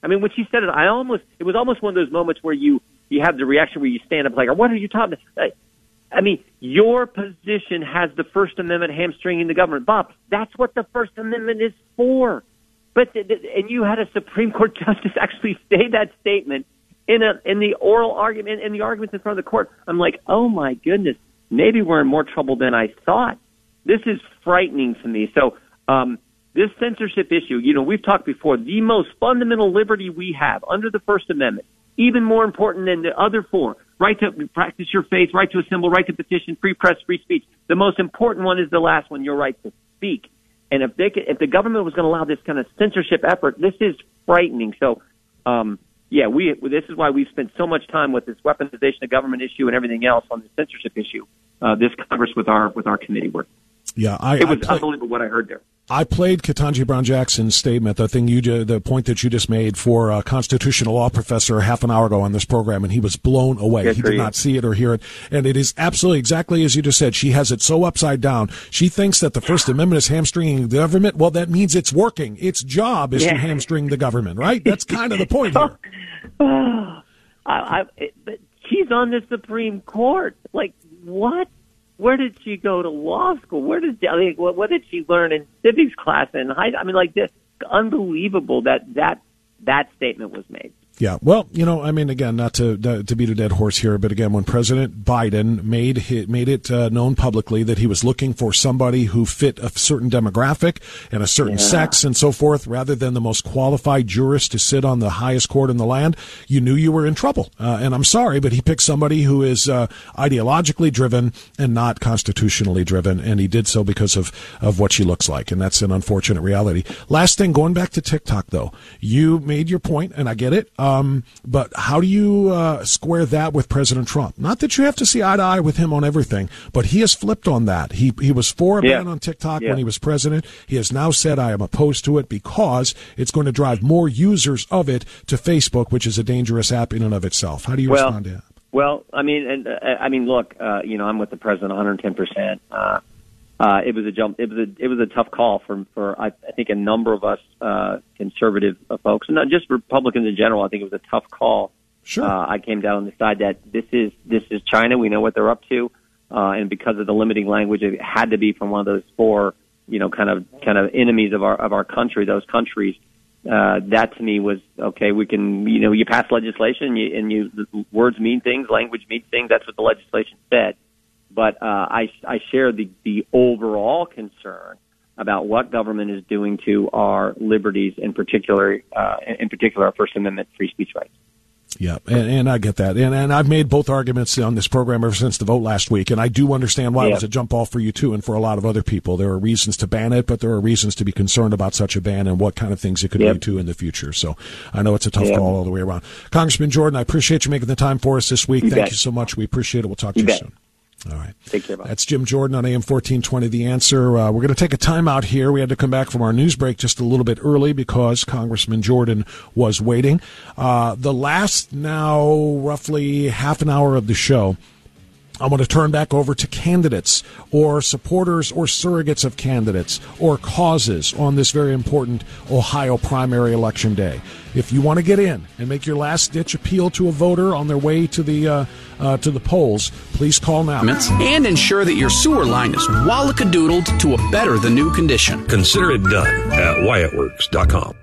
[SPEAKER 22] I mean, when she said it, I almost, it was almost one of those moments where you, you have the reaction where you stand up like, what are you talking about? I mean, your position has the First Amendment hamstringing the government. Bob, that's what the First Amendment is for. But, and you had a Supreme Court justice actually say that statement in a, in the oral argument, in the arguments in front of the court. I'm like, oh my goodness, maybe we're in more trouble than I thought. This is frightening to me. So, um, this censorship issue, you know, we've talked before, the most fundamental liberty we have under the First Amendment, even more important than the other four, right to practice your faith, right to assemble, right to petition, free press, free speech. The most important one is the last one, your right to speak. And if they could, if the government was going to allow this kind of censorship effort, this is frightening. So, um, yeah, we, this is why we've spent so much time with this weaponization of government issue and everything else on the censorship issue, uh, this Congress with our, with our committee work.
[SPEAKER 8] Yeah, I,
[SPEAKER 22] it was
[SPEAKER 8] I play,
[SPEAKER 22] unbelievable what I heard there.
[SPEAKER 8] I played Ketanji Brown Jackson's statement, the thing you, the point that you just made for a constitutional law professor half an hour ago on this program, and he was blown away.
[SPEAKER 22] Good
[SPEAKER 8] he
[SPEAKER 22] for
[SPEAKER 8] did
[SPEAKER 22] you.
[SPEAKER 8] not see it or hear it, and it is absolutely exactly as you just said. She has it so upside down. She thinks that the First Amendment is hamstringing the government. Well, that means it's working. Its job is
[SPEAKER 22] Yeah.
[SPEAKER 8] to hamstring the government, right? That's kind of the point here.
[SPEAKER 22] I, I, it, but she's on the Supreme Court. Like, what? Where did she go to law school? Where did I mean, what, what did she learn in civics class in high? I mean, like, this unbelievable that that that statement was made.
[SPEAKER 8] Yeah, well, you know, I mean, again, not to to beat a dead horse here, but again, when President Biden made his, made it uh, known publicly that he was looking for somebody who fit a certain demographic and a certain
[SPEAKER 22] Yeah.
[SPEAKER 8] sex and so forth, rather than the most qualified jurist to sit on the highest court in the land, you knew you were in trouble. Uh, and I'm sorry, but he picked somebody who is uh, ideologically driven and not constitutionally driven, and he did so because of of what she looks like, and that's an unfortunate reality. Last thing, going back to TikTok, though, you made your point, and I get it. Um, but how do you uh, square that with President Trump? Not that you have to see eye to eye with him on everything, but he has flipped on that. He he was for a
[SPEAKER 22] Yeah.
[SPEAKER 8] ban on TikTok
[SPEAKER 22] Yeah.
[SPEAKER 8] when he was president. He has now said, I am opposed to it because it's going to drive more users of it to Facebook, which is a dangerous app in and of itself. How do you
[SPEAKER 22] Well,
[SPEAKER 8] respond to that?
[SPEAKER 22] Well, I mean, and uh, I mean, look, uh, you know, I'm with the president one hundred ten percent. Uh, uh, it was a jump. It was a it was a tough call for for I, I think a number of us uh, conservative uh, folks, and not just Republicans in general. I think it was a tough call.
[SPEAKER 8] Sure.
[SPEAKER 22] Uh, I came down on the side that this is this is China. We know what they're up to, uh, and because of the limiting language, it had to be from one of those four, you know, kind of kind of enemies of our of our country. Those countries. Uh, that to me was okay. We can, you know, you pass legislation and you, and you the words mean things, language means things. That's what the legislation said. But uh, I I share the the overall concern about what government is doing to our liberties, in particular, uh, in particular, our First Amendment free speech rights.
[SPEAKER 8] Yeah, and, and I get that. And, and I've made both arguments on this program ever since the vote last week, and I do understand why
[SPEAKER 22] Yeah.
[SPEAKER 8] it was a jump ball for you, too, and for a lot of other people. There are reasons to ban it, but there are reasons to be concerned about such a ban and what kind of things it could
[SPEAKER 22] Yep.
[SPEAKER 8] lead to in the future. So I know it's a tough
[SPEAKER 22] Yep.
[SPEAKER 8] call all the way around. Congressman Jordan, I appreciate you making the time for us this week.
[SPEAKER 22] You
[SPEAKER 8] Thank
[SPEAKER 22] bet.
[SPEAKER 8] you so much. We appreciate it. We'll talk to
[SPEAKER 22] You
[SPEAKER 8] you,
[SPEAKER 22] bet.
[SPEAKER 8] soon. All right.
[SPEAKER 22] Take care, Bob.
[SPEAKER 8] That's Jim Jordan on A M fourteen twenty, The Answer. Uh, we're going to take a time out here. We had to come back from our news break just a little bit early because Congressman Jordan was waiting. Uh, the last now roughly half an hour of the show, I want to turn back over to candidates or supporters or surrogates of candidates or causes on this very important Ohio primary election day. If you want to get in and make your last-ditch appeal to a voter on their way to the uh, uh, to the polls, please call now.
[SPEAKER 2] And ensure that your sewer line is wallacadoodled to a better than new condition.
[SPEAKER 3] Consider it done at Wyatt Works dot com.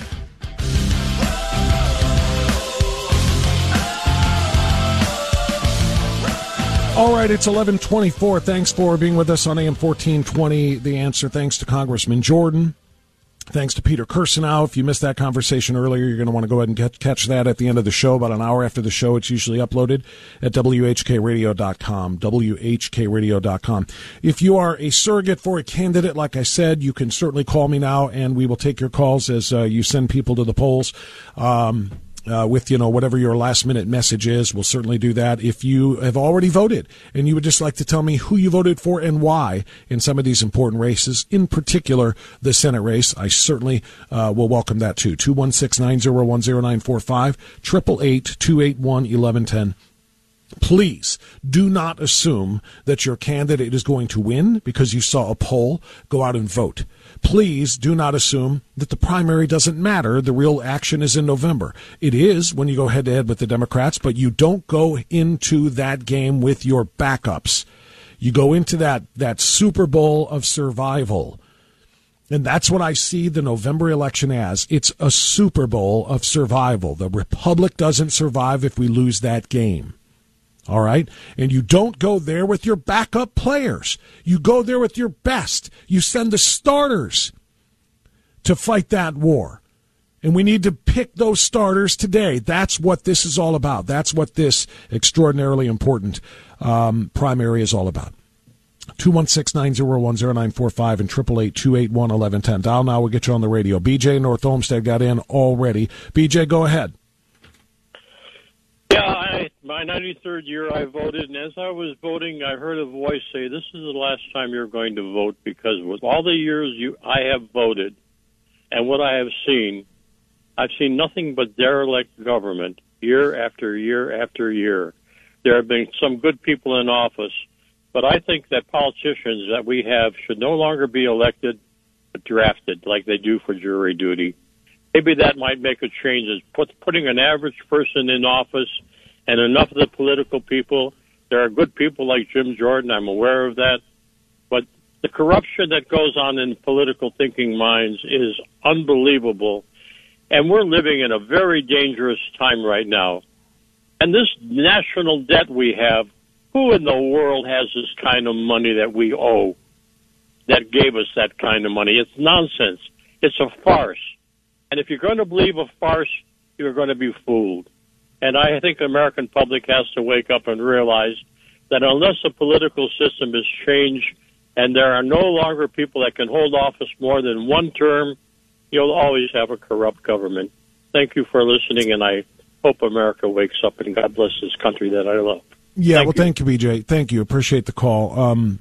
[SPEAKER 8] All right, it's eleven twenty-four. Thanks for being with us on A M fourteen twenty, The Answer. Thanks to Congressman Jordan. Thanks to Peter Kirsanow. If you missed that conversation earlier, you're going to want to go ahead and get, catch that at the end of the show. About an hour after the show, it's usually uploaded at W H K radio dot com, W H K radio dot com. If you are a surrogate for a candidate, like I said, you can certainly call me now, and we will take your calls as uh, you send people to the polls. Um Uh, with, you know, whatever your last minute message is. We'll certainly do that. If you have already voted and you would just like to tell me who you voted for and why in some of these important races, in particular the Senate race, I certainly uh, will welcome that too. two one six, nine zero one, zero nine four five, eight eight eight, two eight one, one one one zero. Please do not assume that your candidate is going to win because you saw a poll. Go out and vote. Please do not assume that the primary doesn't matter. The real action is in November. It is when you go head-to-head with the Democrats, but you don't go into that game with your backups. You go into that, that Super Bowl of survival. And that's what I see the November election as. It's a Super Bowl of survival. The Republic doesn't survive if we lose that game. All right? And you don't go there with your backup players. You go there with your best. You send the starters to fight that war. And we need to pick those starters today. That's what this is all about. That's what this extraordinarily important um, primary is all about. two one six, nine zero one, zero nine four five and eight eight eight, two eight one, one one one zero. Dial now. We'll get you on the radio. B J North Olmsted got in already. B J, go ahead.
[SPEAKER 4] Yeah, I, my ninety-third year I voted, and as I was voting, I heard a voice say, this is the last time you're going to vote, because with all the years you I have voted and what I have seen, I've seen nothing but derelict government year after year after year. There have been some good people in office, but I think that politicians that we have should no longer be elected but drafted like they do for jury duty. Maybe that might make a change, is put, putting an average person in office and enough of the political people. There are good people like Jim Jordan, I'm aware of that. But the corruption that goes on in political thinking minds is unbelievable. And we're living in a very dangerous time right now. And this national debt we have, who in the world has this kind of money that we owe, that gave us that kind of money? It's nonsense. It's a farce. And if you're going to believe a farce, you're going to be fooled. And I think the American public has to wake up and realize that unless the political system is changed and there are no longer people that can hold office more than one term, you'll always have a corrupt government. Thank you for listening, and I hope America wakes up, and God bless this country that I love.
[SPEAKER 8] Yeah,
[SPEAKER 4] Thank
[SPEAKER 8] well,
[SPEAKER 4] you.
[SPEAKER 8] thank you, B J. Thank you. Appreciate the call. Um,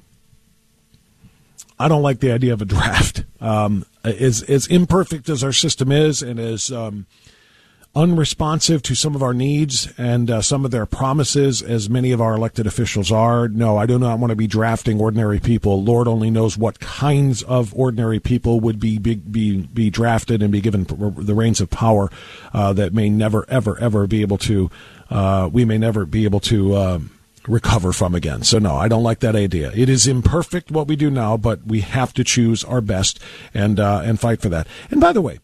[SPEAKER 8] I don't like the idea of a draft. Um, as, as imperfect as our system is, and as um, unresponsive to some of our needs and uh, some of their promises as many of our elected officials are, no, I do not want to be drafting ordinary people. Lord only knows what kinds of ordinary people would be be be, be drafted and be given the reins of power uh, that may never, ever, ever be able to, uh, we may never be able to um, recover from again. So no, I don't like that idea. It is imperfect what we do now, but we have to choose our best and uh, and fight for that. And by the way,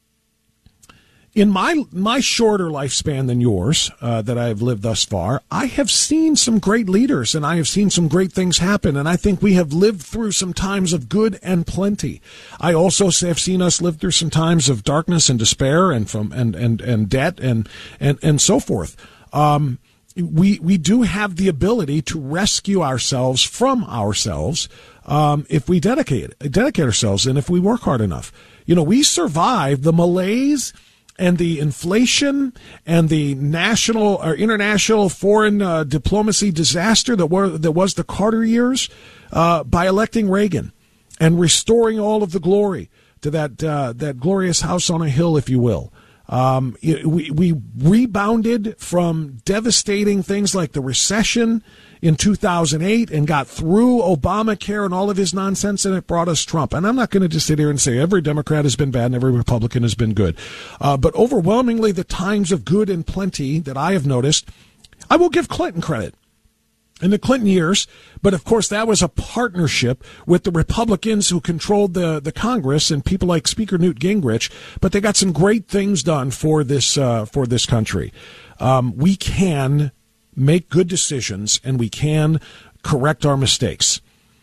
[SPEAKER 8] in my my shorter lifespan than yours uh, that I have lived thus far, I have seen some great leaders and I have seen some great things happen. And I think we have lived through some times of good and plenty. I also have seen us live through some times of darkness and despair and from and and, and debt and and and so forth. Um, We we do have the ability to rescue ourselves from ourselves um, if we dedicate dedicate ourselves and if we work hard enough. You know, we survived the malaise and the inflation and the national or international foreign uh, diplomacy disaster that were that was the Carter years uh, by electing Reagan and restoring all of the glory to that uh, that glorious house on a hill, if you will. Um, we, we rebounded from devastating things like the recession in two thousand eight and got through Obamacare and all of his nonsense, and it brought us Trump. And I'm not going to just sit here and say every Democrat has been bad and every Republican has been good. Uh, but overwhelmingly, the times of good and plenty that I have noticed, I will give Clinton credit. In the Clinton years, but of course that was a partnership with the Republicans who controlled the, the Congress and people like Speaker Newt Gingrich, but they got some great things done for this uh, for this country. Um, we can make good decisions and we can correct our mistakes.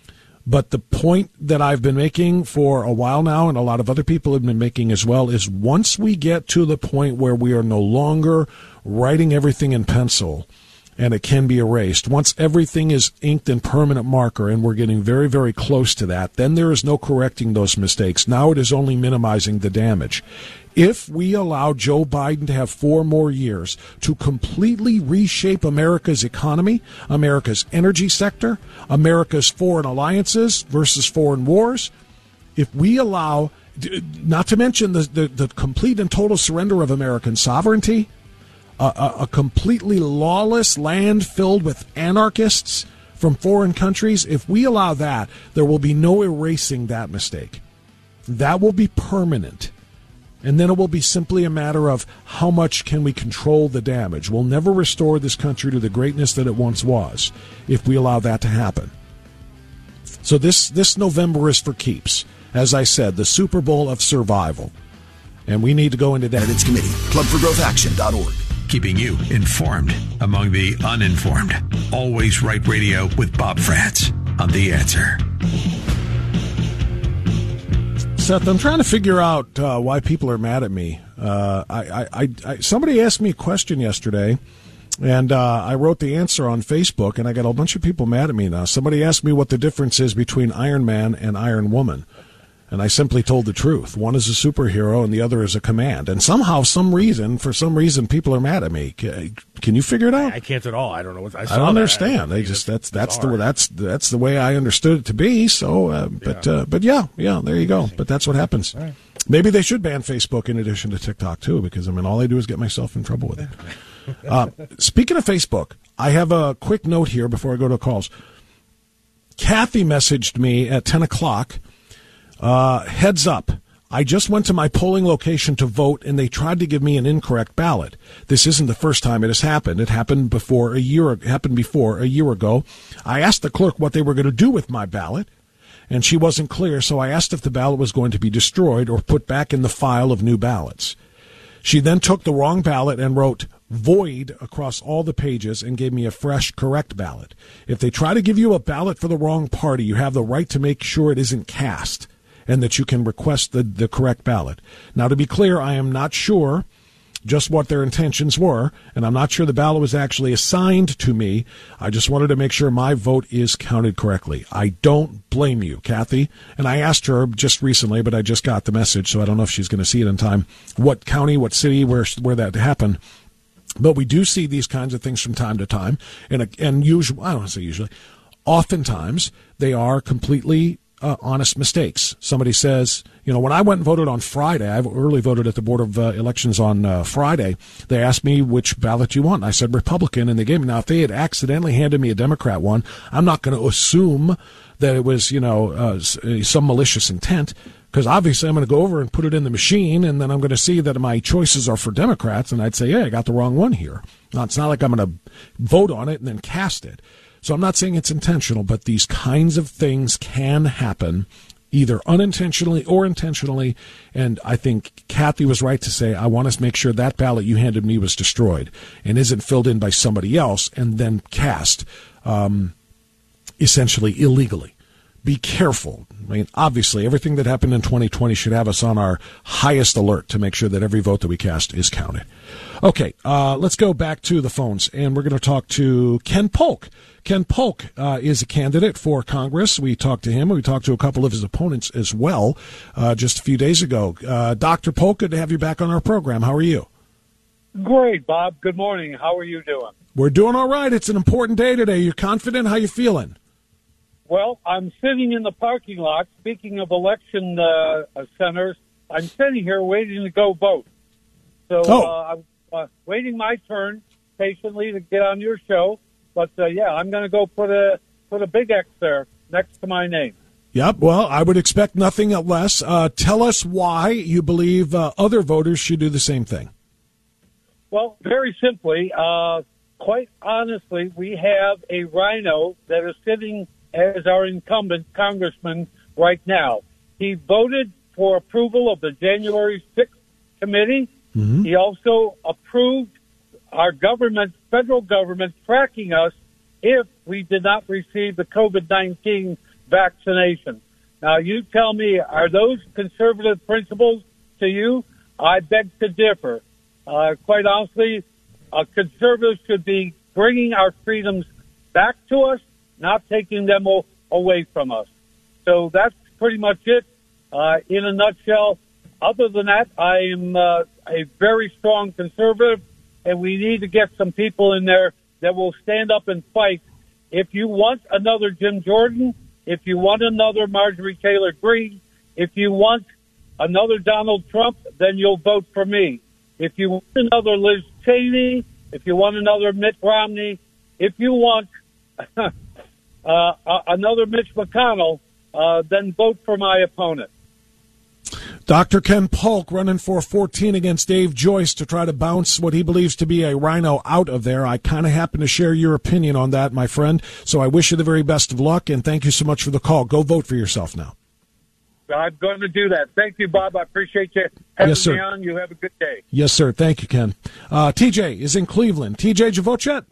[SPEAKER 8] But the point that I've been making for a while now, and a lot of other people have been making as well, is once we get to the point where we are no longer writing everything in pencil, and it can be erased. Once everything is inked in permanent marker, and we're getting very, very close to that, then there is no correcting those mistakes. Now it is only minimizing the damage. If we allow Joe Biden to have four more years to completely reshape America's economy, America's energy sector, America's foreign alliances versus foreign wars, if we allow, not to mention the, the, the complete and total surrender of American sovereignty, a, a, a completely lawless land filled with anarchists from foreign countries, if we allow that, there will be no erasing that mistake. That will be permanent. And then it will be simply a matter of how much can we control the damage. We'll never restore this country to the greatness that it once was if we allow that to happen. So this, this November is for keeps. As I said, the Super Bowl of survival. And we need to go into that.
[SPEAKER 5] It's committee, club for growth action dot org.
[SPEAKER 1] Keeping you informed among the uninformed. Always Right Radio with Bob Frantz on The Answer.
[SPEAKER 8] Seth, I'm trying to figure out uh, why people are mad at me. Uh, I, I, I, somebody asked me a question yesterday, and uh, I wrote the answer on Facebook, and I got a bunch of people mad at me now. Somebody asked me what the difference is between Iron Man and Iron Woman, and I simply told the truth. One is a superhero, and the other is a command. And somehow, some reason, for some reason, people are mad at me. Can, can you figure it out?
[SPEAKER 6] I can't at all. I don't know what I, saw
[SPEAKER 8] I don't
[SPEAKER 6] that.
[SPEAKER 8] understand. I, I just that's that's the that's that's the way I understood it to be. So, uh, but yeah. Uh, but yeah, yeah, there you go. But that's what happens. Right. Maybe they should ban Facebook in addition to TikTok too, because I mean, all I do is get myself in trouble with it. Uh, speaking of Facebook, I have a quick note here before I go to calls. Kathy messaged me at ten o'clock. Uh, heads up. I just went to my polling location to vote, and they tried to give me an incorrect ballot. This isn't the first time it has happened. It happened before a year. It happened before a year ago. I asked the clerk what they were going to do with my ballot, and she wasn't clear. So I asked if the ballot was going to be destroyed or put back in the file of new ballots. She then took the wrong ballot and wrote void across all the pages and gave me a fresh, correct ballot. If they try to give you a ballot for the wrong party, you have the right to make sure it isn't cast, and that you can request the, the correct ballot. Now, to be clear, I am not sure just what their intentions were, and I'm not sure the ballot was actually assigned to me. I just wanted to make sure my vote is counted correctly. I don't blame you, Kathy. And I asked her just recently, but I just got the message, so I don't know if she's going to see it in time, what county, what city, where where that happened. But we do see these kinds of things from time to time, and and usually, I don't want to say usually, oftentimes they are completely Uh, honest mistakes. Somebody says, you know, when I went and voted on Friday, I early voted at the Board of uh, Elections on uh, Friday, they asked me which ballot you want. And I said Republican, and they gave me. Now, if they had accidentally handed me a Democrat one, I'm not going to assume that it was, you know, uh, some malicious intent, because obviously I'm going to go over and put it in the machine, and then I'm going to see that my choices are for Democrats, and I'd say, yeah, I got the wrong one here. Now, it's not like I'm going to vote on it and then cast it. So I'm not saying it's intentional, but these kinds of things can happen either unintentionally or intentionally. And I think Kathy was right to say, I want to make sure that ballot you handed me was destroyed and isn't filled in by somebody else and then cast um, essentially illegally. Be careful. I mean, obviously, everything that happened in twenty twenty should have us on our highest alert to make sure that every vote that we cast is counted. Okay, uh, let's go back to the phones, and we're going to talk to Ken Polk. Ken Polk uh, is a candidate for Congress. We talked to him. We talked to a couple of his opponents as well uh, just a few days ago. Uh, Doctor Polk, good to have you back on our program. How are you?
[SPEAKER 23] Great, Bob. Good morning. How are you doing?
[SPEAKER 8] We're doing all right. It's an important day today. You confident? How you feeling?
[SPEAKER 23] Well, I'm sitting in the parking lot. Speaking of election uh, centers, I'm sitting here waiting to go vote. So
[SPEAKER 8] oh.
[SPEAKER 23] uh, I'm uh, waiting my turn patiently to get on your show. But, uh, yeah, I'm going to go put a put a big X there next to my name.
[SPEAKER 8] Yep. Well, I would expect nothing less. Uh, tell us why you believe uh, other voters should do the same thing.
[SPEAKER 23] Well, very simply, uh, quite honestly, we have a rhino that is sitting as our incumbent congressman right now. He voted for approval of the January sixth committee. Mm-hmm. He also approved our government, federal government, tracking us if we did not receive the COVID nineteen vaccination. Now, you tell me, are those conservative principles to you? I beg to differ. Uh, quite honestly, uh, conservatives should be bringing our freedoms back to us, not taking them o- away from us. So that's pretty much it uh, in a nutshell. Other than that, I am uh, a very strong conservative, and we need to get some people in there that will stand up and fight. If you want another Jim Jordan, if you want another Marjorie Taylor Greene, if you want another Donald Trump, then you'll vote for me. If you want another Liz Cheney, if you want another Mitt Romney, if you want uh, uh, another Mitch McConnell, uh, then vote for my opponent.
[SPEAKER 8] Doctor Ken Polk running for fourteen against Dave Joyce to try to bounce what he believes to be a rhino out of there. I kind of happen to share your opinion on that, my friend. So I wish you the very best of luck, and thank you so much for the call. Go vote for yourself now.
[SPEAKER 23] I'm going to do that. Thank you, Bob. I appreciate you having
[SPEAKER 8] Yes, sir.
[SPEAKER 23] me on. You have a good day.
[SPEAKER 8] Yes, sir. Thank you, Ken. Uh, T J is in Cleveland. T J, did you vote yet?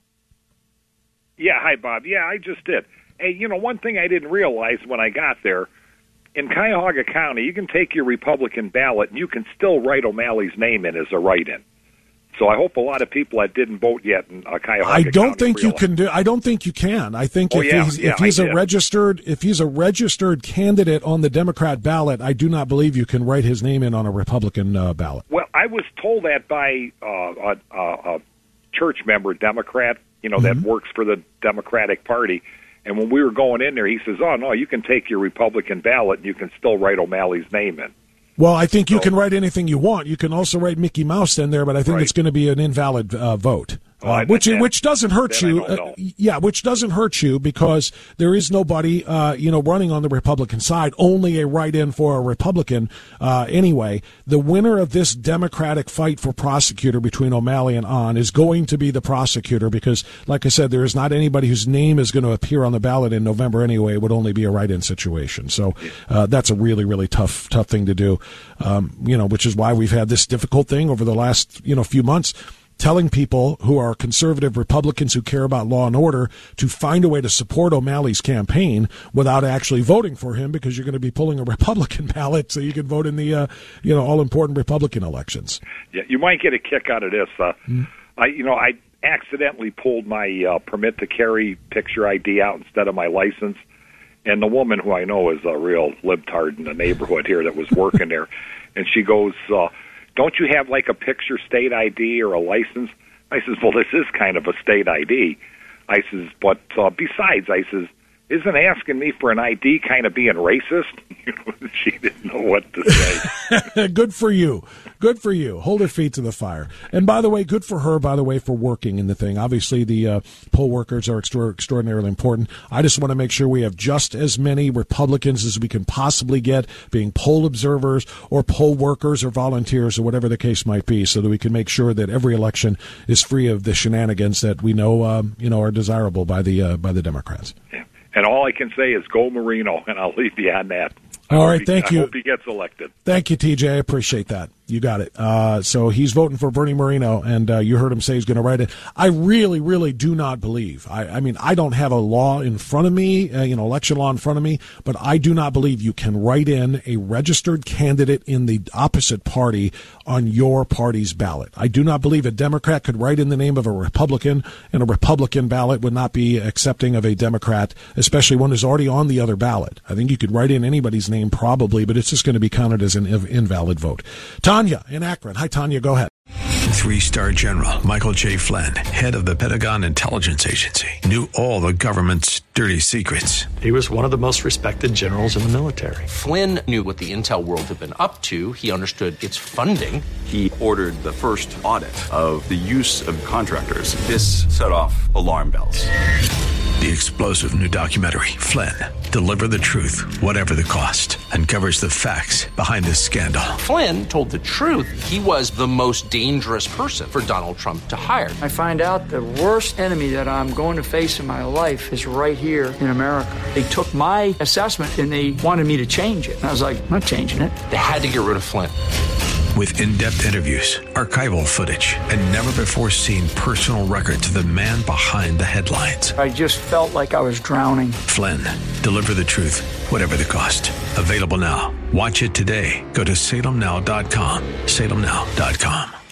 [SPEAKER 6] Yeah, hi, Bob. Yeah, I just did. Hey, you know, one thing I didn't realize when I got there, in Cuyahoga County, you can take your Republican ballot and you can still write O'Malley's name in as a write-in. So I hope a lot of people that didn't vote yet in uh, Cuyahoga
[SPEAKER 8] I don't
[SPEAKER 6] County
[SPEAKER 8] think you
[SPEAKER 6] realize.
[SPEAKER 8] can do. I don't think you can. I think
[SPEAKER 6] Oh,
[SPEAKER 8] if
[SPEAKER 6] yeah,
[SPEAKER 8] he's,
[SPEAKER 6] yeah,
[SPEAKER 8] if he's
[SPEAKER 6] I
[SPEAKER 8] a
[SPEAKER 6] did.
[SPEAKER 8] registered if he's a registered candidate on the Democrat ballot, I do not believe you can write his name in on a Republican uh, ballot.
[SPEAKER 6] Well, I was told that by uh, a, a, a church member, Democrat, you know,
[SPEAKER 8] Mm-hmm.
[SPEAKER 6] that works for the Democratic Party. And when we were going in there, he says, oh, no, you can take your Republican ballot and you can still write O'Malley's name in.
[SPEAKER 8] Well, I think you can write anything you want. You can also write Mickey Mouse in there, but I think it's going to be an invalid uh, vote.
[SPEAKER 6] Oh, I
[SPEAKER 8] Uh, which
[SPEAKER 6] bet that-
[SPEAKER 8] which doesn't hurt
[SPEAKER 6] then I
[SPEAKER 8] you,
[SPEAKER 6] don't
[SPEAKER 8] uh,
[SPEAKER 6] know.
[SPEAKER 8] yeah. Which doesn't hurt you because there is nobody, uh, you know, running on the Republican side. Only a write-in for a Republican, uh, anyway. The winner of this Democratic fight for prosecutor between O'Malley and Ahn is going to be the prosecutor because, like I said, there is not anybody whose name is going to appear on the ballot in November anyway. It would only be a write-in situation. So uh, that's a really, really tough, tough thing to do. Um, you know, which is why we've had this difficult thing over the last, you know, few months. Telling people who are conservative Republicans who care about law and order to find a way to support O'Malley's campaign without actually voting for him because you're going to be pulling a Republican ballot so you can vote in the, uh, you know, all-important Republican elections.
[SPEAKER 6] Yeah, you might get a kick out of this. Uh,
[SPEAKER 8] Mm.
[SPEAKER 6] I, you know, I accidentally pulled my uh, permit to carry picture I D out instead of my license, and the woman who I know is a real libtard in the neighborhood here that was working there, and she goes, uh, "Don't you have like a picture state I D or a license?" I says, "Well, this is kind of a state I D." I says, "But uh, besides," I says, "isn't asking me for an I D kind of being racist?" She didn't know what to say.
[SPEAKER 8] Good for you. Good for you. Hold her feet to the fire. And by the way, good for her, by the way, for working in the thing. Obviously, the uh, poll workers are extra- extraordinarily important. I just want to make sure we have just as many Republicans as we can possibly get being poll observers or poll workers or volunteers or whatever the case might be so that we can make sure that every election is free of the shenanigans that we know, um, you know, are desirable by the, uh, by the Democrats.
[SPEAKER 6] And all I can say is go Marino, and I'll leave you on that.
[SPEAKER 8] All right,
[SPEAKER 6] He-
[SPEAKER 8] thank
[SPEAKER 6] I
[SPEAKER 8] you.
[SPEAKER 6] hope he gets elected.
[SPEAKER 8] Thank you, T J. I appreciate that. You got it. Uh, so he's voting for Bernie Moreno, and uh, you heard him say he's going to write it. I really, really do not believe. I, I mean, I don't have a law in front of me, uh, you know, election law in front of me, but I do not believe you can write in a registered candidate in the opposite party on your party's ballot. I do not believe a Democrat could write in the name of a Republican, and a Republican ballot would not be accepting of a Democrat, especially one who's already on the other ballot. I think you could write in anybody's name probably, but it's just going to be counted as an inv- invalid vote. Tanya in Akron. Hi, Tanya. Go ahead.
[SPEAKER 1] Three-star general Michael J. Flynn, head of the Pentagon Intelligence Agency, knew all the government's dirty secrets.
[SPEAKER 7] He was one of the most respected generals in the military.
[SPEAKER 9] Flynn knew what the intel world had been up to. He understood its funding.
[SPEAKER 24] He ordered the first audit of the use of contractors. This set off alarm bells.
[SPEAKER 1] The explosive new documentary, Flynn, Deliver the Truth, Whatever the Cost, uncovers the facts behind this scandal.
[SPEAKER 9] Flynn told the truth. He was the most dangerous person for Donald Trump to hire.
[SPEAKER 25] I find out the worst enemy that I'm going to face in my life is right here in America. They took my assessment and they wanted me to change it. And I was like, I'm not changing it.
[SPEAKER 9] They had to get rid of Flynn.
[SPEAKER 1] With in-depth interviews, archival footage, and never-before-seen personal records of the man behind the headlines.
[SPEAKER 25] I just felt like I was drowning.
[SPEAKER 1] Flynn, Deliver the Truth, Whatever the Cost. Available now. Watch it today. Go to salem now dot com. salem now dot com.